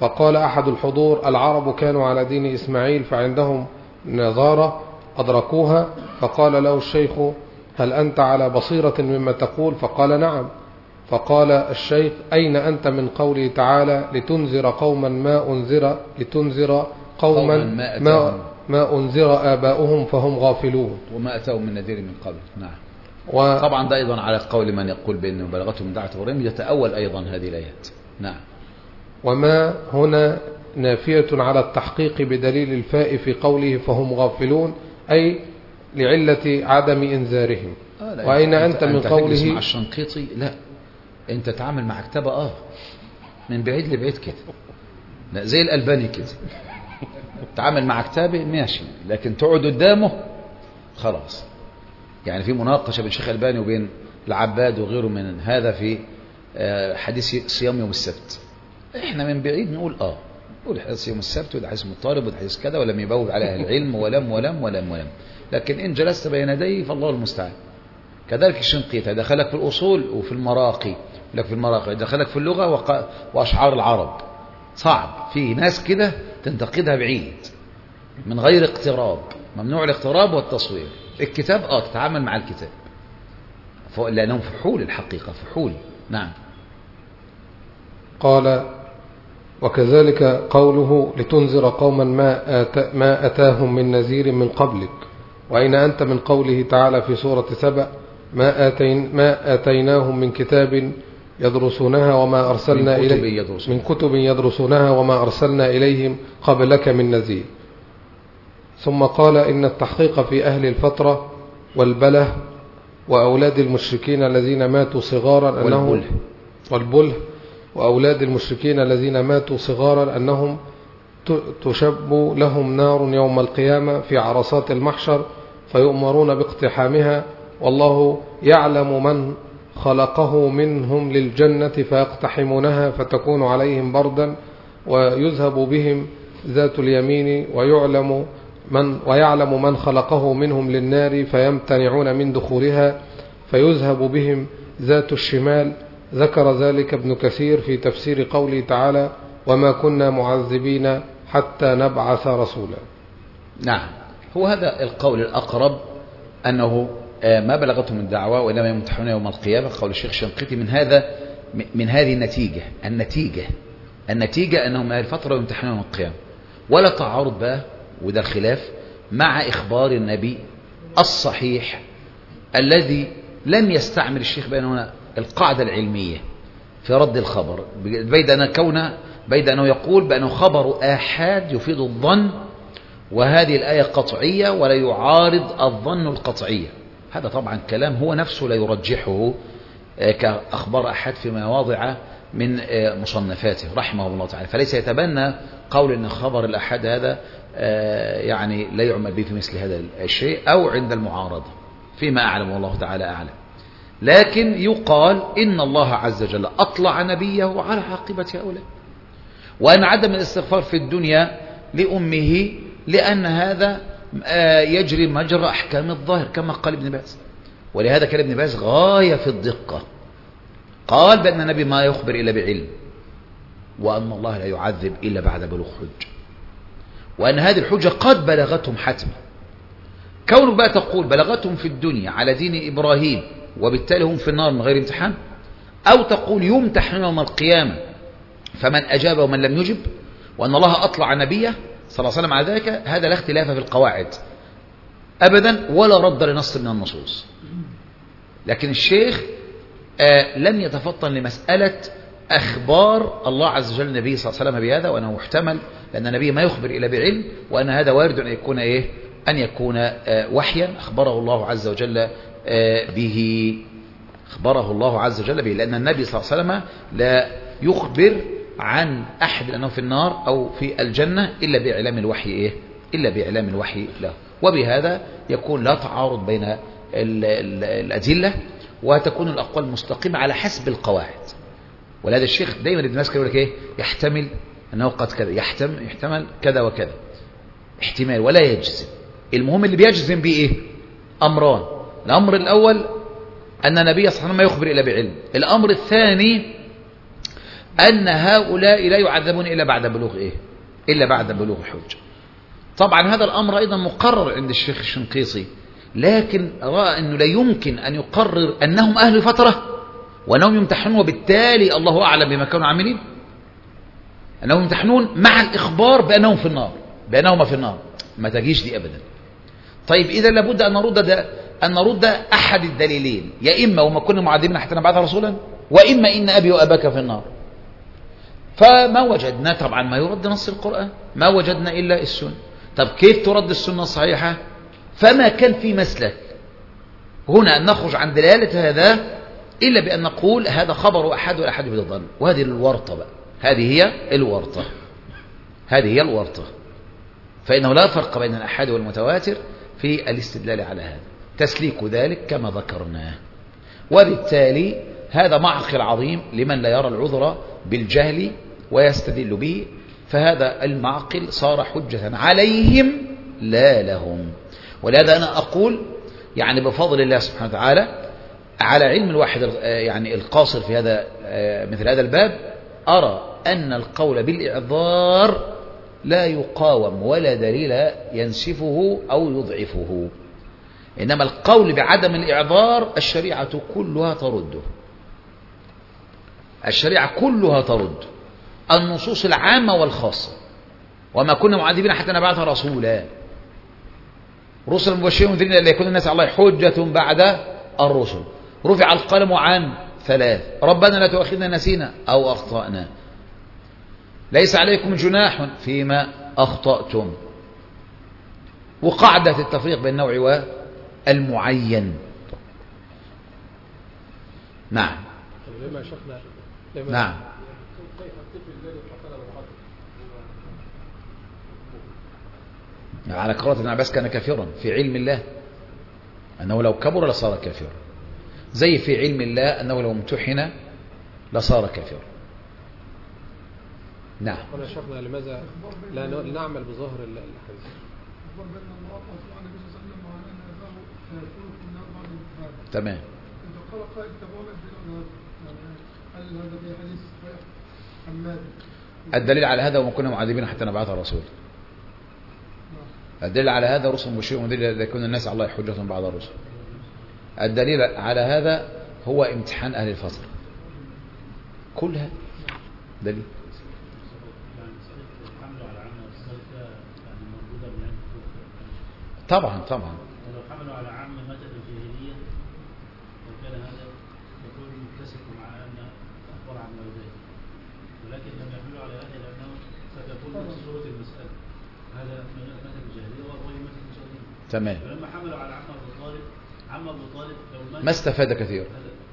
فقال أحد الحضور: العرب كانوا على دين إسماعيل فعندهم نظارة أدركوها. فقال له الشيخ: هل أنت على بصيرة مما تقول؟ فقال: نعم. فقال الشيخ: أين أنت من قوله تعالى: لتنذر قوما ما أنذر لتنذر قوما ما, ما, ما أنذر آباؤهم فهم غافلون وما أتاهم من نذير من قبل. نعم. و... طبعا ده أيضا على قول من يقول بأنه بلغته من دعوة إبراهيم، يتأول أيضا هذه الآيات. نعم. وما هنا نافية على التحقيق بدليل الفاء في قوله فهم غافلون، أي لعلة عدم إنذارهم. آه وأين أنت, أنت من قوله مع الشنقيطي؟ لا، أنت تعامل مع كتابة آه من بعيد لبعيد كده، لا زي الألباني كده تعامل مع كتابه ماشي، لكن تقعد قدامه خلاص. يعني في مناقشة بين شيخ الألباني وبين العباد وغيره من هذا في حديث صيام يوم السبت، احنا من بعيد نقول اه نقول حديث يوم السبت وده حديث مضطرب وده حديث كذا، ولم يبوب على اهل العلم ولم ولم ولم ولم لكن ان جلست بين يديه فالله المستعان. كذلك الشنقيطي دخلك في الاصول وفي المراقي، لك في المراقي دخلك في اللغه وق... واشعار العرب. صعب، في ناس كده تنتقدها بعيد من غير اقتراب، ممنوع الاقتراب والتصوير. الكتاب اه تتعامل مع الكتاب لانهم فحول، الحقيقه فحول. نعم. قال: وكذلك قوله لتنذر قوما ما, آت ما أتاهم من نذير من قبلك. وأين أنت من قوله تعالى في سورة سبأ: ما, آتين ما آتيناهم من كتاب يدرسونها وما أرسلنا إليهم من كتب يدرسونها وما أرسلنا إليهم قبلك من نذير. ثم قال: إن التحقيق في أهل الفترة والبله وأولاد المشركين الذين ماتوا صغارا أنهم والبله وأولاد المشركين الذين ماتوا صغارا أنهم تشب لهم نار يوم القيامة في عرصات المحشر فيؤمرون باقتحامها، والله يعلم من خلقه منهم للجنة فيقتحمونها فتكون عليهم بردا، ويذهب بهم ذات اليمين ويعلم من ويعلم من خلقه منهم للنار فيمتنعون من دخولها فيذهب بهم ذات الشمال. ذكر ذلك ابن كثير في تفسير قوله تعالى: وما كنا معذبين حتى نبعث رسولا. نعم، هو هذا القول الأقرب، أنه ما بلغتهم الدعوة وإنما يمتحنون يوم القيامة، قول الشيخ الشنقيطي. من هذا من هذه النتيجة النتيجة النتيجة أنهم هذه الفترة يمتحنون يوم القيامة، ولا تعارض بقى، وده الخلاف مع إخبار النبي الصحيح الذي لم يستعمل الشيخ بين هنا القاعدة العلمية في رد الخبر، بيد أن كونه بيد أنه يقول بأنه خبر آحاد يفيد الظن، وهذه الآية قطعية ولا يعارض الظن القطعية. هذا طبعا كلام هو نفسه لا يرجحه كأخبار آحاد في مواضع من مصنفاته رحمه الله تعالى، فليس يتبنى قول أن خبر الآحاد هذا يعني لا يعمل به في مثل هذا الشيء أو عند المعارضة، فيما أعلم والله تعالى أعلم. لكن يقال إن الله عز وجل أطلع نبيه على عاقبة هؤلاء، وأن عدم الاستغفار في الدنيا لأمه لأن هذا يجري مجرى أحكام الظاهر كما قال ابن باز. ولهذا كان ابن باز غاية في الدقة، قال بأن النبي ما يخبر إلا بعلم، وأن الله لا يعذب إلا بعد بلوغ حج، وأن هذه الحجة قد بلغتهم حتما. كونك بقى تقول بلغتهم في الدنيا على دين إبراهيم وبالتالي هم في النار من غير امتحان، أو تقول يمتحن يوم القيامة فمن أجاب ومن لم يجب، وأن الله أطلع نبيه صلى الله عليه وسلم على ذلك، هذا لا اختلاف في القواعد أبدا ولا رد لنص من النصوص. لكن الشيخ آه لم يتفطن لمسألة أخبار الله عز وجل النبي صلى الله عليه وسلم بهذا، وأنه محتمل لأن النبي ما يخبر إلا بعلم، وأن هذا وارد أن يكون إيه أن يكون آه وحيا أخبره الله عز وجل آه به أخبره الله عز وجل به، لأن النبي صلى الله عليه وسلم لا يخبر عن أحد أنه في النار أو في الجنة إلا بإعلام الوحي إيه إلا بإعلام الوحي له. وبهذا يكون لا تعارض بين ال ال الأدلة، وتكون الأقوال مستقيمة على حسب القواعد. ولهذا الشيخ دايما ابن ماسك يقول لك إيه يحتمل أنه قد كذا، يحتمل يحتمل كذا وكذا، احتمال ولا يجزم. المهم اللي بيجزم به إيه أمران: الأمر الأول أن النبي صلى الله عليه وسلم ما يخبر إلا بعلم، الأمر الثاني أن هؤلاء لا يعذبون إلا بعد بلوغ إيه؟ إلا بعد بلوغ الحجة. طبعا هذا الأمر أيضا مقرر عند الشيخ الشنقيطي، لكن رأى أنه لا يمكن أن يقرر أنهم أهل فترة وأنهم يمتحنون، وبالتالي الله أعلم بما كانوا عاملين، أنهم يمتحنون مع الإخبار بأنهم في النار، بأنهم في النار. ما تجيش دي أبدا. طيب إذا لابد أن نرد ده أن نرد أحد الدليلين، يا إما وما كنا معذبين حتى نبعث رسولا، وإما إن أبي وأباك في النار. فما وجدنا طبعا ما يرد نص القرآن، ما وجدنا إلا السنة. طب كيف ترد السنة الصحيحة؟ فما كان في مسلك هنا أن نخرج عن دلالة هذا إلا بأن نقول هذا خبر أحد والأحد بالظن، وهذه الورطة بقى، هذه هي الورطة، هذه هي الورطة. فإنه لا فرق بين الأحد والمتواتر في الاستدلال على هذا، تسليك ذلك كما ذكرناه. وبالتالي هذا معقل عظيم لمن لا يرى العذر بالجهل ويستدل به، فهذا المعقل صار حجة عليهم لا لهم. ولهذا أنا أقول يعني بفضل الله سبحانه وتعالى على علم الواحد يعني القاصر في هذا مثل هذا الباب، أرى أن القول بالإعذار لا يقاوم ولا دليل ينسفه أو يضعفه، إنما القول بعدم الإعذار الشريعة كلها ترده، الشريعة كلها ترد النصوص العامة والخاصة. وما كنا معذبين حتى نبعث رسولا، رسل مبشرين ومنذرين لئلا يكون الناس على الله حجة بعد الرسل. رفع القلم عن ثلاث: ربنا لا تؤاخذنا نسينا أو أخطأنا، ليس عليكم جناح فيما أخطأتم، وقاعدة التفريق بين النوع والمعين. نعم نعم. على قراءة ابن عباس كان كافرا في علم الله أنه لو كبر لصار كافرا، زي في علم الله أنه لو امتحن لصار كافرا. نعم. قال شيخنا لماذا لا نعمل بظاهر الحديث؟ تمام. الدليل على هذا وما كنا معذبين حتى نبعث رسول. الدليل على هذا رسل مبشرين ومنذرين لئلا يكون الناس على الله حجة بعد الرسل. الدليل على هذا هو امتحان أهل الفترة، كلها دليل. طبعا طبعا. لو حملوا على عام متى الجاهلية وكان هذا يكون متسق مع أن أخبر عن والديه، ولكن لم يحملوا على هذا لأنه ستكون في صورة المسألة هذا متى الجاهلية وهو متى المسلمين. تمام. ولما حملوا على عم أبو طالب، عم أبو طالب لو مات ما استفاد كثير،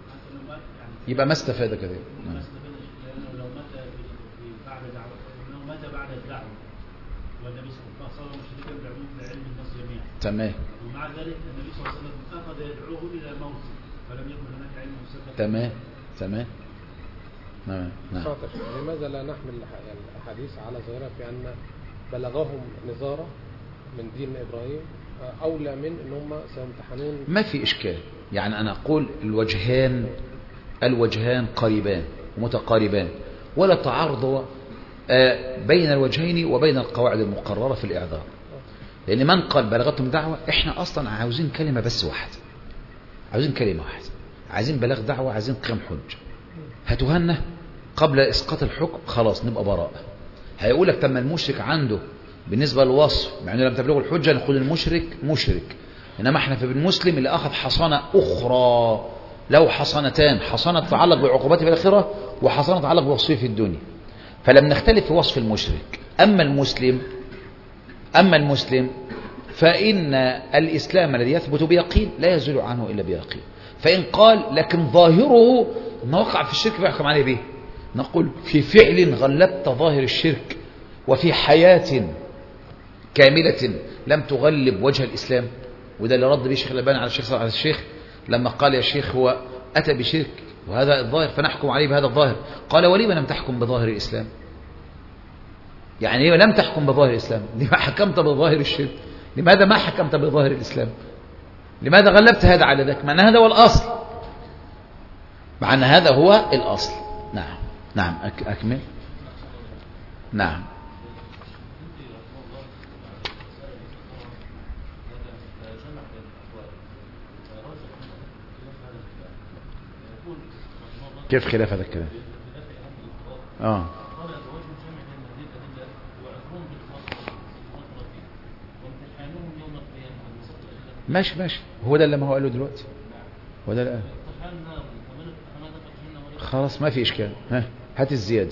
يبقى ما استفاد كثير. ما استفاد لأنه لو مات في بعد دعوة، لأنه مات بعد الدعوة والنبي صلى الله عليه وسلم مشركا بعلم الناس جميعا. تمام. ومع ذلك النبي صلى الله عليه وسلم أخذ يدعوه إلى الموت فلم يكن هناك علم مسبق. تمام تمام. نعم نعم. لماذا لا نحمل الحديث على ظاهرها في أن بلغهم نظارة من دين إبراهيم أولى من أن هم سيمتحنون؟ ما في إشكال، يعني أنا أقول الوجهان الوجهان قريبان ومتقاربان، ولا تعارض بين الوجهين وبين القواعد المقررة في الإعذار. لأن من قال بلغتهم دعوة، إحنا أصلا عاوزين كلمة بس واحدة، عاوزين كلمة واحدة، عايزين بلاغ دعوة، عايزين قيام حج. هتهنى قبل إسقاط الحكم خلاص نبقى براء. هيقول لك تم المشرك عنده بالنسبة للوصف مع أنه لم تبلغه الحجة نقول المشرك مشرك، إنما إحنا في المسلم اللي أخذ حصانة أخرى له حصانتان، حصانة تتعلق بعقوبته في الآخرة وحصانة تتعلق بوصفه في الدنيا، فلم نختلف في وصف المشرك. أما المسلم أما المسلم فإن الإسلام الذي يثبت بيقين لا يزول عنه إلا بيقين. فإن قال لكن ظاهره أنه وقع في الشرك فيحكم عليه به، نقول في فعل غلبت ظاهر الشرك وفي حياة كاملة لم تغلب وجه الإسلام. وده اللي رد به الشيخ الألباني على الشيخ على الشيخ لما قال يا شيخ هو أتى بشرك وهذا الظاهر فنحكم عليه بهذا الظاهر. قال ولما لم تحكم بظاهر الإسلام؟ يعني لم تحكم بظاهر الإسلام، لما حكمت بظاهر الشرك؟ لماذا ما حكمت بظاهر الإسلام؟ لماذا غلبت هذا على ذاك؟ مع أن هذا هو الأصل، مع أن هذا هو الأصل. نعم. نعم أك أكمل. نعم. كيف خلاف هذا الكلام؟ آه. ماشي ماشي، هو ده اللي ما هو قاله دلوقتي، هو ده اللي قاله. خلاص ما في إشكال. ها هات الزيادة.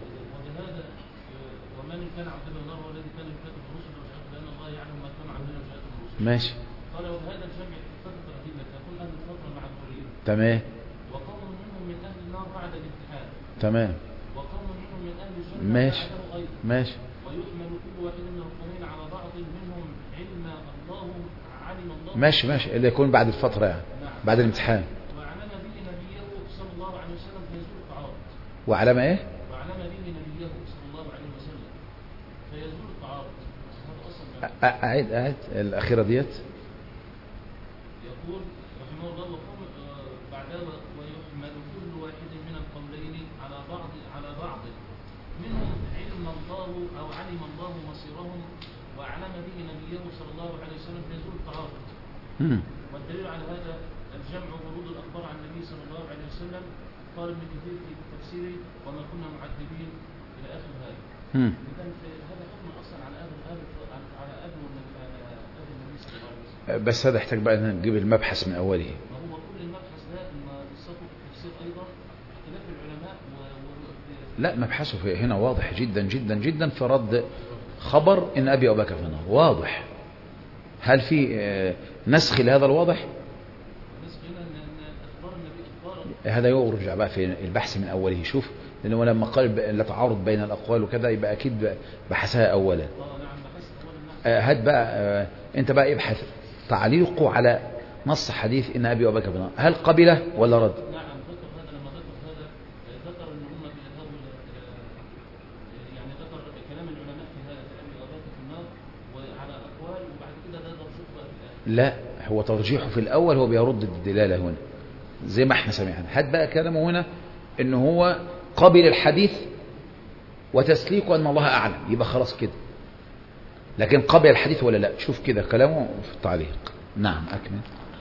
ماشي. تمام. تمام. ماشي ماشي. ماشي ماشي، اللي يكون بعد الفترة يعني بعد الامتحان. وعلم به نبيه صلى الله عليه وسلم فيزول التعارض. وعلم ايه؟ وعلم به نبيه صلى الله عليه وسلم فيزول التعارض. هذا اصلا. اعيد اعيد الاخيرة ديت. يقول رحمه الله وقوم بعدها ويحمل كل واحد من القولين على بعض على بعض منهم علم الله او علم الله مصيرهم وأعلم به نبيه صلى الله عليه وسلم فيزول التعارض. والدليل على هذا الجمع ورود الأخبار عن النبي صلى الله عليه وسلم. قال ابن كثير في تفسيره وما كنا معذبين إلى آخر هذا. إذن هذا حكم أصلا على أهل على أهل النبي صلى الله عليه وسلم. بس هذا يحتاج بقى أن نجيب المبحث من أوله. ما هو كل المبحث ده إن قصته في التفسير أيضا اختلاف العلماء و... لا مبحثه هنا واضح جدا جدا جدا في رد خبر إن أبي أبا بكر في النار واضح. هل في نسخ لهذا الواضح؟ هذا يرجع بقى في البحث من أوله. شوف لأنه لما قال لا تعارض بين الأقوال وكذا يبقى أكيد بحثها أولا. هات بقى أنت بقى ابحث تعليقه على نص حديث إن أبي أبا بكر في النار، هل قبله ولا رد؟ لا هو ترجيحه في الأول هو بيرد الدلالة هنا زي ما احنا سمعنا. هات بقى كلامه هنا انه هو قبل الحديث وتسليكه أن الله أعلم، يبقى خلاص كده. لكن قبل الحديث ولا لا؟ شوف كده كلامه في التعليق. نعم أكمل.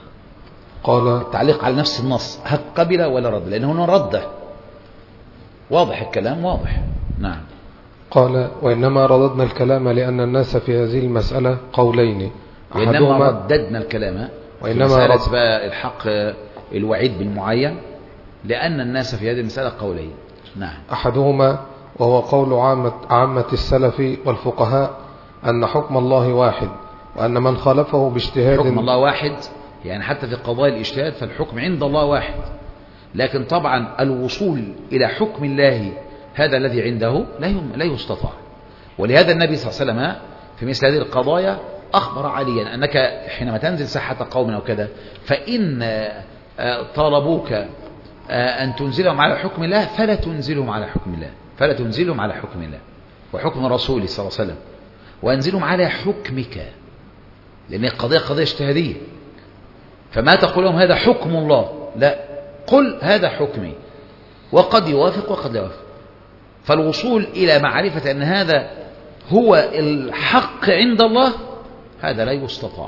قال التعليق على نفس النص هل قبل ولا رد؟ لأن هنا رده واضح، الكلام واضح. نعم. قال وإنما رددنا الكلام لأن الناس في هذه المسألة قولين. وإنما رددنا الكلام وإنما رد بقى الحق الوعيد بالمعين لأن الناس في هذه المسألة قولين. نعم. أحدهما وهو قول عامة, عامة السلف والفقهاء أن حكم الله واحد وأن من خالفه باجتهاد. حكم الله واحد يعني حتى في قضايا الاجتهاد فالحكم عند الله واحد، لكن طبعا الوصول إلى حكم الله هذا الذي عنده لا يستطاع. ولهذا النبي صلى الله عليه وسلم في مثل هذه القضايا أخبر عليا أنك حينما تنزل ساحة قوم أو كذا فإن طلبوك أن تنزلهم على حكم الله فلا تنزلهم على حكم الله فلا تنزلهم على حكم الله وحكم رسوله صلى الله عليه وسلم، وأنزلهم على حكمك، لأن القضية قضية اجتهادية. فما تقول لهم هذا حكم الله، لا، قل هذا حكمي، وقد يوافق وقد لا يوافق. فالوصول إلى معرفة أن هذا هو الحق عند الله هذا لا يستطاع،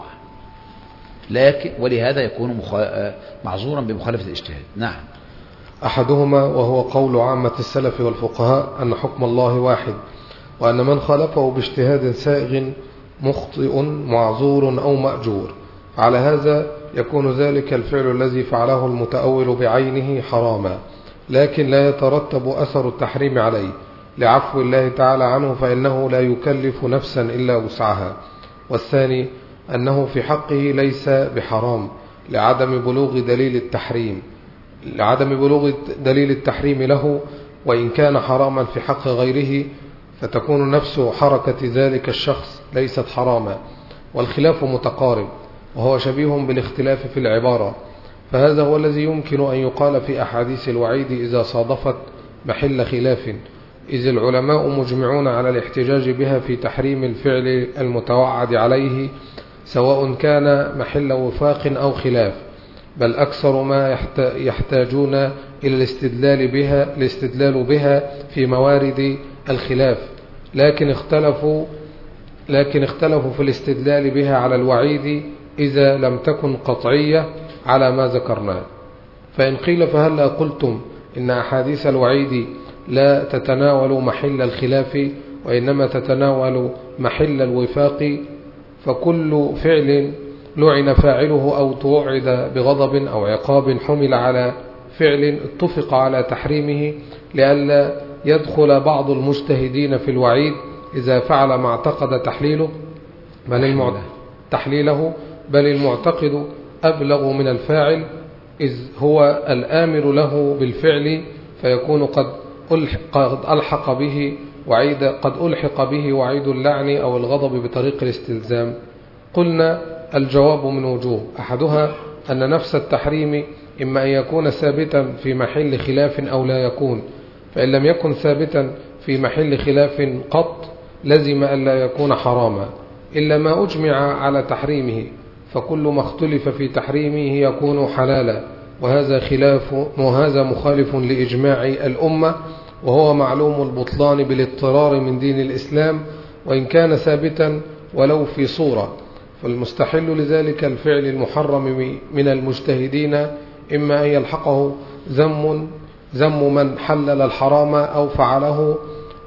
لكن ولهذا يكون مخا... معذورا بمخالفة الاجتهاد. نعم. أحدهما وهو قول عامة السلف والفقهاء أن حكم الله واحد وأن من خالفه باجتهاد سائغ مخطئ معذور أو مأجور. على هذا يكون ذلك الفعل الذي فعله المتأول بعينه حراما، لكن لا يترتب أثر التحريم عليه لعفو الله تعالى عنه، فإنه لا يكلف نفسا إلا وسعها. والثاني أنه في حقه ليس بحرام لعدم بلوغ دليل التحريم لعدم بلوغ دليل التحريم له، وإن كان حراما في حق غيره فتكون نفس حركة ذلك الشخص ليست حراما. والخلاف متقارب وهو شبيه بالاختلاف في العبارة، فهذا هو الذي يمكن أن يقال في أحاديث الوعيد إذا صادفت محل خلاف، إذ العلماء مجمعون على الاحتجاج بها في تحريم الفعل المتوعد عليه سواء كان محل وفاق أو خلاف. بل أكثر ما يحتاجون إلى الاستدلال بها, الاستدلال بها في موارد الخلاف، لكن اختلفوا لكن اختلفوا في الاستدلال بها على الوعيد إذا لم تكن قطعية على ما ذكرناه. فإن قيل فهلا قلتم إن أحاديث الوعيد لا تتناول محل الخلاف وإنما تتناول محل الوفاق، فكل فعل لعن فاعله أو توعد بغضب أو عقاب حمل على فعل اتفق على تحريمه لئلا يدخل بعض المجتهدين في الوعيد إذا فعل ما اعتقد تحليله بل المعتقد تحليله بل المعتقد أبلغ من الفاعل، إذ هو الآمر له بالفعل فيكون قد قد ألحق به وعيد قد ألحق به وعيد اللعن أو الغضب بطريق الاستلزام. قلنا الجواب من وجوه، أحدها أن نفس التحريم إما أن يكون ثابتا في محل خلاف أو لا يكون، فإن لم يكن ثابتا في محل خلاف قط لزم أن لا يكون حراما، إلا ما أجمع على تحريمه، فكل ما اختلف في تحريمه يكون حلالا، وهذا خلاف وهذا مخالف لإجماع الأمة، وهو معلوم البطلان بالاضطرار من دين الإسلام وإن كان ثابتا ولو في صورة. فالمستحل لذلك الفعل المحرم من المجتهدين إما أن يلحقه ذم ذم من حلل الحرام أو فعله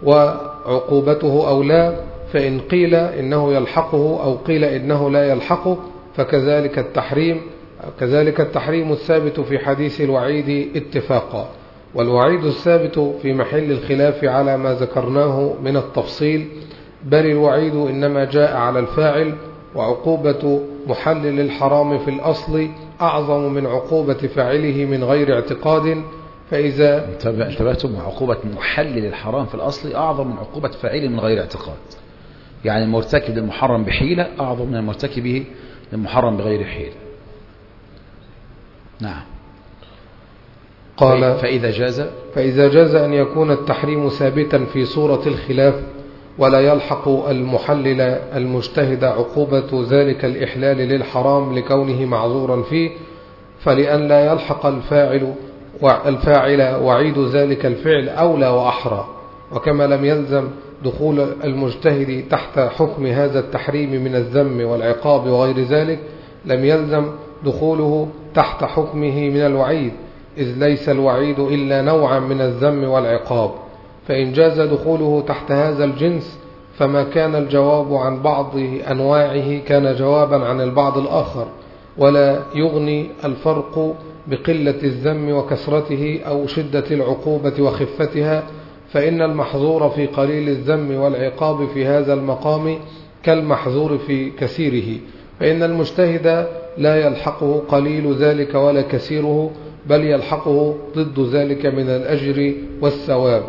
وعقوبته أو لا، فإن قيل إنه يلحقه أو قيل إنه لا يلحقه فكذلك التحريم كذلك التحريم الثابت في حديث الوعيد اتفاقا. والوعيد الثابت في محل الخلاف على ما ذكرناه من التفصيل، بل الوعيد إنما جاء على الفاعل، وعقوبة محلل الحرام في الأصل أعظم من عقوبة فاعله من غير اعتقاد. فإذا انتبهتم، عقوبة محلل الحرام في الأصل أعظم من عقوبة فاعله من غير اعتقاد، يعني المرتكب للمحرم بحيلة أعظم من المرتكب للمحرم بغير حيلة. نعم. قال فإذا جاز فإذا جاز أن يكون التحريم ثابتا في صورة الخلاف ولا يلحق المحلل المجتهد عقوبة ذلك الإحلال للحرام لكونه معذورا فيه، فلأن لا يلحق الفاعل الفاعل وعيد ذلك الفعل أولى وأحرى. وكما لم يلزم دخول المجتهد تحت حكم هذا التحريم من الذم والعقاب وغير ذلك، لم يلزم دخوله تحت حكمه من الوعيد، إذ ليس الوعيد إلا نوعا من الذم والعقاب. فإن جاز دخوله تحت هذا الجنس فما كان الجواب عن بعض أنواعه كان جوابا عن البعض الآخر، ولا يغني الفرق بقلة الذم وكثرته أو شدة العقوبة وخفتها، فإن المحظور في قليل الذم والعقاب في هذا المقام كالمحظور في كثيره، فإن المجتهد لا يلحقه قليل ذلك ولا كثيره، بل يلحقه ضد ذلك من الأجر والثواب.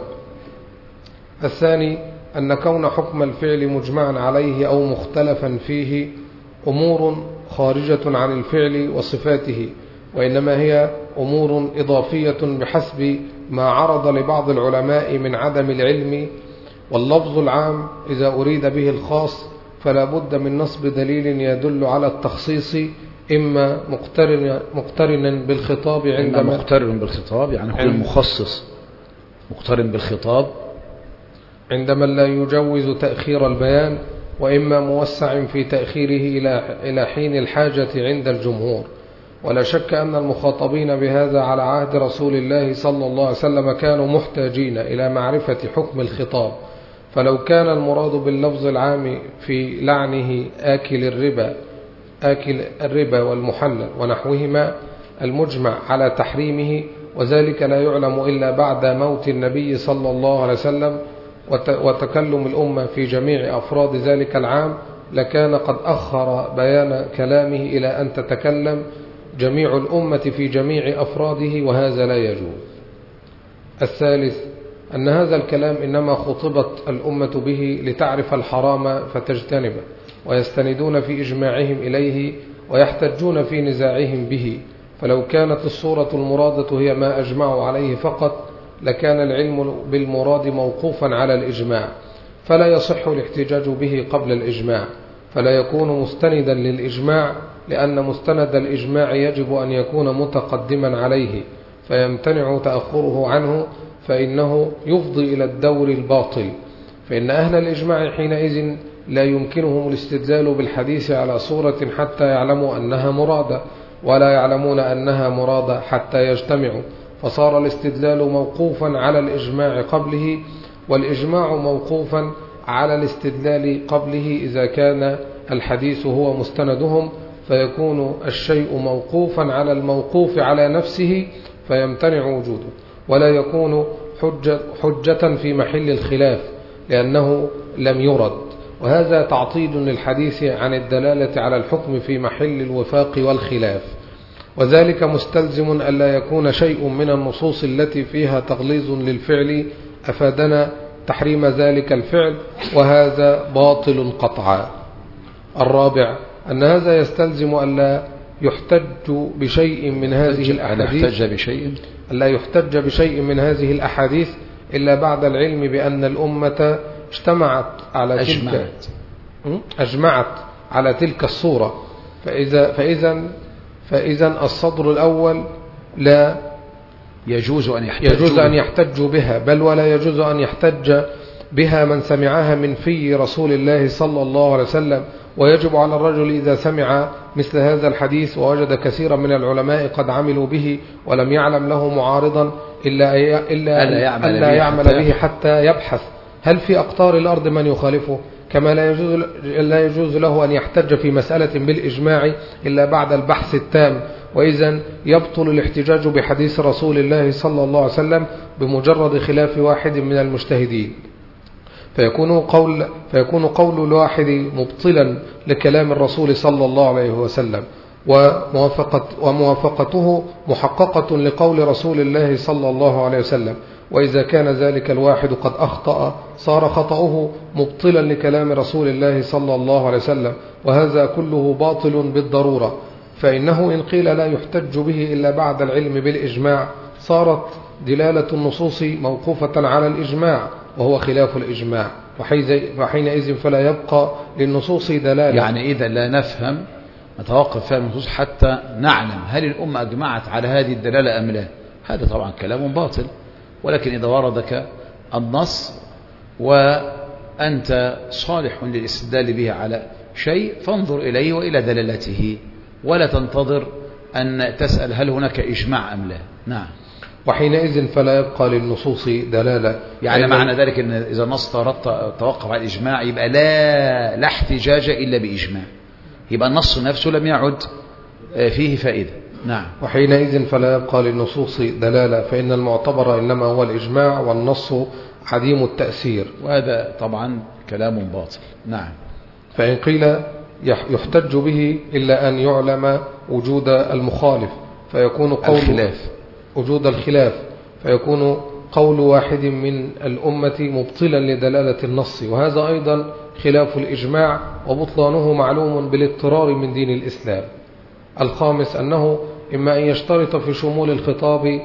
الثاني أن كون حكم الفعل مجمعا عليه أو مختلفا فيه أمور خارجة عن الفعل وصفاته، وإنما هي أمور إضافية بحسب ما عرض لبعض العلماء من عدم العلم. واللفظ العام إذا أريد به الخاص فلا بد من نصب دليل يدل على التخصيص، إما مقترن مقترنا بالخطاب عندما مقترن بالخطاب يعني كل مخصص مقترن بالخطاب عند من لا يجوز تأخير البيان، وإما موسع في تأخيره إلى حين الحاجة عند الجمهور. ولا شك أن المخاطبين بهذا على عهد رسول الله صلى الله عليه وسلم كانوا محتاجين إلى معرفة حكم الخطاب، فلو كان المراد باللفظ العام في لعنه آكل الربا آكل الربا والمحلل ونحوهما المجمع على تحريمه، وذلك لا يعلم إلا بعد موت النبي صلى الله عليه وسلم وتكلم الأمة في جميع أفراد ذلك العام، لكان قد أخر بيان كلامه إلى أن تتكلم جميع الأمة في جميع أفراده، وهذا لا يجوز. الثالث أن هذا الكلام إنما خطبت الأمة به لتعرف الحرام فتجتنبه، ويستندون في إجماعهم إليه ويحتجون في نزاعهم به، فلو كانت الصورة المرادة هي ما أجمعوا عليه فقط لكان العلم بالمراد موقوفا على الإجماع، فلا يصح الاحتجاج به قبل الإجماع، فلا يكون مستندا للإجماع لأن مستند الإجماع يجب أن يكون متقدما عليه فيمتنع تأخره عنه، فإنه يفضي إلى الدور الباطل. فإن أهل الإجماع حينئذ لا يمكنهم الاستدلال بالحديث على صورة حتى يعلموا أنها مرادة، ولا يعلمون أنها مرادة حتى يجتمعوا، فصار الاستدلال موقوفا على الإجماع قبله، والإجماع موقوفا على الاستدلال قبله إذا كان الحديث هو مستندهم، فيكون الشيء موقوفا على الموقوف على نفسه فيمتنع وجوده، ولا يكون حجة, حجة في محل الخلاف لأنه لم يرد. وهذا تعطيل للحديث عن الدلالة على الحكم في محل الوفاق والخلاف، وذلك مستلزم ألا يكون شيء من النصوص التي فيها تغليظ للفعل أفادنا تحريم ذلك الفعل، وهذا باطل قطعا. الرابع أن هذا يستلزم ألا يحتج بشيء من هذه الأحاديث يحتج بشيء ألا يحتج بشيء من هذه الأحاديث إلا بعد العلم بأن الأمة اجتمعت على أجمعت. تلك أجمعت على تلك الصورة. فإذا فإذا فإذا الصدر الأول لا يجوز أن يحتج يجوز أن يحتجوا بها، بل ولا يجوز أن يحتج بها من سمعها من في رسول الله صلى الله عليه وسلم. ويجب على الرجل إذا سمع مثل هذا الحديث ووجد كثيرا من العلماء قد عملوا به ولم يعلم له معارضا إلا إلا ألا يعمل, ألا به, يعمل حتى به حتى يبحث هل في أقطار الأرض من يخالفه، كما لا يجوز, لا يجوز له أن يحتج في مسألة بالإجماع إلا بعد البحث التام. وإذن يبطل الاحتجاج بحديث رسول الله صلى الله عليه وسلم بمجرد خلاف واحد من المجتهدين، فيكون قول, فيكون قول الواحد مبطلا لكلام الرسول صلى الله عليه وسلم، وموافقة وموافقته محققة لقول رسول الله صلى الله عليه وسلم. وإذا كان ذلك الواحد قد أخطأ صار خطأه مبطلا لكلام رسول الله صلى الله عليه وسلم، وهذا كله باطل بالضرورة. فإنه إن قيل لا يحتج به إلا بعد العلم بالإجماع صارت دلالة النصوص موقوفة على الإجماع وهو خلاف الإجماع، وحينئذ فلا يبقى للنصوص دلالة. يعني إذا لا نفهم نتوقف فيها النصوص حتى نعلم هل الأمة أجمعت على هذه الدلالة أم لا. هذا طبعا كلام باطل. ولكن إذا وردك النص وأنت صالح للاستدلال به على شيء فانظر إليه وإلى دلالته، ولا تنتظر أن تسأل هل هناك إجماع أم لا. نعم. وحينئذ فلا يبقى للنصوص دلالة. يعني معنى ذلك أن إذا النص توقف على الإجماع يبقى لا لا احتجاج إلا بإجماع، يبقى النص نفسه لم يعد فيه فائدة. نعم. وحينئذ فلا يبقى للنصوص دلالة، فإن المعتبر إنما هو الإجماع والنص عديم التأثير، وهذا طبعا كلام باطل. نعم. فإن قيل يحتج به إلا أن يعلم وجود المخالف فيكون قول الخلاف وجود الخلاف فيكون قول واحد من الأمة مبطلا لدلالة النص، وهذا أيضا خلاف الإجماع وبطلانه معلوم بالاضطرار من دين الإسلام. الخامس أنه إما أن يشترط في شمول الخطاب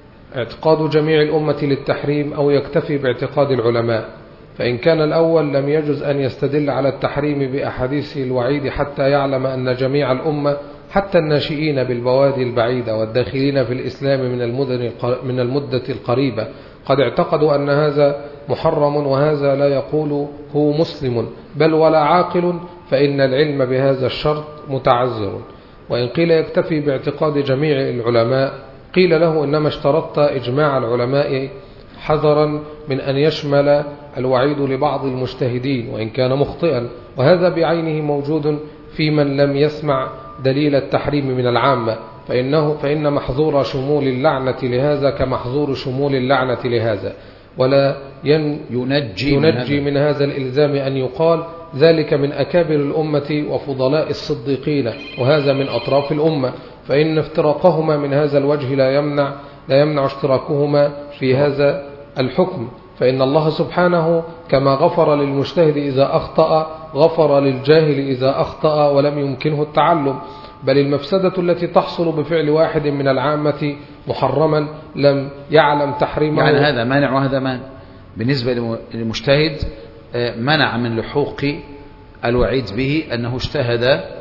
اعتقاد جميع الأمة للتحريم أو يكتفي باعتقاد العلماء. فإن كان الأول لم يجز أن يستدل على التحريم بأحاديث الوعيد حتى يعلم أن جميع الأمة حتى الناشئين بالبوادي البعيدة والداخلين في الإسلام من المدن من المدة القريبة قد اعتقدوا أن هذا محرم، وهذا لا يقول هو مسلم بل ولا عاقل، فإن العلم بهذا الشرط متعذر. وإن قيل يكتفي باعتقاد جميع العلماء قيل له إنما اشترطت إجماع العلماء حذرا من أن يشمل الوعيد لبعض المجتهدين وإن كان مخطئا، وهذا بعينه موجود في من لم يسمع دليل التحريم من العامة، فإنه فإن محظور شمول اللعنة لهذا كمحظور شمول اللعنة لهذا، ولا ين ينجي, ينجي من هذا الإلزام أن يقال ذلك من أكابر الأمة وفضلاء الصديقين وهذا من أطراف الأمة، فإن افتراقهما من هذا الوجه لا يمنع لا يمنع اشتراكهما في هذا الحكم. فإن الله سبحانه كما غفر للمجتهد إذا أخطأ غفر للجاهل إذا أخطأ ولم يمكنه التعلم، بل المفسدة التي تحصل بفعل واحد من العامة محرما لم يعلم تحريمه. يعني هذا مانع وهذا مانع. بالنسبة للمجتهد منع من لحوق الوعيد به أنه اجتهد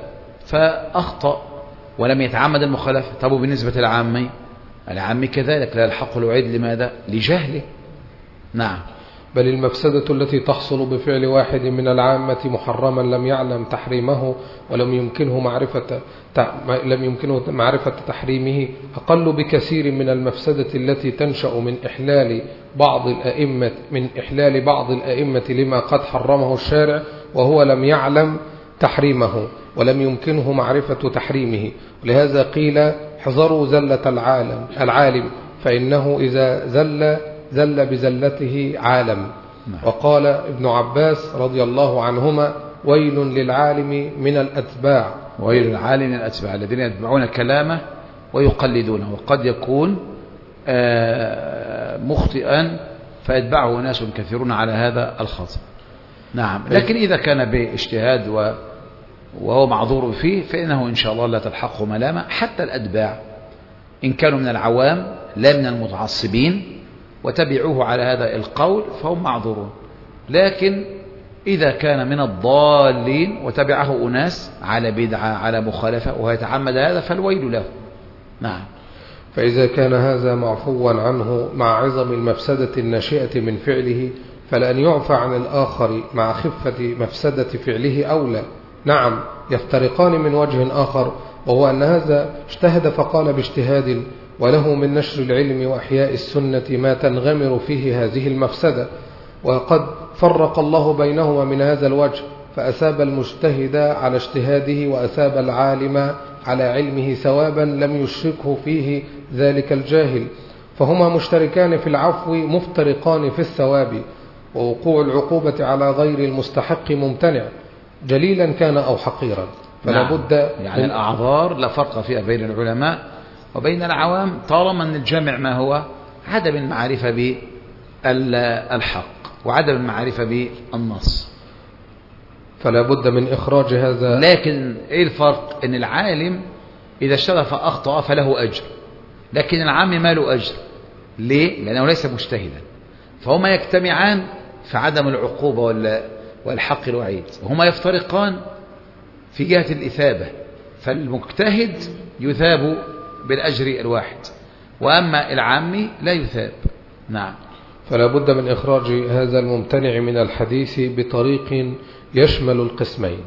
فأخطأ ولم يتعمد المخالفة. طب بالنسبة للعامي، العامي كذلك لا يلحق الوعيد. لماذا؟ لجهله. نعم. بل المفسدة التي تحصل بفعل واحد من العامة محرما لم يعلم تحريمه ولم يمكنه معرفة لم يمكنه معرفة تحريمه أقل بكثير من المفسدة التي تنشأ من إحلال بعض الأئمة من إحلال بعض الأئمة لما قد حرمه الشارع وهو لم يعلم تحريمه ولم يمكنه معرفة تحريمه. ولهذا قيل احذروا زلة العالم العالم فإنه إذا زل زل بزلته عالم. وقال ابن عباس رضي الله عنهما ويل للعالم من الأتباع. ويل للعالم من الأتباع الذين يتبعون كلامه ويقلدونه، وقد يكون مخطئا فيتبعه ناس كثيرون على هذا الخطأ. نعم. لكن إذا كان باجتهاد وهو معذور فيه فإنه إن شاء الله لا تلحقه ملامة. حتى الأتباع إن كانوا من العوام لا من المتعصبين وتبعوه على هذا القول فهم معذورون. لكن إذا كان من الضالين وتبعه أناس على بدعة على مخالفة ويتعمد هذا فالويل له. نعم. فإذا كان هذا معفوا عنه مع عظم المفسدة الناشئة من فعله فلأن يعفى عن الآخر مع خفة مفسدة فعله أولى. نعم يفترقان من وجه آخر، وهو أن هذا اجتهد فقال باجتهاد وله من نشر العلم وأحياء السنة ما تنغمر فيه هذه المفسدة، وقد فرق الله بينهما من هذا الوجه فأثاب المجتهد على اجتهاده وأثاب العالم على علمه ثوابا لم يشركه فيه ذلك الجاهل، فهما مشتركان في العفو مفترقان في الثواب. ووقوع العقوبة على غير المستحق ممتنع جليلا كان أو حقيرا. فلا نعم. بد يعني الأعذار لا فرق فيها بين العلماء وبين العوام طالما أن الجامع ما هو عدم المعرفة بالحق وعدم المعرفة بالنص. فلا بد من إخراج هذا. لكن إيه الفرق؟ أن العالم إذا اشتغل فأخطأ فله أجر، لكن العام ما له أجر. ليه؟ لأنه ليس مجتهدا، فهما يجتمعان في عدم العقوبة والحق الوعيد، وهما يفترقان في جهة الإثابة. فالمجتهد يثاب بالأجر الواحد، وأما العامي لا يثاب. نعم. فلا بد من إخراج هذا الممتنع من الحديث بطريق يشمل القسمين.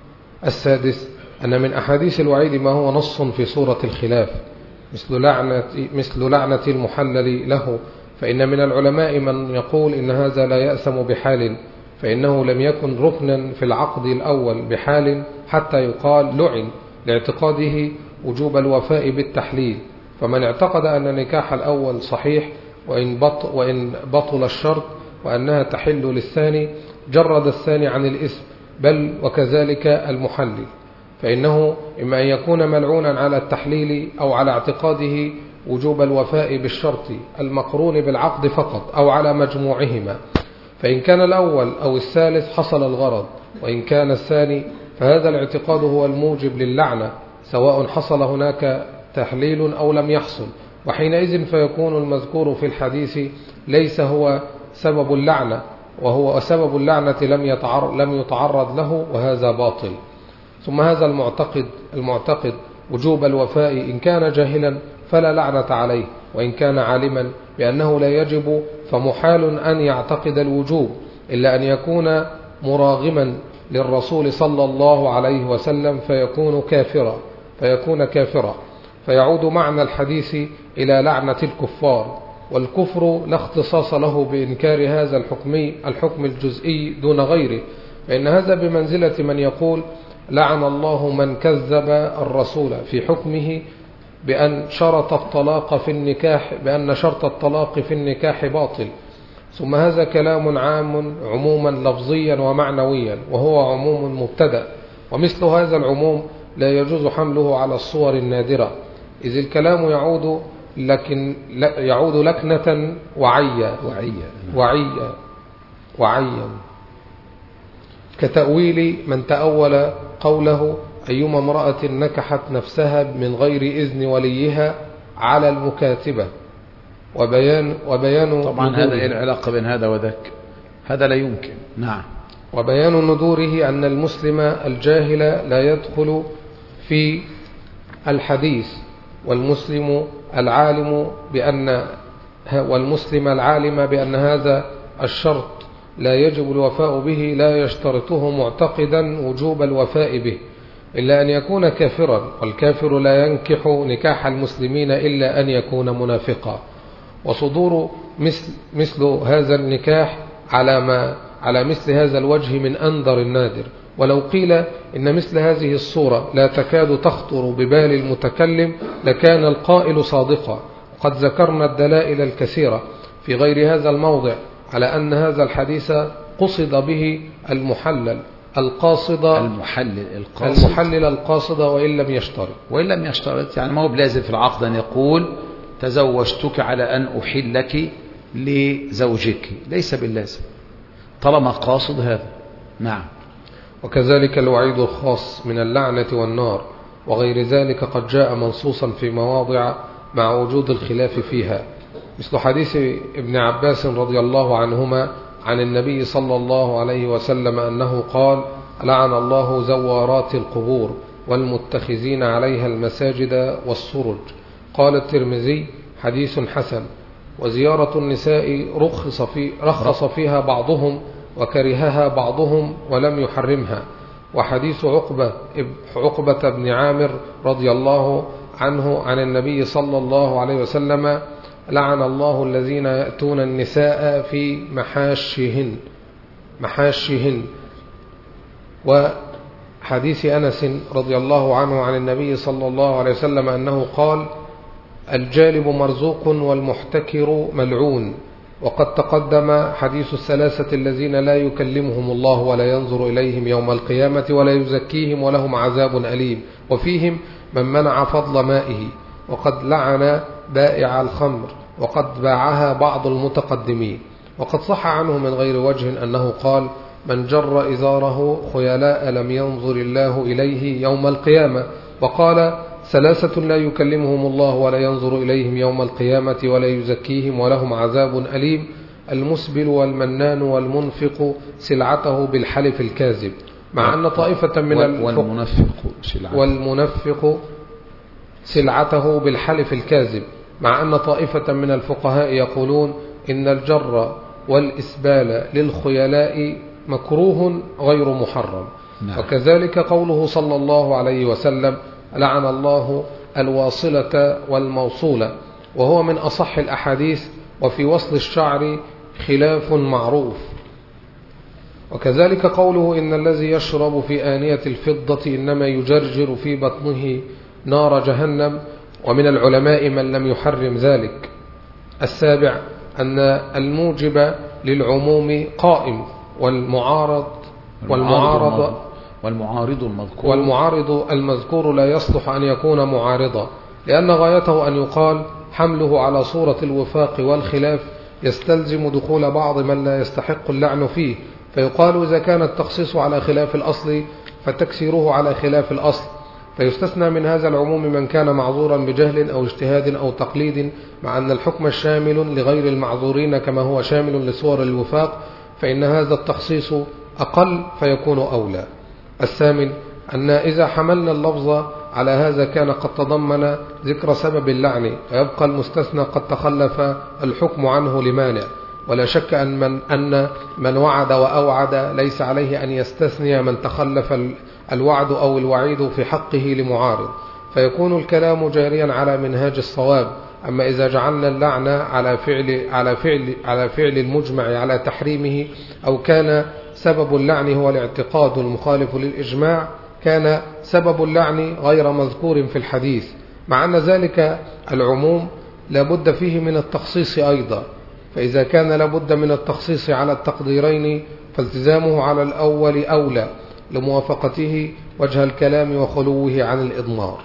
السادس أن من أحاديث الوعيد ما هو نص في صورة الخلاف مثل لعنة, مثل لعنة المحلل له، فإن من العلماء من يقول إن هذا لا يأثم بحال، فإنه لم يكن ركنا في العقد الأول بحال حتى يقال لعن، لاعتقاده وجوب الوفاء بالتحليل. فمن اعتقد أن نكاح الأول صحيح وإن بطل, وإن بطل الشرط وأنها تحل للثاني جرد الثاني عن الإثم، بل وكذلك المحلل، فإنه إما أن يكون ملعونا على التحليل أو على اعتقاده وجوب الوفاء بالشرط المقرون بالعقد فقط أو على مجموعهما. فإن كان الأول أو الثالث حصل الغرض، وإن كان الثاني فهذا الاعتقاد هو الموجب للعنة سواء حصل هناك تحليل أو لم يحصل، وحينئذ فيكون المذكور في الحديث ليس هو سبب اللعنة، وهو سبب اللعنة لم يتعرض, لم يتعرض له، وهذا باطل. ثم هذا المعتقد المعتقد وجوب الوفاء إن كان جاهلا فلا لعنة عليه، وإن كان عالما بأنه لا يجب فمحال أن يعتقد الوجوب إلا أن يكون مراغما للرسول صلى الله عليه وسلم فيكون كافرا فيكون كافرا فيعود معنى الحديث إلى لعنة الكفار. والكفر لا اختصاص له بإنكار هذا الحكم الحكم الجزئي دون غيره، فإن هذا بمنزلة من يقول لعن الله من كذب الرسول في حكمه بأن شرط الطلاق في النكاح بأن شرط الطلاق في النكاح باطل. ثم هذا كلام عام عموما لفظيا ومعنويا، وهو عموم مبتدأ، ومثل هذا العموم لا يجوز حمله على الصور النادرة، إذ الكلام يعود لكن يعود لكنة وعيا وعيا وعيا وعيا كتأويل من تأول قوله أيما امرأة نكحت نفسها من غير إذن وليها على المكاتبة، وبيان وبيان طبعا هذا إيه العلاقة بين هذا وذاك؟ هذا لا يمكن. نعم. وبيان نذوره أن المسلم الجاهل لا يدخل في الحديث والمسلم العالم بأن والمسلم العالم بأن هذا الشرط لا يجب الوفاء به لا يشترطه معتقدا وجوب الوفاء به إلا أن يكون كافرا، والكافر لا ينكح نكاح المسلمين إلا أن يكون منافقا. وصدور مثل, مثل هذا النكاح على, ما على مثل هذا الوجه من أندر النادر. ولو قيل إن مثل هذه الصورة لا تكاد تخطر ببال المتكلم لكان القائل صادقا. قد ذكرنا الدلائل الكثيرة في غير هذا الموضع على أن هذا الحديث قصد به المحلل القاصد المحلل القاصد المحلل القاصد وإن لم يشترط وإن لم يشترط يعني ما هو بلازم في العقد أن يقول تزوجتك على أن أحلك لزوجك، ليس باللازم طالما قاصد هذا. نعم. وكذلك الوعيد الخاص من اللعنة والنار وغير ذلك قد جاء منصوصا في مواضع مع وجود الخلاف فيها، مثل حديث ابن عباس رضي الله عنهما عن النبي صلى الله عليه وسلم أنه قال: لعن الله زوارات القبور والمتخذين عليها المساجد والسرج. قال الترمذي: حديث حسن. وزيارة النساء رخص, في رخص فيها بعضهم وكرهها بعضهم ولم يحرمها. وحديث عقبة, عقبة بن عامر رضي الله عنه عن النبي صلى الله عليه وسلم: لعن الله الذين يأتون النساء في محاشهن محاشهن. وحديث أنس رضي الله عنه عن النبي صلى الله عليه وسلم أنه قال: الجالب مرزوق والمحتكر ملعون. وقد تقدم حديث الثلاثة الذين لا يكلمهم الله ولا ينظر إليهم يوم القيامة ولا يزكيهم ولهم عذاب أليم، وفيهم من منع فضل مائه، وقد لعن بائع الخمر، وقد باعها بعض المتقدمين. وقد صح عنه من غير وجه أنه قال: من جر إزاره خيلاء لم ينظر الله إليه يوم القيامة. وقال: ثلاثة لا يكلمهم الله ولا ينظر إليهم يوم القيامة ولا يزكيهم ولهم عذاب أليم: المسبل والمنان والمنفق سلعته بالحلف الكاذب. مع أن طائفة من والمنفق والمنفق سلعته بالحلف الكاذب مع أن طائفة من الفقهاء يقولون إن الجر والإسبال للخيلاء مكروه غير محرم. نعم. وكذلك قوله صلى الله عليه وسلم: لعن الله الواصلة والموصولة، وهو من أصح الأحاديث. وفي وصل الشعر خلاف معروف. وكذلك قوله: إن الذي يشرب في آنية الفضة إنما يجرجر في بطنه نار جهنم. ومن العلماء من لم يحرم ذلك. السابع أن الموجب للعموم قائم، والمعارض والمعارض والمعارض المذكور والمعارض المذكور لا يصلح أن يكون معارضا، لأن غايته أن يقال حمله على صورة الوفاق والخلاف يستلزم دخول بعض من لا يستحق اللعن فيه، فيقال إذا كان التخصيص على خلاف الأصل فتكسيره على خلاف الأصل، فيستثنى من هذا العموم من كان معذورا بجهل أو اجتهاد أو تقليد، مع أن الحكم الشامل لغير المعذورين كما هو شامل لصور الوفاق، فإن هذا التخصيص أقل فيكون أولى. الثامن أن إذا حملنا اللفظ على هذا كان قد تضمن ذكر سبب اللعن، فيبقى المستثنى قد تخلف الحكم عنه لمانع. ولا شك أن من, أن من وعد وأوعد ليس عليه أن يستثني من تخلف الوعد أو الوعيد في حقه لمعارض، فيكون الكلام جاريا على منهاج الصواب. أما إذا جعلنا اللعن على فعل, على فعل, على فعل المجمع على تحريمه، أو كان سبب اللعن هو الاعتقاد المخالف للإجماع، كان سبب اللعن غير مذكور في الحديث، مع أن ذلك العموم لابد فيه من التخصيص أيضا. فإذا كان لابد من التخصيص على التقديرين فالتزامه على الأول أولى لموافقته وجه الكلام وخلوه عن الإضمار.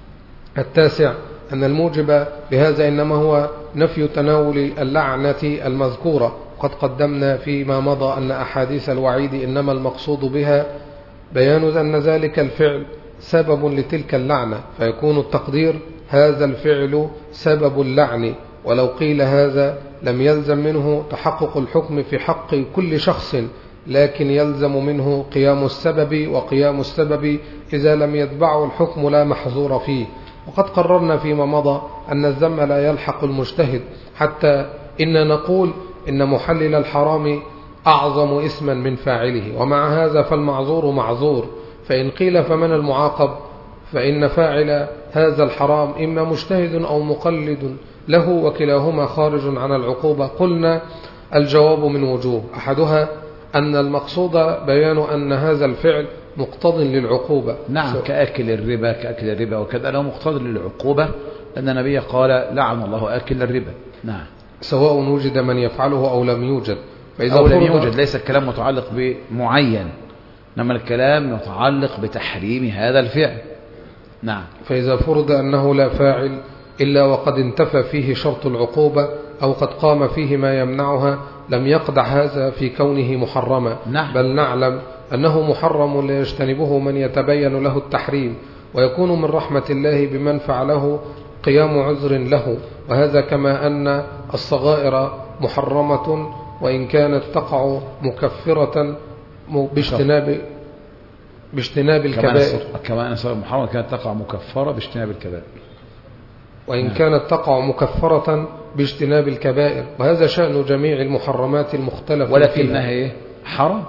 التاسع أن الموجب لهذا إنما هو نفي تناول اللعنة المذكورة. قد قدمنا فيما مضى أن أحاديث الوعيد إنما المقصود بها بيان أن ذلك الفعل سبب لتلك اللعنة، فيكون التقدير هذا الفعل سبب اللعن. ولو قيل هذا لم يلزم منه تحقق الحكم في حق كل شخص، لكن يلزم منه قيام السبب، وقيام السبب إذا لم يتبعه الحكم لا محظور فيه. وقد قررنا فيما مضى أن الذم لا يلحق المجتهد، حتى إن نقول إن محلل الحرام أعظم إثما من فاعله، ومع هذا فالمعذور معذور. فإن قيل فمن المعاقب؟ فإن فاعل هذا الحرام إما مجتهد أو مقلد له، وكلاهما خارج عن العقوبة. قلنا الجواب من وجوه، أحدها أن المقصود بيان أن هذا الفعل مقتض للعقوبة. نعم، كأكل الربا كأكل الربا وكذا له مقتض للعقوبة، لأن النبي قال لعن الله أكل الربا. نعم، سواء وجد من يفعله أو لم يوجد. فإذا أو لم يوجد ليس الكلام متعلق بمعين، إنما الكلام متعلق بتحريم هذا الفعل. نعم. فإذا فرض أنه لا فاعل إلا وقد انتفى فيه شرط العقوبة أو قد قام فيه ما يمنعها، لم يقدح هذا في كونه محرما. نعم. بل نعلم أنه محرم لا يجتنبه من يتبين له التحريم، ويكون من رحمة الله بمن فعله قيام عذر له. وهذا كما أن الصغائر محرمة وإن كانت تقع مكفرة باجتناب باجتناب الكبائر، كما أن الصغائر محرمة كانت تقع مكفرة باجتناب الكبائر، وإن نعم. كانت تقع مكفرة باجتناب الكبائر. وهذا شأن جميع المحرمات المختلفة، ولكنها إيه؟ حرام.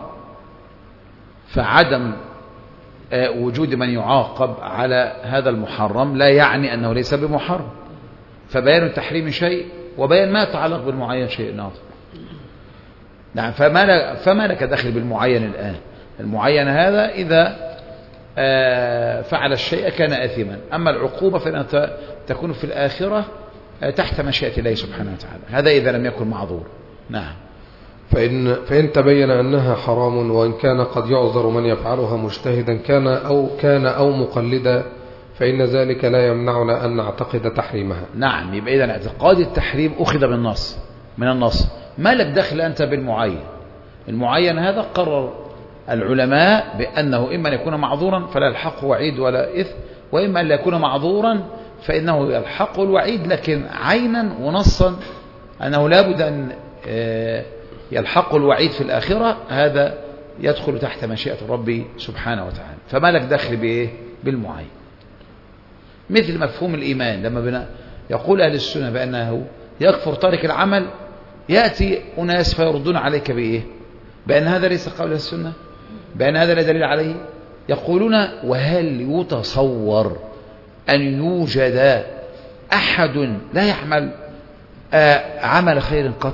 فعدم وجود من يعاقب على هذا المحرم لا يعني أنه ليس بمحرم. فبيان التحريم شيء، وبيان ما يتعلق بالمعين شيء آخر. نعم. فما فما لك دخل بالمعين الآن؟ المعين هذا إذا فعل الشيء كان آثما، أما العقوبة فإنها تكون في الآخرة تحت مشيئة الله سبحانه وتعالى، هذا إذا لم يكن معذور. نعم. فإن, فإن تبين أنها حرام، وإن كان قد يعذر من يفعلها مجتهدا كان أو, كان أو مقلدا، فإن ذلك لا يمنعنا أن نعتقد تحريمها. نعم. يبقى إذن اعتقاد التحريم أخذ بالنص من النص، ما لك دخل أنت بالمعين. المعين هذا قرر العلماء بأنه إما أن يكون معذورا فلا يلحقه وعيد ولا إثم، وإما أن لا يكون معذورا فإنه يلحقه الوعيد، لكن عينا ونصا أنه لا بد أن يلحقه الوعيد في الآخرة، هذا يدخل تحت مشيئة الرب سبحانه وتعالى. فما لك دخل بإيه؟ بالمعين. مثل مفهوم الإيمان، لما بنا يقول أهل السنة بأنه يكفر تارك العمل، يأتي أناس فيردون عليك بإيه؟ بأن هذا ليس قول السنة، بأن هذا لا دليل عليه. يقولون وهل يتصور أن يوجد أحد لا يعمل عمل خير قط؟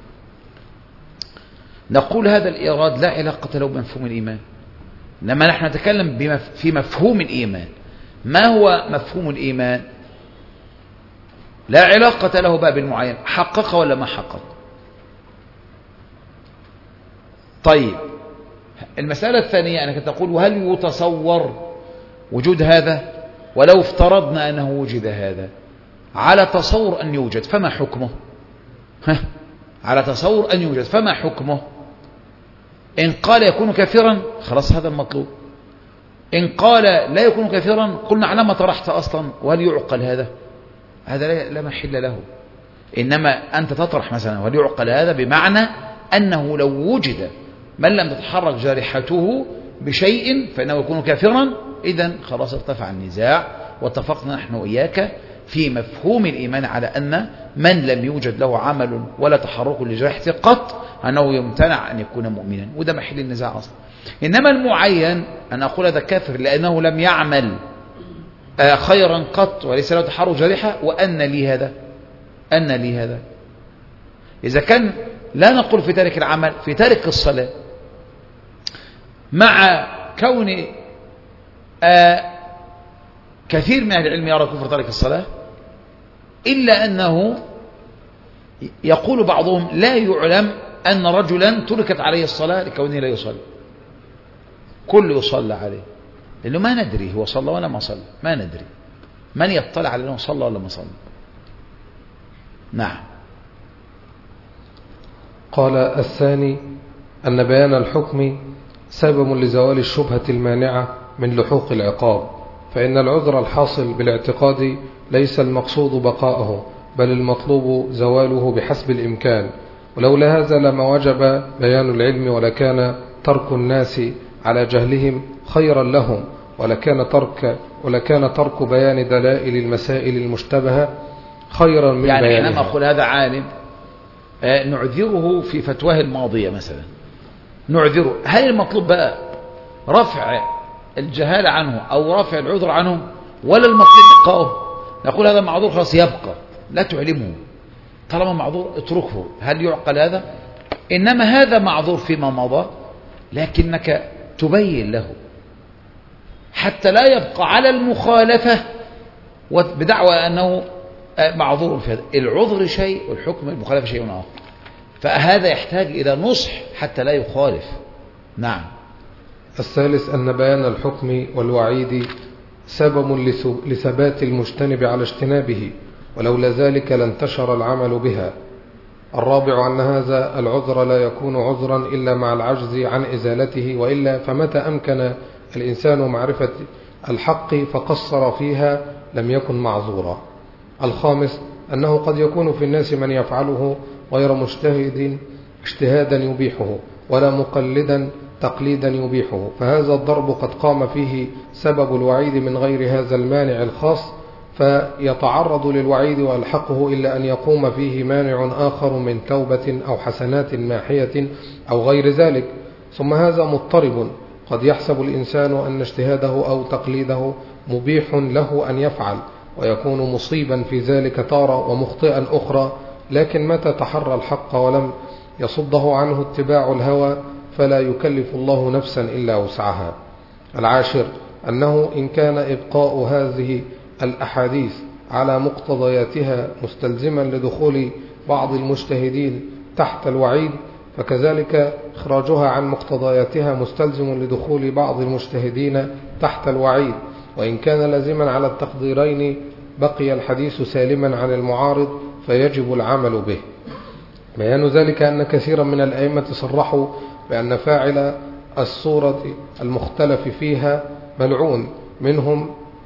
نقول هذا الإيراد لا علاقة له بمفهوم الإيمان، إنما نحن نتكلم في مفهوم الإيمان. ما هو مفهوم الإيمان؟ لا علاقة له باب المعين، حقق ولا ما حقق. طيب، المسألة الثانية أنك تقول وهل يتصور وجود هذا؟ ولو افترضنا أنه وجد هذا على تصور أن يوجد، فما حكمه؟ ها؟ على تصور أن يوجد فما حكمه؟ إن قال يكون كافرا خلاص هذا المطلوب، إن قال لا يكون كافرا قلنا على ما طرحت أصلا وهل يعقل هذا؟ هذا لا محل له. إنما أنت تطرح مثلا وهل يعقل هذا بمعنى أنه لو وجد من لم تتحرك جارحته بشيء فإنه يكون كافرا، إذن خلاص ارتفع النزاع، واتفقنا نحن وإياك في مفهوم الإيمان على أن من لم يوجد له عمل ولا تحرك لجارحته قط أنه يمتنع أن يكون مؤمنا، وده محل النزاع أصلا. إنما المعين أن أقول هذا كافر لأنه لم يعمل خيرا قط وليس له تحرك جارحة، وأن لي هذا أن لي هذا إذا كان لا نقول في تارك العمل، في تارك الصلاة، مع كون آه كثير من أهل العلم يرى كفر تارك الصلاة، إلا أنه يقول بعضهم لا يعلم أن رجلا تركت عليه الصلاة لكونه لا يصلي، كل يصلى عليه، لأنه ما ندري هو صلى ولا ما صلى، ما ندري من يطلع على أنه صلى ولا ما صلى. نعم. قال الثاني أن بيان الحكم سبب لزوال الشبهة المانعة من لحوق العقاب، فإن العذر الحاصل بالاعتقاد ليس المقصود بقاءه، بل المطلوب زواله بحسب الإمكان، ولولا هذا لما وجب بيان العلم ولكان ترك الناس على جهلهم خيرا لهم، ولكان ترك ولكان ترك بيان دلائل المسائل المشتبهة خيرا من يعني بيانها. حينما أقول هذا عالم نعذره في فتواه الماضية مثلا، نعذره، هل المطلوب بقى رفع الجهالة عنه أو رفع العذر عنه، ولا المطلوب بقائه؟ نقول هذا معذور خلاص يبقى، لا تعلمه، طالما معذور اتركه. هل يعقل هذا؟ إنما هذا معذور فيما مضى، لكنك تبين له حتى لا يبقى على المخالفة بدعوى أنه معذور في هذا. العذر شيء والحكم المخالفة شيء آخر، فهذا يحتاج إلى نصح حتى لا يخالف. نعم. الثالث أن بيان الحكم والوعيد سبب لثبات المجتنب على اجتنابه، ولولا ذلك لانتشر العمل بها. الرابع أن هذا العذر لا يكون عذرا إلا مع العجز عن إزالته، وإلا فمتى أمكن الإنسان معرفة الحق فقصر فيها لم يكن معذورا. الخامس أنه قد يكون في الناس من يفعله غير مجتهد اجتهادا يبيحه، ولا مقلدا تقليدا يبيحه، فهذا الضرب قد قام فيه سبب الوعيد من غير هذا المانع الخاص، فيتعرض للوعيد ويلحقه إلا أن يقوم فيه مانع آخر من توبة أو حسنات ماحية أو غير ذلك. ثم هذا مضطرب، قد يحسب الإنسان أن اجتهاده أو تقليده مبيح له أن يفعل، ويكون مصيبا في ذلك تارة ومخطئا أخرى، لكن متى تحرى الحق ولم يصده عنه اتباع الهوى فلا يكلف الله نفسا إلا وسعها. العاشر أنه إن كان إبقاء هذه الأحاديث على مقتضياتها مستلزما لدخول بعض المجتهدين تحت الوعيد، فكذلك إخراجها عن مقتضياتها مستلزم لدخول بعض المجتهدين تحت الوعيد، وإن كان لازما على التقديرين بقي الحديث سالما عن المعارض فيجب العمل به. بيان ذلك أن كثيرا من الأئمة صرحوا بأن فاعل الصورة المختلف فيها ملعون، منهم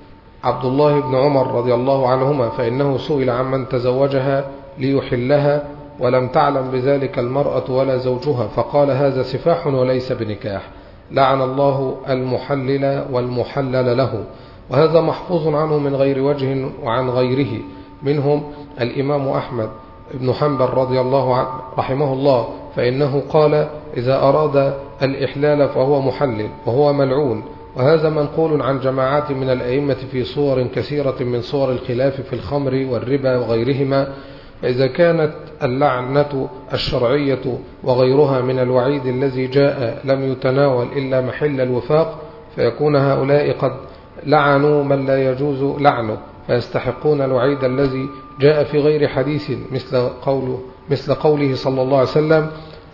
عبد الله بن عمر رضي الله عنهما، فإنه سئل عمن تزوجها ليحلها ولم تعلم بذلك المرأة ولا زوجها، فقال هذا سفاح وليس بنكاح، لعن الله المحلل والمحلل له. وهذا محفوظ عنه من غير وجه وعن غيره، منهم الإمام أحمد بن حنبل رضي الله عنه رحمه الله، فإنه قال إذا أراد الإحلال فهو محلل وهو ملعون. وهذا منقول عن جماعات من الأئمة في صور كثيرة من صور الخلاف في الخمر والربا وغيرهما. فإذا كانت اللعنة الشرعية وغيرها من الوعيد الذي جاء لم يتناول إلا محل الوفاق، فيكون هؤلاء قد لعنوا من لا يجوز لعنه، فيستحقون الوعيد الذي جاء في غير حديث، مثل قوله مثل قوله صلى الله عليه وسلم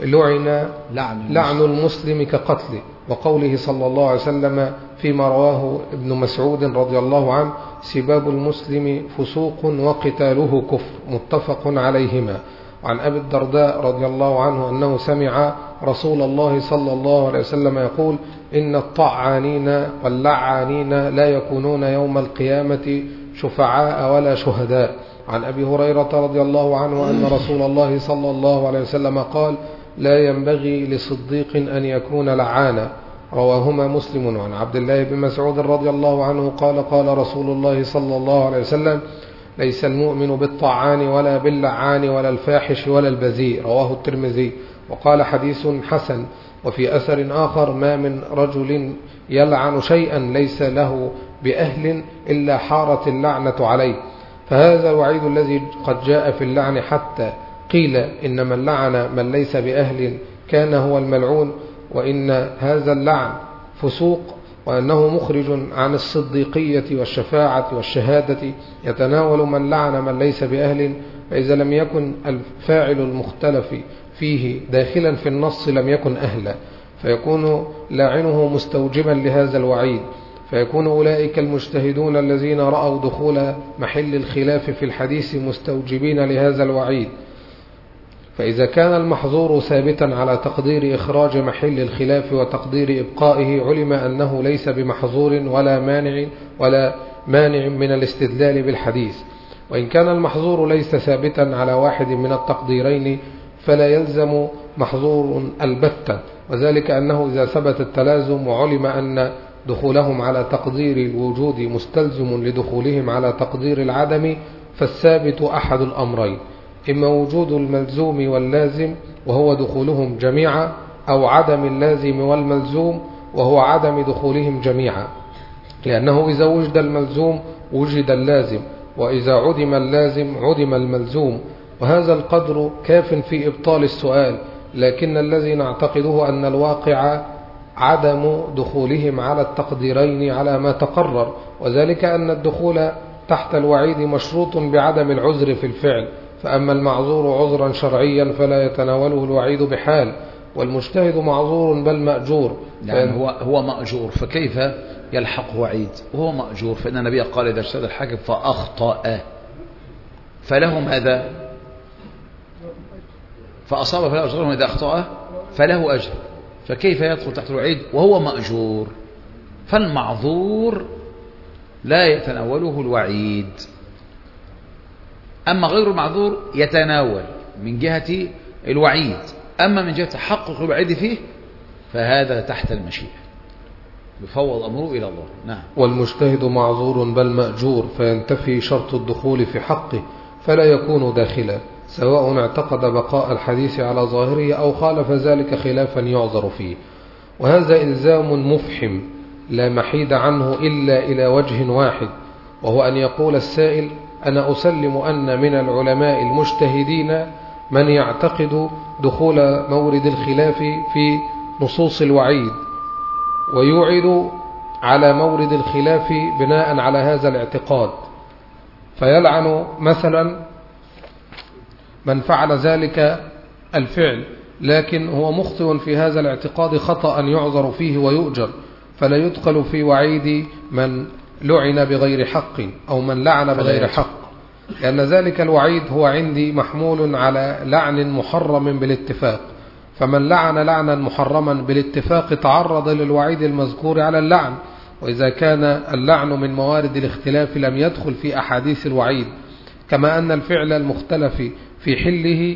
لعن لعن المسلم كقتله، وقوله صلى الله عليه وسلم فيما رواه ابن مسعود رضي الله عنه سباب المسلم فسوق وقتاله كفر، متفق عليهما. عن أبي الدرداء رضي الله عنه أنه سمع رسول الله صلى الله عليه وسلم يقول إن الطعانين واللعانين لا يكونون يوم القيامة شفعاء ولا شهداء. عن أبي هريرة رضي الله عنه أن رسول الله صلى الله عليه وسلم قال لا ينبغي لصديق أن يكون لعانا، رواهما مسلم. عن عبد الله بن مسعود رضي الله عنه قال قال رسول الله صلى الله عليه وسلم ليس المؤمن بالطعان ولا باللعان ولا الفاحش ولا البذيء، رواه الترمذي. وقال حديث حسن. وفي أثر آخر ما من رجل يلعن شيئا ليس له بأهل إلا حارت اللعنة عليه. فهذا الوعيد الذي قد جاء في اللعن، حتى قيل إن من لعن من ليس بأهل كان هو الملعون، وإن هذا اللعن فسوق، وأنه مخرج عن الصديقية والشفاعة والشهادة، يتناول من لعن من ليس بأهل. فإذا لم يكن الفاعل المختلف فيه داخلا في النص لم يكن أهلا، فيكون لاعنه مستوجبا لهذا الوعيد، فيكون أولئك المجتهدون الذين رأوا دخول محل الخلاف في الحديث مستوجبين لهذا الوعيد. فإذا كان المحظور ثابتا على تقدير إخراج محل الخلاف وتقدير إبقائه، علم أنه ليس بمحظور ولا مانع ولا مانع من الاستدلال بالحديث. وإن كان المحظور ليس ثابتا على واحد من التقديرين فلا يلزم محظور البتة، وذلك أنه إذا ثبت التلازم وعلم أن دخولهم على تقدير الوجود مستلزم لدخولهم على تقدير العدم، فالثابت أحد الأمرين: إما وجود الملزوم واللازم وهو دخولهم جميعا، أو عدم اللازم والملزوم وهو عدم دخولهم جميعا، لأنه إذا وجد الملزوم وجد اللازم، وإذا عدم اللازم عدم الملزوم. وهذا القدر كاف في إبطال السؤال، لكن الذي نعتقده أن الواقع عدم دخولهم على التقديرين على ما تقرر، وذلك أن الدخول تحت الوعيد مشروط بعدم العذر في الفعل، فأما المعذور عذرا شرعيا فلا يتناوله الوعيد بحال، والمجتهد معذور بل مأجور. يعني هو هو مأجور، فكيف يلحق وعيد وهو مأجور؟ فإن النبي قال إذا اجتهد الحاكم فأخطأ فله ماذا؟ فأصاب فله أجر، وإذا أخطأ فله أجر، فكيف يدخل تحت الوعيد وهو مأجور؟ فالمعذور لا يتناوله الوعيد، أما غير المعذور يتناول من جهة الوعيد، أما من جهة تحقق الوعيد فيه فهذا تحت المشيئة، يفوض أمره إلى الله. نعم. والمجتهد معذور بل مأجور، فينتفي شرط الدخول في حقه فلا يكون داخلا، سواء اعتقد بقاء الحديث على ظاهره أو خالف ذلك خلافا يعذر فيه. وهذا إلزام مفحم لا محيد عنه إلا إلى وجه واحد، وهو أن يقول السائل: أنا أسلم أن من العلماء المجتهدين من يعتقد دخول مورد الخلاف في نصوص الوعيد ويوعد على مورد الخلاف بناء على هذا الاعتقاد، فيلعن مثلا من فعل ذلك الفعل، لكن هو مخطئ في هذا الاعتقاد خطأ يعذر فيه ويؤجر، فلا يدخل في وعيد من لعن بغير حق أو من لعن بغير حق، لأن ذلك الوعيد هو عندي محمول على لعن محرم بالاتفاق، فمن لعن لعنا محرما بالاتفاق تعرض للوعيد المذكور على اللعن، وإذا كان اللعن من موارد الاختلاف لم يدخل في أحاديث الوعيد، كما أن الفعل المختلف في حله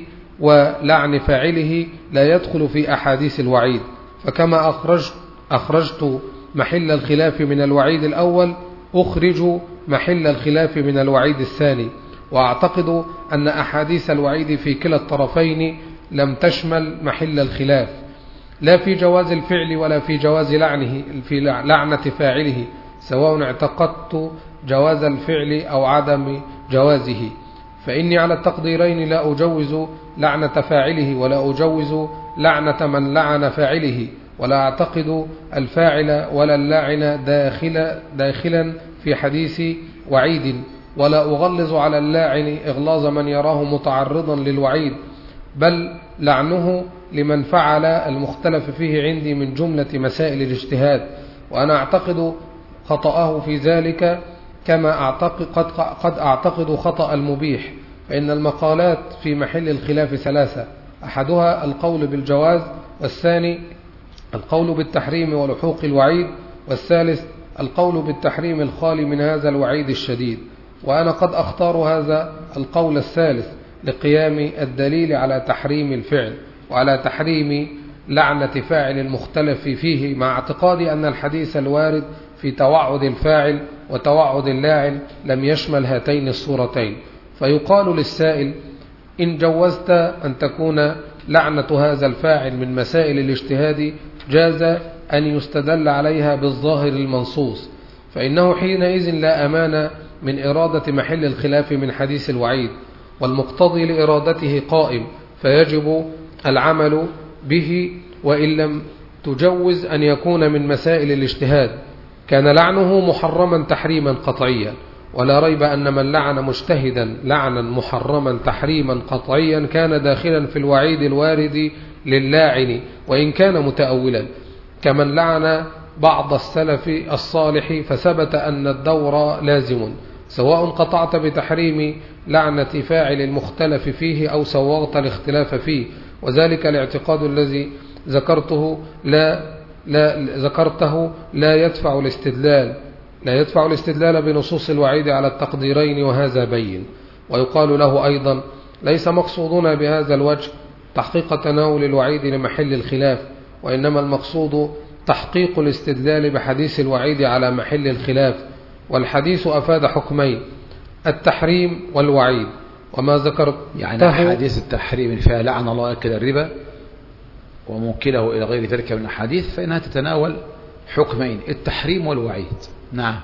ولعن فاعله لا يدخل في أحاديث الوعيد. فكما أخرجت, أخرجت محل الخلاف من الوعيد الأول أخرج محل الخلاف من الوعيد الثاني، وأعتقد أن أحاديث الوعيد في كلا الطرفين لم تشمل محل الخلاف، لا في جواز الفعل ولا في جواز لعنه في لعنة فاعله، سواء اعتقدت جواز الفعل أو عدم جوازه، فإني على التقديرين لا أجوز لعنة فاعله ولا أجوز لعنة من لعن فاعله، ولا أعتقد الفاعل ولا اللاعن داخل داخلا في حديث وعيد، ولا أغلظ على اللاعن إغلاظ من يراه متعرضا للوعيد، بل لعنه لمن فعل المختلف فيه عندي من جملة مسائل الاجتهاد، وأنا أعتقد خطأه في ذلك كما أعتقد قد, قد أعتقد خطأ المبيح، فإن المقالات في محل الخلاف ثلاثة: أحدها القول بالجواز، والثاني القول بالتحريم ولحوق الوعيد، والثالث القول بالتحريم الخالي من هذا الوعيد الشديد. وأنا قد أختار هذا القول الثالث لقيام الدليل على تحريم الفعل وعلى تحريم لعنة فاعل المختلف فيه، مع اعتقادي أن الحديث الوارد في توعد الفاعل وتوعد اللاعن لم يشمل هاتين الصورتين. فيقال للسائل: إن جوزت أن تكون لعنة هذا الفاعل من مسائل الاجتهاد جاز أن يستدل عليها بالظاهر المنصوص، فإنه حينئذ لا أمان من إرادة محل الخلاف من حديث الوعيد، والمقتضي لإرادته قائم، فيجب العمل به، وإن لم تجوز أن يكون من مسائل الاجتهاد كان لعنه محرما تحريما قطعيا. ولا ريب أن من لعن مجتهدا لعنا محرما تحريما قطعيا كان داخلا في الوعيد الوارد للاعن وإن كان متأولا، كمن لعن بعض السلف الصالح فثبت أن الدور لازم، سواء قطعت بتحريم لعنة فاعل المختلف فيه أو سوغت الاختلاف فيه، وذلك الاعتقاد الذي ذكرته لا, لا ذكرته لا يدفع الاستدلال لا يدفع الاستدلال بنصوص الوعيد على التقديرين، وهذا بين. ويقال له أيضا: ليس مقصودنا بهذا الوجه تحقيق تناول الوعيد لمحل الخلاف، وإنما المقصود تحقيق الاستدلال بحديث الوعيد على محل الخلاف. والحديث أفاد حكمين: التحريم والوعيد. وما ذكرته يعني حديث التحريم فيها لعن الله أكل الربا وموكله إلى غير ذلك من الحديث، فإنها تتناول حكمين: التحريم والوعيد. نعم.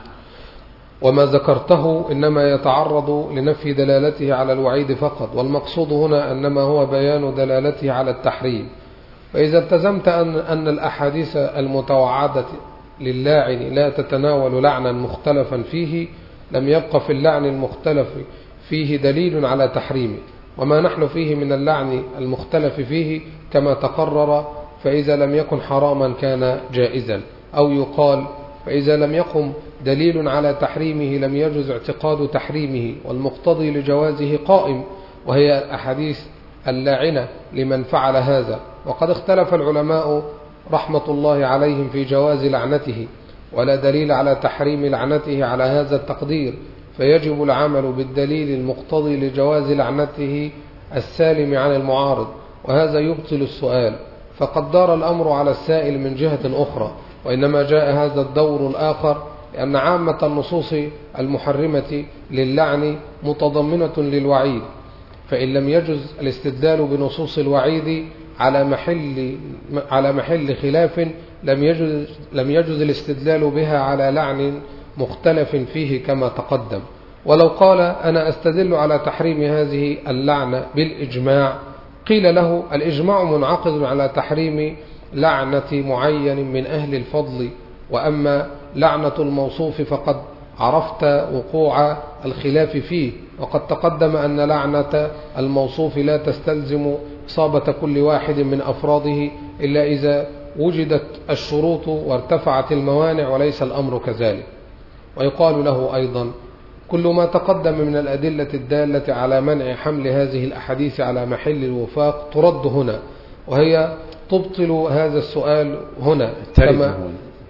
وما ذكرته إنما يتعرض لنفي دلالته على الوعيد فقط، والمقصود هنا أنما هو بيان دلالته على التحريم. فإذا التزمت أن, أن الأحاديث المتوعدة للاعن لا تتناول لعنا مختلفا فيه، لم يبق في اللعن المختلف فيه دليل على تحريمه. وما نحن فيه من اللعن المختلف فيه كما تقرر، فإذا لم يكن حراما كان جائزا، أو يقال فإذا لم يقم دليل على تحريمه لم يجوز اعتقاد تحريمه، والمقتضي لجوازه قائم، وهي الأحاديث اللاعنة لمن فعل هذا. وقد اختلف العلماء رحمة الله عليهم في جواز لعنته، ولا دليل على تحريم لعنته على هذا التقدير، فيجب العمل بالدليل المقتضي لجواز لعنته السالم عن المعارض، وهذا يبطل السؤال. فقد دار الأمر على السائل من جهة أخرى، وإنما جاء هذا الدور الآخر لأن عامة النصوص المحرمة للعن متضمنة للوعيد، فإن لم يجز الاستدلال بنصوص الوعيد على محل على محل خلاف لم يجز لم يجز الاستدلال بها على لعن مختلف فيه كما تقدم. ولو قال أنا أستدل على تحريم هذه اللعنة بالإجماع، قيل له الإجماع منعقد على تحريم لعنة معين من أهل الفضل، وأما لعنة الموصوف فقد عرفت وقوع الخلاف فيه، وقد تقدم أن لعنة الموصوف لا تستلزم إصابة كل واحد من أفراده إلا إذا وجدت الشروط وارتفعت الموانع، وليس الأمر كذلك. ويقال له أيضا كل ما تقدم من الأدلة الدالة على منع حمل هذه الأحاديث على محل الوفاق ترد هنا، وهي تبطل هذا السؤال هنا. ترد هنا.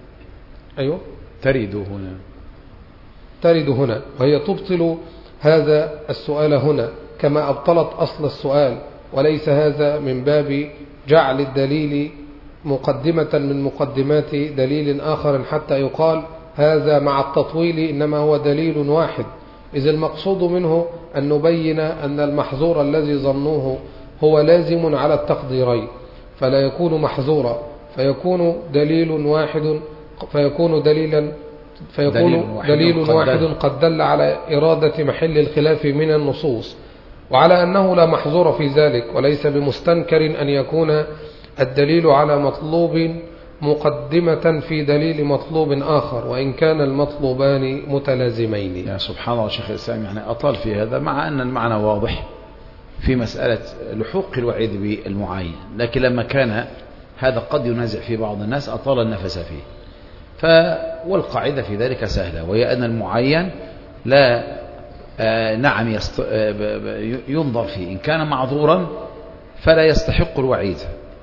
أيوه ترد هنا ترد هنا وهي تبطل هذا السؤال هنا، كما أبطلت أصل السؤال. وليس هذا من باب جعل الدليل مقدمة من مقدمات دليل آخر حتى يقال هذا مع التطويل إنما هو دليل واحد، إذ المقصود منه أن نبين أن المحظور الذي ظنوه هو لازم على التقديرين، فلا يكون محظورا، فيكون دليل واحد فيكون دليلا فيكون دليل واحد, دليل واحد قد دل على إرادة محل الخلاف من النصوص، وعلى أنه لا محظور في ذلك. وليس بمستنكر أن يكون الدليل على مطلوب مقدمة في دليل مطلوب آخر، وإن كان المطلوبان متلازمين. يا سبحان الله شيخ الإسلام، يعني أطال في هذا مع أن المعنى واضح في مسألة لحوق الوعيد بالمعين، لكن لما كان هذا قد ينازع في بعض الناس أطال النفس فيه. ف والقاعدة في ذلك سهلة، وهي أن المعين لا آه نعم يست... آه ينظر فيه، إن كان معذورا فلا يستحق الوعيد،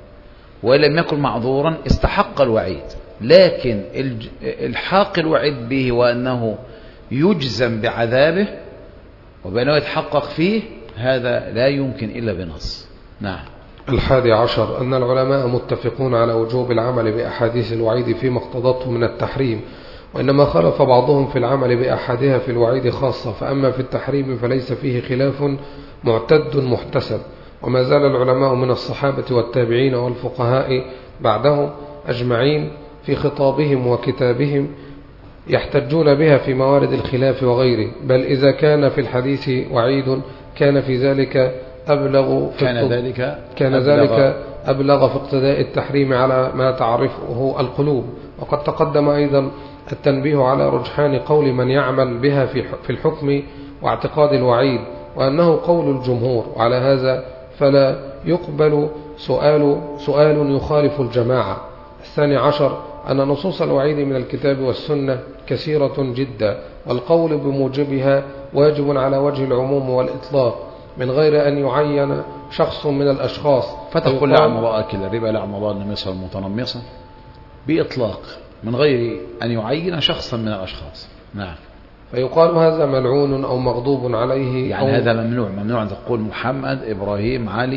وإن لم يكن معذورا استحق الوعيد. لكن الحاق الوعيد به وأنه يجزم بعذابه وبأنه يتحقق فيه، هذا لا يمكن إلا بنص. نعم. الحادي عشر أن العلماء متفقون على وجوب العمل بأحاديث الوعيد فيما اقتضته من التحريم، وإنما خالف بعضهم في العمل بأحدها في الوعيد خاصة، فأما في التحريم فليس فيه خلاف معتد محتسب. وما زال العلماء من الصحابة والتابعين والفقهاء بعدهم أجمعين في خطابهم وكتابهم يحتجون بها في موارد الخلاف وغيره، بل إذا كان في الحديث وعيد كان في ذلك أبلغ في كان ذلك كان أبلغ ذلك أبلغ في اقتداء التحريم على ما تعرفه القلوب. وقد تقدم أيضا التنبيه على رجحان قول من يعمل بها في الحكم واعتقاد الوعيد، وأنه قول الجمهور، وعلى هذا فلا يقبل سؤال سؤال يخالف الجماعة. الثاني عشر أن نصوص الوعيد من الكتاب والسنة كثيرة جدا، والقول بموجبها واجب على وجه العموم والإطلاق من غير أن يعين شخص من الأشخاص. فتقول لعن الله أكل الربا، لعن الله النميصة المتنمصة، بإطلاق من غير أن يعين شخصا من الأشخاص. نعم. فيقال هذا ملعون أو مغضوب عليه، يعني أو هذا ممنوع، ممنوع أن تقول محمد إبراهيم علي،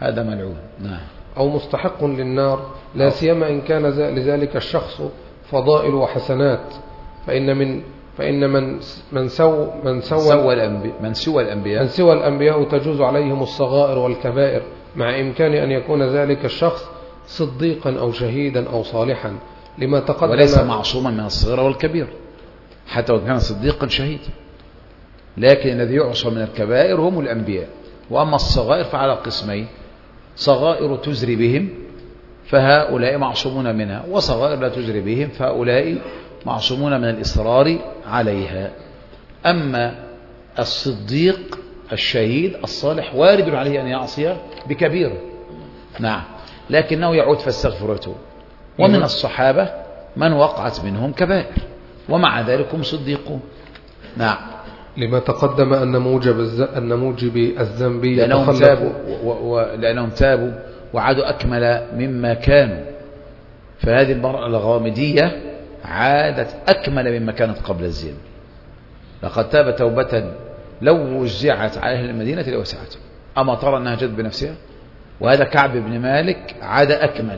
هذا ملعون. نعم. أو مستحق للنار، لا سيما إن كان لذلك الشخص فضائل وحسنات، فإن من فإن من من سو من سوى الأنبياء من سوى الأنبياء من سوى الأنبياء تجوز عليهم الصغائر والكبائر، مع إمكان أن يكون ذلك الشخص صديقا أو شهيدا أو صالحا، لما تقدم. وليس معصوما من الصغيرة والكبير حتى وكان صديقا شهيدا، لكن الذي يعصى من الكبائر هم الأنبياء. وأما الصغائر فعلى قسمين: صغائر تزري بهم فهؤلاء معصومون منها، وصغائر لا تزري بهم فهؤلاء معصومون من الإصرار عليها. أما الصديق الشهيد الصالح وارد عليه أن يعصي بكبيره، نعم، لكنه يعود فاستغفر ويتوب. ومن الصحابة من وقعت منهم كبائر ومع ذلك هم صديقون. نعم. لما تقدم أن موجب أن موجب الذنب لأنهم تابوا ولأنهم تابوا وعادوا أكمل مما كانوا، فهذه المرأة الغامدية عادت أكمل مما كانت قبل الزنا. لقد تاب توبة لو وزعت على أهل المدينة لوسعتهم. أما ترى أنها جد بنفسها؟ وهذا كعب بن مالك عاد أكمل.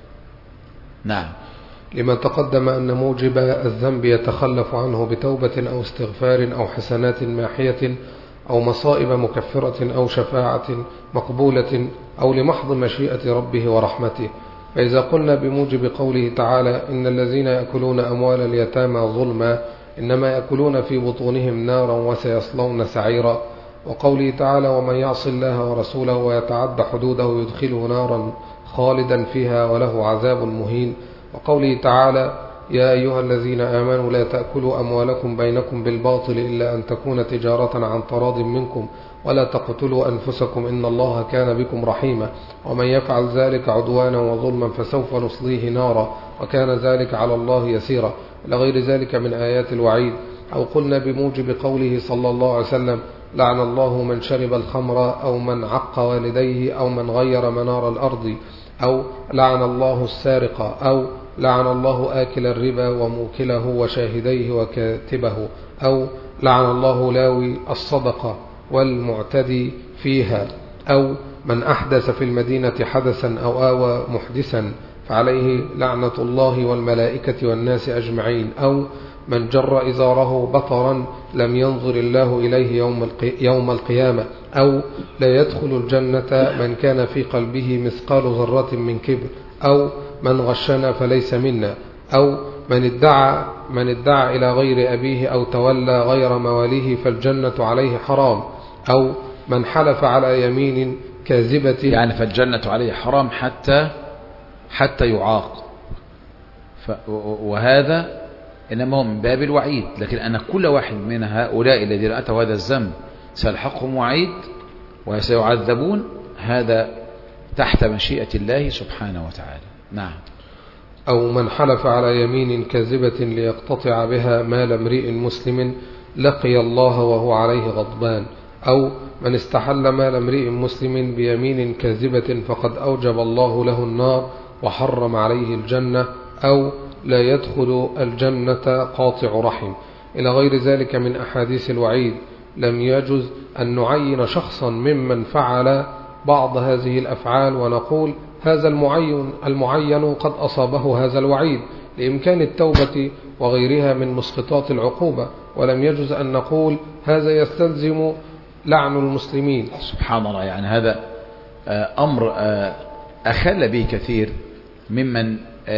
نعم. لما تقدم أن موجب الذنب يتخلف عنه بتوبة أو استغفار أو حسنات ماحية أو مصائب مكفرة أو شفاعة مقبولة أو لمحض مشيئة ربه ورحمته. فإذا قلنا بموجب قوله تعالى: إن الذين يأكلون أموال اليتامى ظلما إنما يأكلون في بطونهم نارا وسيصلون سعيرا، وقوله تعالى: ومن يعص الله ورسوله ويتعد حدوده يدخله نارا خالدا فيها وله عذاب مهين، وقوله تعالى: يا أيها الذين آمنوا لا تأكلوا أموالكم بينكم بالباطل إلا أن تكون تجارة عن تراض منكم ولا تقتلوا أنفسكم إن الله كان بكم رحيما، ومن يفعل ذلك عدوانا وظلما فسوف نصليه نارا وكان ذلك على الله يسيرا، إلى غير ذلك من آيات الوعيد. أو قلنا بموجب قوله صلى الله عليه وسلم: لعن الله من شرب الخمر أو من عق والديه أو من غير منار الأرض، أو لعن الله السارق، أو لعن الله آكل الربا وموكله وشاهديه وكاتبه، أو لعن الله لاوي الصدقة والمعتدي فيها، أو من أحدث في المدينة حدثا أو آوى محدثا فعليه لعنة الله والملائكة والناس أجمعين، أو من جر إزاره بطرا لم ينظر الله إليه يوم, يوم القيامة، أو لا يدخل الجنة من كان في قلبه مثقال ذرة من كبر، أو من غشنا فليس منا، أو من ادعى, من ادعى إلى غير أبيه أو تولى غير مواليه فالجنة عليه حرام، أو من حلف على يمين كاذبة، يعني فالجنة عليه حرام حتى حتى يعاق. وهذا إنما هو من باب الوعيد، لكن أن كل واحد من هؤلاء الذين أتوا هذا الذنب سيلحقهم وعيد وسيعذبون، هذا تحت مشيئة الله سبحانه وتعالى. نعم. أو من حلف على يمين كاذبة ليقتطع بها مال امرئ مسلم لقي الله وهو عليه غضبان، أو من استحل مال امرئ مسلم بيمين كاذبة فقد أوجب الله له النار وحرم عليه الجنة، أو لا يدخل الجنة قاطع رحم، إلى غير ذلك من أحاديث الوعيد. لم يجوز أن نعين شخصا ممن فعل بعض هذه الأفعال ونقول هذا المعين, المعين قد أصابه هذا الوعيد لإمكان التوبة وغيرها من مسقطات العقوبة، ولم يجوز أن نقول هذا يستلزم لعن المسلمين. سبحان الله، يعني هذا أمر أخل به كثير ممن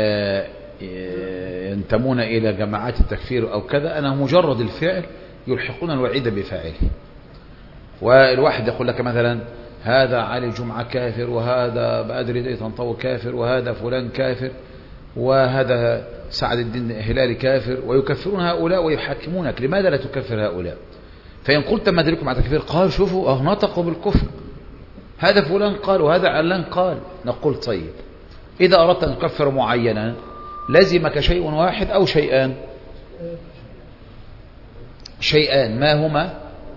ينتمون إلى جماعات التكفير أو كذا، أنا مجرد الفعل يلحقون الوعيد بفاعله. والواحد يقول لك مثلا هذا علي جمعة كافر، وهذا بأدري طنطاوي كافر، وهذا فلان كافر، وهذا سعد الدين هلالي كافر، ويكفرون هؤلاء ويحكمونك. لماذا لا تكفر هؤلاء؟ فإن قلت ما دليلكم على التكفير؟ قال شوفوا أهو نطقوا بالكفر، هذا فلان قال وهذا علان قال. نقول طيب، إذا أردت أن تكفر معينا لازمك شيء واحد أو شيئان؟ شيئان، ما هما؟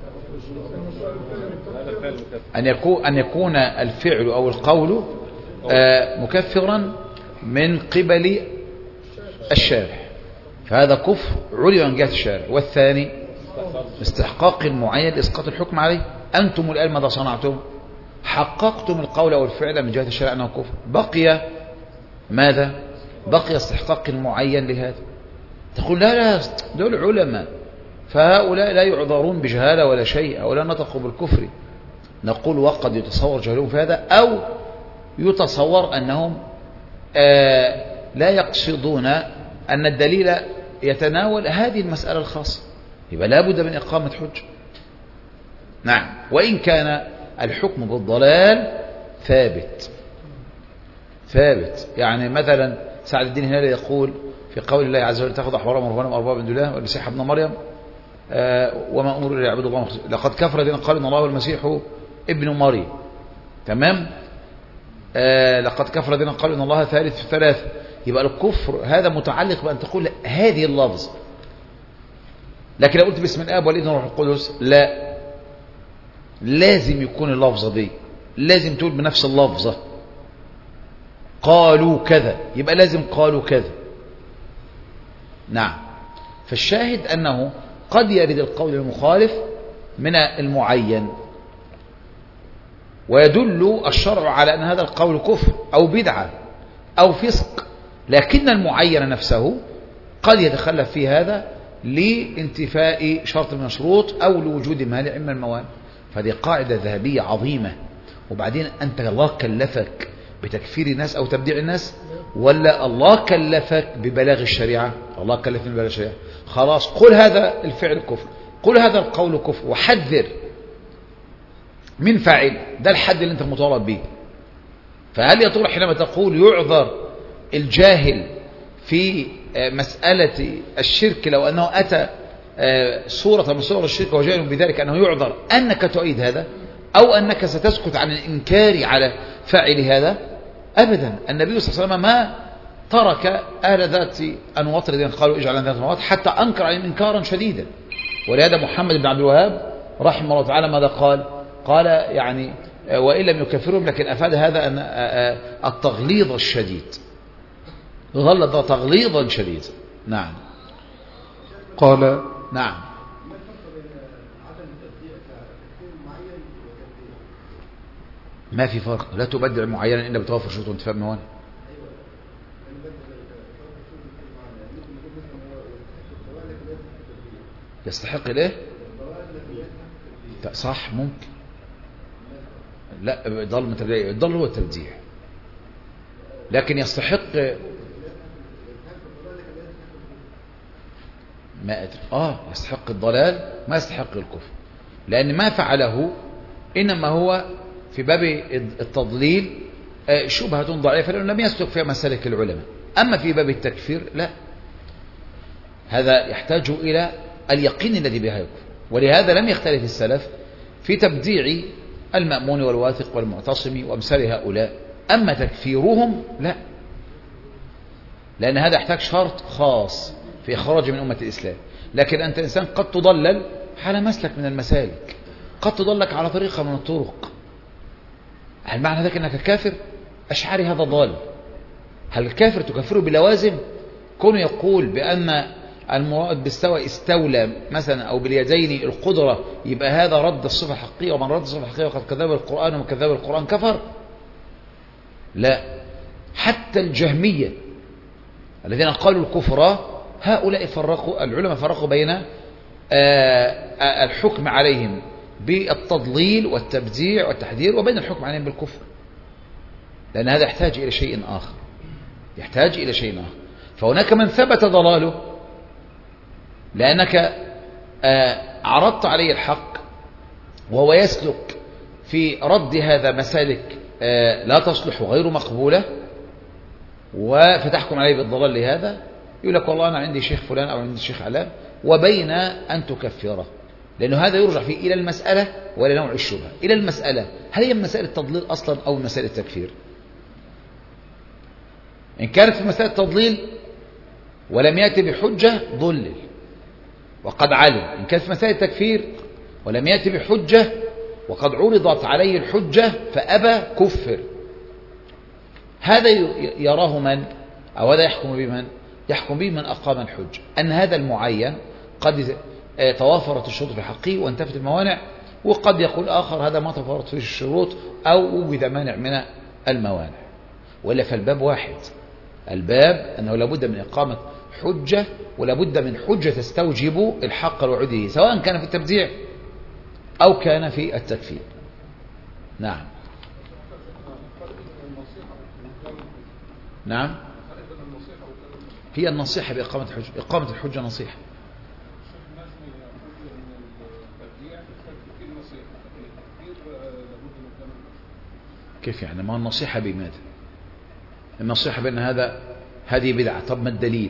أن يكون, أن يكون الفعل أو القول مكفرا من قبل الشارع، فهذا كفر علم من جهة الشارع. والثاني استحقاق معين لإسقاط الحكم عليه. أنتم الآن ماذا صنعتم؟ حققتم القول أو الفعل من جهة الشرع أنه كفر، بقي ماذا؟ بقي استحقاق معين لهذا. تقول لا لا دول علماء فهؤلاء لا يعذرون بجهالة ولا شيء أو لا نطقوا بالكفر. نقول وقد يتصور جهلهم في هذا، أو يتصور أنهم آه لا يقصدون أن الدليل يتناول هذه المسألة الخاصة، يبقى لا بد من إقامة حجة. نعم، وإن كان الحكم بالضلال ثابت ثابت. يعني مثلا سعد الدين هلالي يقول في قول الله عز وجل تأخذ أحبارهم ورهبانهم أربابا من دون الله والمسيح ابن مريم آه وما أمروا إلا يعبدوا الله لقد كفر الذين قالوا إن الله والمسيح ابن مريم. تمام. آه لقد كفر الذين قالوا إن الله ثالث في ثلاثة. يبقى الكفر هذا متعلق بأن تقول هذه اللفظ، لكن لو قلت باسم الآب والابن والروح القدس لا، لازم يكون اللفظة دي، لازم تقول بنفس اللفظة قالوا كذا، يبقى لازم قالوا كذا. نعم. فالشاهد أنه قد يرد القول المخالف من المعين ويدل الشرع على أن هذا القول كفر أو بدعة أو فسق، لكن المعين نفسه قد يتخلف في هذا لانتفاء شرط من الشروط أو لوجود مانع من الموانع. فهذه قاعدة ذهبية عظيمة. وبعدين أنت الله كلفك بتكفير الناس أو تبديع الناس، ولا الله كلفك ببلاغ الشريعة؟ الله كلفني ببلاغ الشريعة. خلاص قل هذا الفعل كفر، قل هذا القول كفر، وحذر من فاعل. ده الحد اللي أنت مطالب به. فهل يا ترى حينما تقول يعذر الجاهل في مسألة الشرك لو أنه أتى صورة من صور الشرك وجاهل بذلك أنه يعذر أنك تؤيد هذا، أو أنك ستسكت عن الإنكار على فاعل هذا؟ أبدا. النبي صلى الله عليه وسلم ما ترك أهل ذات أنواط الذين قالوا اجعل ذات أنواط حتى أنكر عليهم إنكارا شديدا. ولهذا محمد بن عبد الوهاب رحمه الله تعالى ماذا قال؟ قال يعني وإن لم يكفرهم لكن أفاد هذا أن التغليظ الشديد، غلظ تغليظا شديدا. نعم. قال نعم. ما في فرق، لا تبدع معينا إلا بتوافر شروط وانتفاء موانع. يستحق ليه؟ صح ممكن. لا ضل من تبديع، الضل هو التبديع، لكن يستحق ما أدري. آه يستحق الضلال ما يستحق الكفر، لأن ما فعله إنما هو في باب التضليل شبهة ضعيفة لأنه لم يسلك فيها مسالك العلماء. أما في باب التكفير لا، هذا يحتاج إلى اليقين الذي بها يكفر. ولهذا لم يختلف السلف في تبديع المأمون والواثق والمعتصم وأمثال هؤلاء. أما تكفيرهم لا، لأن هذا يحتاج شرط خاص في إخراج من أمة الإسلام. لكن أنت إنسان قد تضلل على مسلك من المسالك، قد تضلك على طريقة من الطرق. هل معنى ذلك أنك كافر؟ أشعري هذا ضال. هل الكافر تكفره بلوازم؟ كونه يقول بأن المراد بالسوى استولى مثلا أو باليدين القدرة، يبقى هذا رد الصفة الحقيقية، ومن رد الصفة الحقيقية وقد كذب القرآن ومن كذب القرآن كفر. لا، حتى الجهمية الذين قالوا الكفر هؤلاء فرقوا، العلماء فرقوا بين الحكم عليهم بالتضليل والتبديع والتحذير وبين الحكم عليهم بالكفر، لأن هذا يحتاج إلى شيء آخر، يحتاج إلى شيء آخر. فهناك من ثبت ضلاله لأنك عرضت عليه الحق وهو يسلك في رد هذا مسالك لا تصلح وغير مقبولة، وفتحكم عليه بالضلال لهذا، يقول لك والله أنا عندي شيخ فلان أو عندي شيخ علام، وبين أن تكفره، لأنه هذا يرجع فيه إلى المسألة ولا نوع الشبهة. إلى المسألة، هل هي مسألة تضليل أصلا أو مسألة تكفير؟ إن كانت في مسألة تضليل ولم يأتي بحجة ضلل وقد علم. إن كانت في مسألة تكفير ولم يأتي بحجة وقد عرضت عليه الحجة فأبى كفر. هذا يراه من؟ أو هذا يحكم بمن؟ يحكم به من أقام الحجة، أن هذا المعين قد توافرت الشروط في حقه وانتفت الموانع، وقد يقول آخر هذا ما تفرط فيه الشروط أو وجد مانع من الموانع، ولا فالباب واحد. الباب أنه لابد من إقامة حجة، ولابد من حجة تستوجب الحق الوعيد، سواء كان في التبديع أو كان في التكفير. نعم نعم هي النصيحة بإقامة الحجة. إقامة الحجة نصيحة. كيف يعني؟ ما النصيحة بماذا؟ النصيحة بأن هذا هذه بدعة. طب ما الدليل؟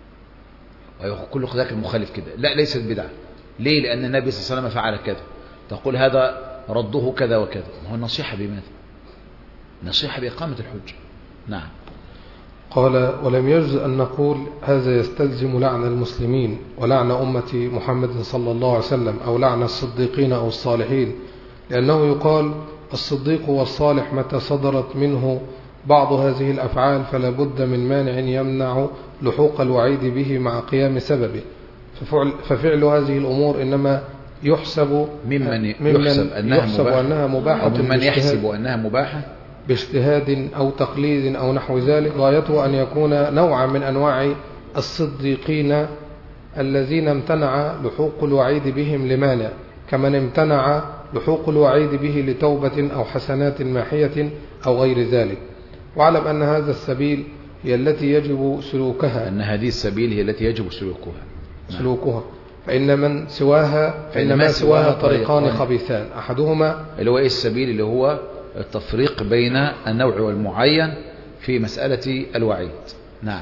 وكل ذاك المخالف كده. لا، ليست بدعة. ليه؟ لأن النبي صلى الله عليه وسلم فعل كذا. تقول هذا رده كذا وكذا. ما هو النصيحة بماذا؟ النصيحة بإقامة الحجة. نعم. قال: ولم يجز أن نقول هذا يستلزم لعن المسلمين ولعن أمة محمد صلى الله عليه وسلم أو لعن الصديقين أو الصالحين، لأنه يقال الصديق والصالح متى صدرت منه بعض هذه الأفعال فلا بد من مانع يمنع لحوق الوعيد به مع قيام سببه، ففعل, ففعل هذه الأمور إنما يحسب ممن يحسب أنها يحسب مباحة, أنها مباحة ممن يحسب أنها مباحة باجتهاد أو تقليد أو نحو ذلك، غايته أن يكون نوعا من أنواع الصديقين الذين امتنع لحوق الوعيد بهم لمانع، كمن امتنع لحوق الوعيد به لتوبة أو حسنات ماحية أو غير ذلك. واعلم أن هذا السبيل هي التي يجب سلوكها أن هذه السبيل هي التي يجب سلوكها سلوكها فإن من سواها فإنما سواها طريقان خبيثان، أحدهما اللي هو إيه السبيل اللي هو التفريق بين النوع والمعين في مسألة الوعيد. نعم.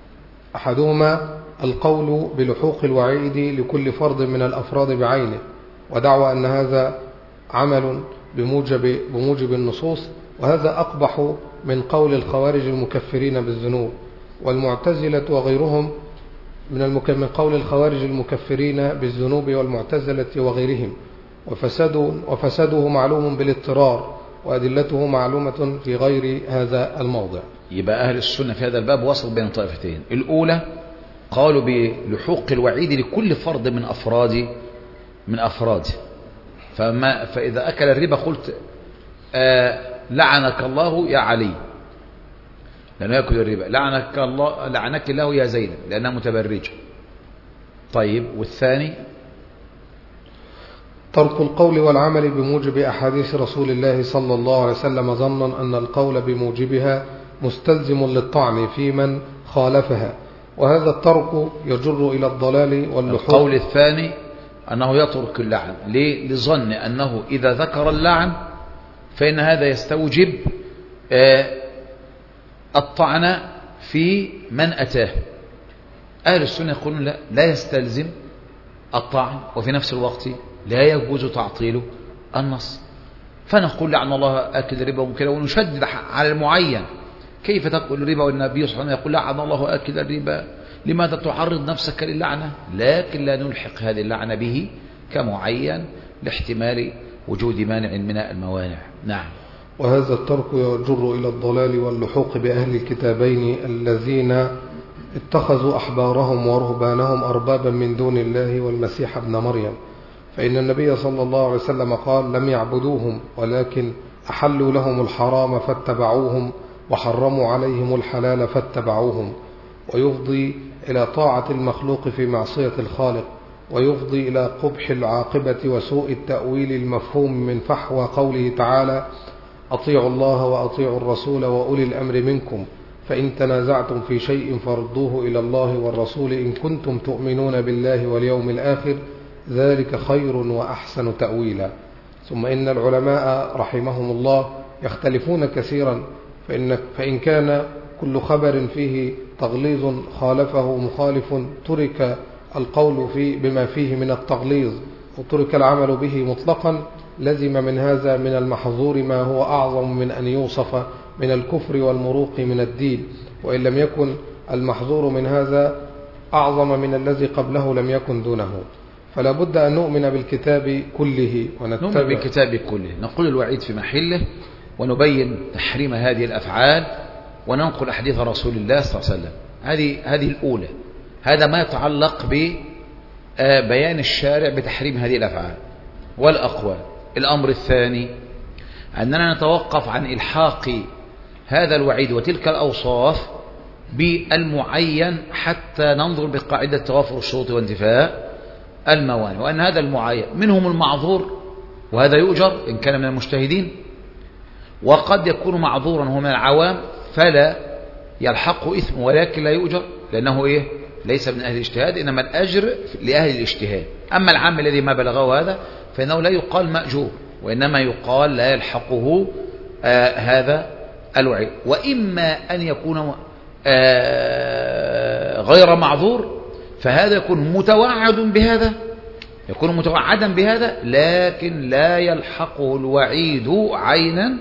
أحدهما القول بلحوق الوعيد لكل فرد من الأفراد بعينه، ودعوى أن هذا عمل بموجب, بموجب النصوص، وهذا أقبح من قول الخوارج المكفرين بالذنوب والمعتزلة وغيرهم من, من قول الخوارج المكفرين بالذنوب والمعتزلة وغيرهم، وفساده, وفساده معلوم بالاضطرار وأدلته معلومة في غير هذا الموضع. يبقى أهل السنة في هذا الباب وصل بين طائفتين. الأولى قالوا بلحوق الوعيد لكل فرد من أفراد من أفراده، فما فإذا أكل الربا قلت آه لعنك الله يا علي لأنه يأكل الربا، لعنك الله لعنك الله يا زينب لأنها متبرجة. طيب، والثاني ترك القول والعمل بموجب أحاديث رسول الله صلى الله عليه وسلم ظنا أن القول بموجبها مستلزم للطعن في من خالفها، وهذا الترك يجر إلى الضلال واللحوق. القول الثاني أنه يترك اللعن. ليه؟ لظن أنه إذا ذكر اللعن فإن هذا يستوجب الطعن في من أتاه. أهل السنة يقولون لا، لا يستلزم الطعن، وفي نفس الوقت لا يجوز تعطيل النص. فنقول لعن الله آكل الربا ومكله، ونشدد على المعين. كيف تأكل الربا والنبي صلى الله عليه وسلم يقول لعن الله آكل الربا؟ لماذا تعرض نفسك للعنة؟ لكن لا نلحق هذه اللعنة به كمعين لاحتمال وجود مانع من الموانع. نعم. وهذا الترك يجر إلى الضلال واللحوق بأهل الكتابين الذين اتخذوا أحبارهم ورهبانهم أربابا من دون الله والمسيح ابن مريم، فإن النبي صلى الله عليه وسلم قال: لم يعبدوهم ولكن أحلوا لهم الحرام فاتبعوهم وحرموا عليهم الحلال فاتبعوهم، ويفضي إلى طاعة المخلوق في معصية الخالق، ويفضي إلى قبح العاقبة وسوء التأويل المفهوم من فحوى قوله تعالى: أطيعوا الله وأطيعوا الرسول وأولي الأمر منكم، فإن تنازعتم في شيء فردوه إلى الله والرسول إن كنتم تؤمنون بالله واليوم الآخر، ذلك خير وأحسن تأويلا. ثم إن العلماء رحمهم الله يختلفون كثيرا، فإن, فإن كان كل خبر فيه تغليظ خالفه مخالف ترك القول فيه بما فيه من التغليظ وترك العمل به مطلقا، لزم من هذا من المحظور ما هو أعظم من أن يوصف من الكفر والمروق من الدين، وإن لم يكن المحظور من هذا أعظم من الذي قبله لم يكن دونه. فلا بد أن نؤمن بالكتاب كله ونتبع نؤمن بالكتاب كله، نقول الوعيد في محله، ونبين تحريم هذه الأفعال، وننقل أحاديث رسول الله صلى الله عليه وسلم. هذه هذه الأولى. هذا ما يتعلق ببيان الشارع بتحريم هذه الأفعال والأقوال. الأمر الثاني أننا نتوقف عن إلحاق هذا الوعيد وتلك الأوصاف بالمعين حتى ننظر بقاعدة توافر الشروط وانتفاء الموانع، وأن هذا المعين منهم المعذور وهذا يؤجر إن كان من المجتهدين، وقد يكون معذورا هو من العوام فلا يلحقه إثم ولكن لا يؤجر لأنه إيه؟ ليس من أهل الاجتهاد، إنما الأجر لأهل الاجتهاد. أما العام الذي ما بلغه هذا فإنه لا يقال مأجور، وإنما يقال لا يلحقه آه هذا الوعيد. وإما أن يكون آه غير معذور فهذا يكون متوعد بهذا، يكون متوعدا بهذا لكن لا يلحقه الوعيد عينا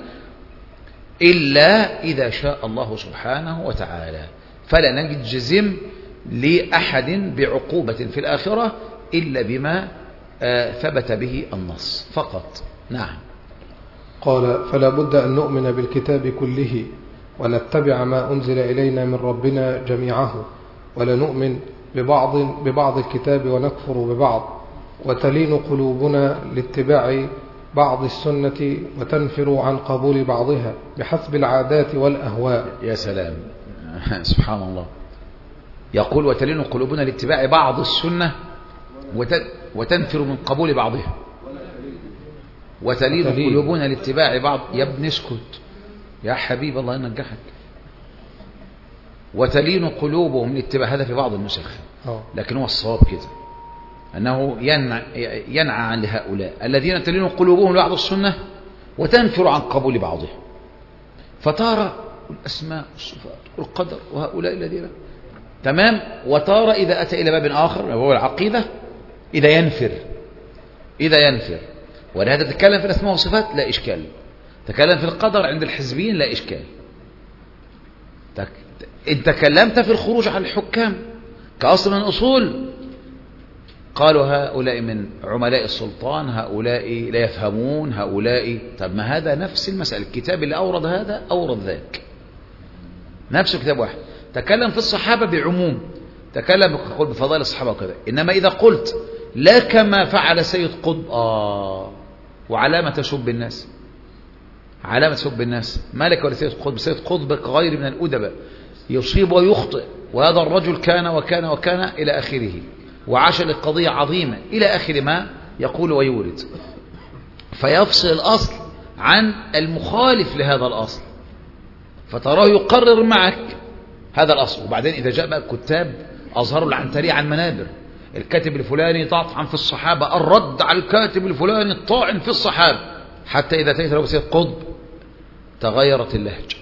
إلا إذا شاء الله سبحانه وتعالى، فلا نجد جزم لأحد بعقوبة في الآخرة إلا بما ثبت به النص فقط. نعم. قال: فلا بد أن نؤمن بالكتاب كله ونتبع ما أنزل إلينا من ربنا جميعه، ولا نؤمن ببعض, ببعض الكتاب ونكفر ببعض، وتلين قلوبنا لاتباع بعض السنة وتنفر عن قبول بعضها بحسب العادات والأهواء. يا سلام سبحان الله. يقول: وتلين قلوبنا لاتباع بعض السنة وتنفر من قبول بعضها. وتلين قلوبنا لاتباع بعض. يا ابن اسكت يا حبيب الله ينجحك. وتلين قلوبهم لاتباع، هذا في بعض النسخ لكن هو الصواب كده أنه ينعى عن لهؤلاء الذين تلين قلوبهم لبعض السنة وتنفر عن قبول بعضها، فتارى الأسماء والصفات والقدر وهؤلاء الذين تمام، وتارى إذا أتى إلى باب آخر وهو العقيدة إذا ينفر إذا ينفر ولهذا تتكلم في الأسماء والصفات لا إشكال، تكلم في القدر عند الحزبيين لا إشكال، إن تكلمت في الخروج عن الحكام كأصل من أصول قالوا هؤلاء من عملاء السلطان، هؤلاء لا يفهمون، هؤلاء. طب ما هذا نفس المسألة، الكتاب اللي أورد هذا أورد ذاك، نفس كتاب واحد. تكلم في الصحابة بعموم، تكلم بفضائل الصحابة وكذا. إنما إذا قلت لا كما فعل سيد قطب، آه وعلامة تسب الناس، علامة تسب الناس، مالك ولا سيد قطب؟ سيد قطب غير من الأدباء، يصيب ويخطئ، وهذا الرجل كان وكان وكان إلى آخره، وعاش للقضية عظيمة إلى آخر ما يقول ويورد، فيفصل الأصل عن المخالف لهذا الأصل، فتراه يقرر معك هذا الأصل. وبعدين إذا جاء بقى الكتاب أظهروا العنترية عن منابر، الكاتب الفلاني طعن في الصحابة، الرد على الكاتب الفلاني الطاعن في الصحابة، حتى إذا أتيت له سيد قطب تغيرت اللهجة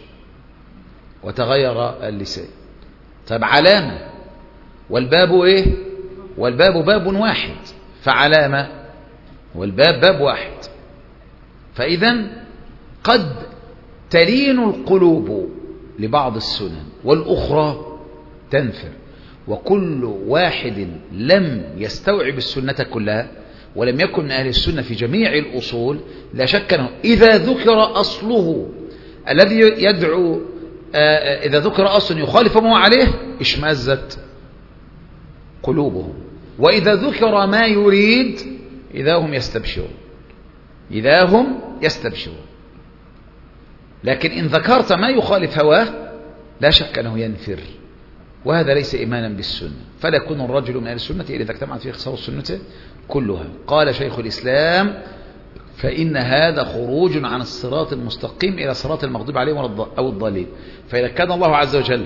وتغير اللسان. طب علامة، والباب إيه؟ والباب باب واحد، فعلامة والباب باب واحد. فإذا قد تلين القلوب لبعض السنن والأخرى تنفر، وكل واحد لم يستوعب السنة كلها ولم يكن من أهل السنة في جميع الأصول لا شك أنه إذا ذكر أصله الذي يدعو آه إذا ذكر أصل يخالف ما عليه اشمأزت قلوبهم، وإذا ذكر ما يريد إذا هم يستبشرون إذا هم يستبشرون. لكن إن ذكرت ما يخالف هواه لا شك أنه ينفر، وهذا ليس إيمانا بالسنة. فلا يكون الرجل من أهل السنة إلا إذا اجتمعت فيه خصال السنة كلها. قال شيخ الإسلام: فإن هذا خروج عن الصراط المستقيم إلى صراط المغضوب عليهم أو الضالين. فإذا كان الله عز وجل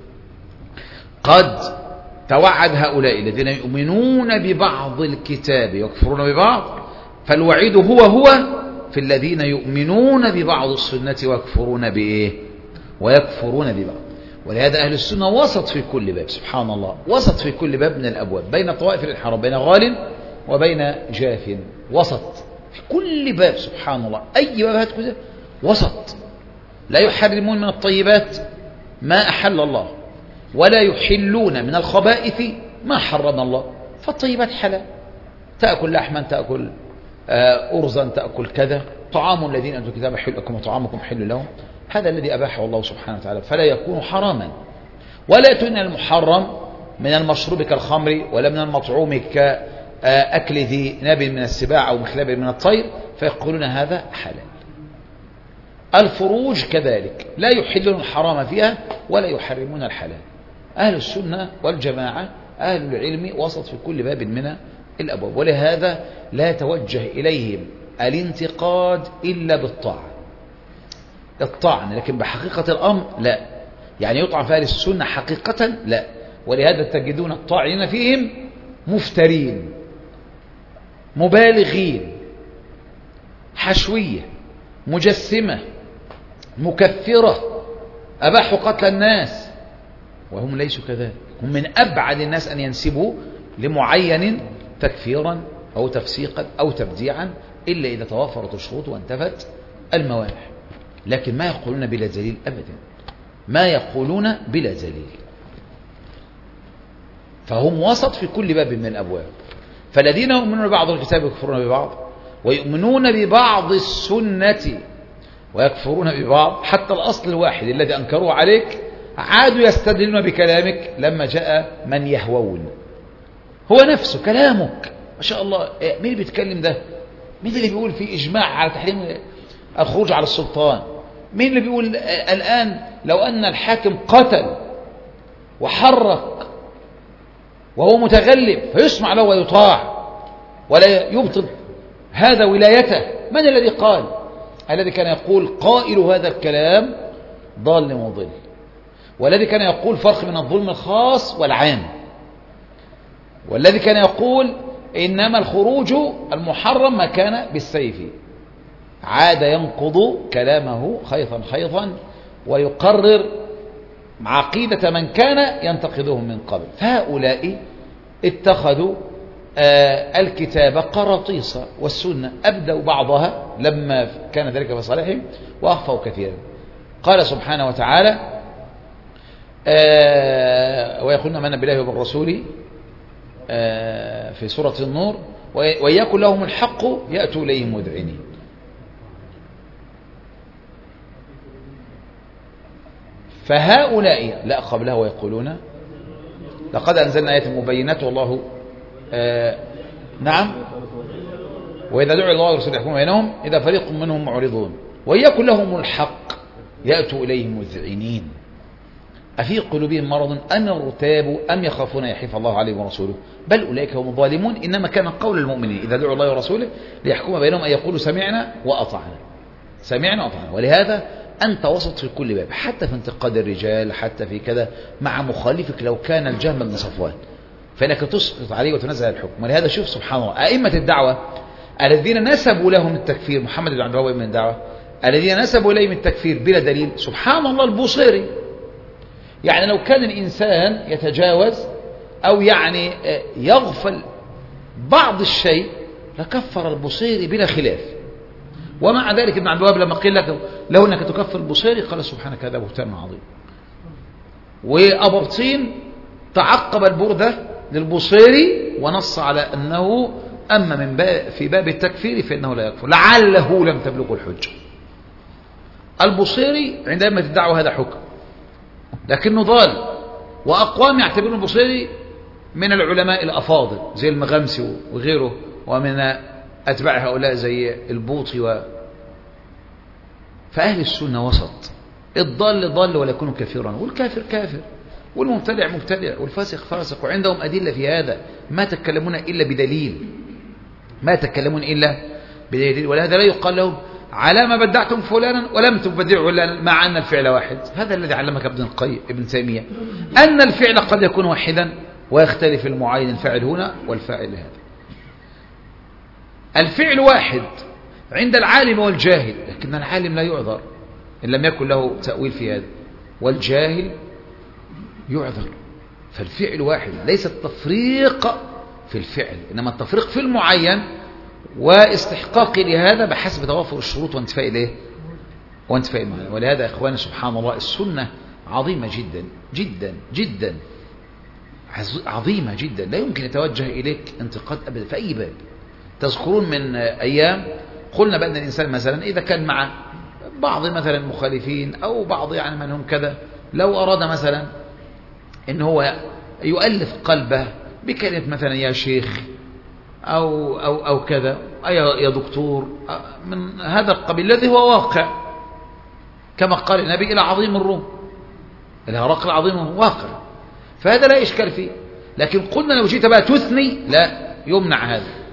قد توعد هؤلاء الذين يؤمنون ببعض الكتاب ويكفرون ببعض، فالوعيد هو هو في الذين يؤمنون ببعض السنة ويكفرون بإيه؟ ويكفرون ببعض. ولهذا أهل السنة وسط في كل باب، سبحان الله، وسط في كل باب من الأبواب، بين طوائف الانحراف، بين غال وبين جاف، وسط في كل باب، سبحان الله. أي باب هات كده وسط، لا يحرمون من الطيبات ما أحل الله، ولا يحلون من الخبائث ما حرم الله، فالطيبات حلال، تأكل لحما، تأكل أرزا، تأكل كذا، طعام الذين أنتم كتاب حل لكم وطعامكم حل لهم، هذا الذي أباحه الله سبحانه وتعالى، فلا يكون حراما. ولا تؤن المحرم من المشروب كالخمر، ولا من المطعوم أكل ذي ناب من السباع أو مخلب من الطير فيقولون هذا حلال. الفروج كذلك لا يحلون الحرام فيها ولا يحرمون الحلال. أهل السنة والجماعة أهل العلم وسط في كل باب من الأبواب، ولهذا لا توجه إليهم الانتقاد إلا بالطاعة، الطعن، لكن بحقيقة الأمر لا، يعني يطعن في أهل السنة حقيقة لا. ولهذا تجدون الطاعنين فيهم مفترين مبالغين حشوية مجسمة مكفرة أباحوا قتل الناس، وهم ليسوا كذلك. هم من أبعد الناس أن ينسبوا لمعين تكفيرا أو تفسيقا أو تبديعا إلا إذا توفرت الشروط وانتفت الموانع، لكن ما يقولون بلا دليل أبدا، ما يقولون بلا دليل. فهم وسط في كل باب من الأبواب. فالذين يؤمنون ببعض الكتاب يكفرون ببعض، ويؤمنون ببعض السنة ويكفرون ببعض. حتى الأصل الواحد الذي أنكروه عليك عادوا يستدلون بكلامك لما جاء من يهوون. هو نفسه كلامك ما شاء الله. مين اللي بيتكلم ده؟ مين اللي بيقول في إجماع على تحريم الخروج على السلطان؟ مين اللي بيقول الآن لو أن الحاكم قتل وحرق وهو متغلب فيسمع له ويطاع ولا يبطل هذا ولايته؟ من الذي قال؟ الذي كان يقول قائل هذا الكلام ضال مضل، والذي كان يقول فرق من الظلم الخاص والعام، والذي كان يقول إنما الخروج المحرم ما كان بالسيف، عاد ينقض كلامه خيطا خيطا ويقرر عقيدة من كان ينتقدهم من قبل. فهؤلاء اتخذوا آه الكتاب قراطيس والسنة أبدوا بعضها لما كان ذلك في صالحهم وأخفوا كثيرا. قال سبحانه وتعالى آه ويقولون آمنا بالله وبالرسول آه في سورة النور ويكن لهم الحق يأتوا إليه مذعنين. فهؤلاء لا قبلها ويقولون لقد أنزلنا آيات مبينات والله آه نعم وإذا دعوا الله ورسوله يحكمون بينهم إذا فريق منهم معرضون ويكن لهم الحق يأتوا إليه مذعنين أفي قلوبهم مرض أم ارتابوا أم يخافون يحيف الله عليه ورسوله بل أولئك هم الظالمون. إنما كان قول المؤمنين إذا دعوا الله ورسوله ليحكم بينهم أن يقولوا سمعنا وأطعنا سمعنا وأطعنا. ولهذا أنت وسط في كل باب، حتى في انتقاد الرجال، حتى في كذا مع مخالفك لو كان الجهم بن صفوان فإنك تسقط عليه وتنزل الحكم. ولهذا شوف سبحان الله أئمة الدعوة الذين نسبوا لهم التكفير، محمد بن عبد الوهاب من الدعوة الذين نسبوا إليهم التكفير بلا دليل، سبحان الله البوصيري. يعني لو كان الإنسان يتجاوز أو يعني يغفل بعض الشيء لكفر البوصيري بلا خلاف. ومع ذلك ابن عبد الوهاب لما قيل لك له انك تكفر البوصيري قال سبحانك هذا بهتان عظيم. وأبرطين تعقب البردة للبوصيري ونص على أنه أما من باب في باب التكفير فإنه لا يكفر لعله لم تبلغ الحجة. البوصيري عندما تدعوا هذا حكم لكنه ضال، وأقوام يعتبرون البوصيري من العلماء الأفاضل زي المغامسي وغيره ومن أتباع هؤلاء زي البوطي و... فأهل السنة وسط، الضال ضال ولا يكون كافرا والكافر كافر والمبتدع مبتدع والفاسق فاسق، وعندهم أدلة في هذا ما تكلمون إلا بدليل ما تكلمون إلا بدليل. ولهذا لا يقال لهم على ما بدعتم فلانا ولم تبدعوا مع أن الفعل واحد. هذا الذي علمك ابن القيم ابن تيمية أن الفعل قد يكون واحدا ويختلف المعين الفاعل هنا والفاعل هذا. الفعل واحد عند العالم والجاهل، لكن العالم لا يعذر إن لم يكن له تأويل في هذا، والجاهل يعذر. فالفعل واحد، ليس التفريق في الفعل إنما التفريق في المعين واستحقاق لهذا بحسب توافر الشروط وانتفاء الايه وانتفاء المعنى. ولهذا اخواني سبحان الله السنة عظيمة جدا جدا جدا عظيمة جدا، لا يمكن يتوجه إليك انتقاد أبدا في أي باب. تذكرون من أيام قلنا بأن الإنسان مثلا إذا كان مع بعض مثلا المخالفين أو بعض يعني من هم كذا، لو أراد مثلا إن هو يؤلف قلبه بكلمة مثلا يا شيخ أو, أو, أو كذا يا دكتور من هذا القبيل الذي هو واقع، كما قال النبي إلى عظيم الروم، إلى هرقل عظيم الروم واقع، فهذا لا إشكال فيه. لكن قلنا لو جيت بقى تثني لا يمنع هذا.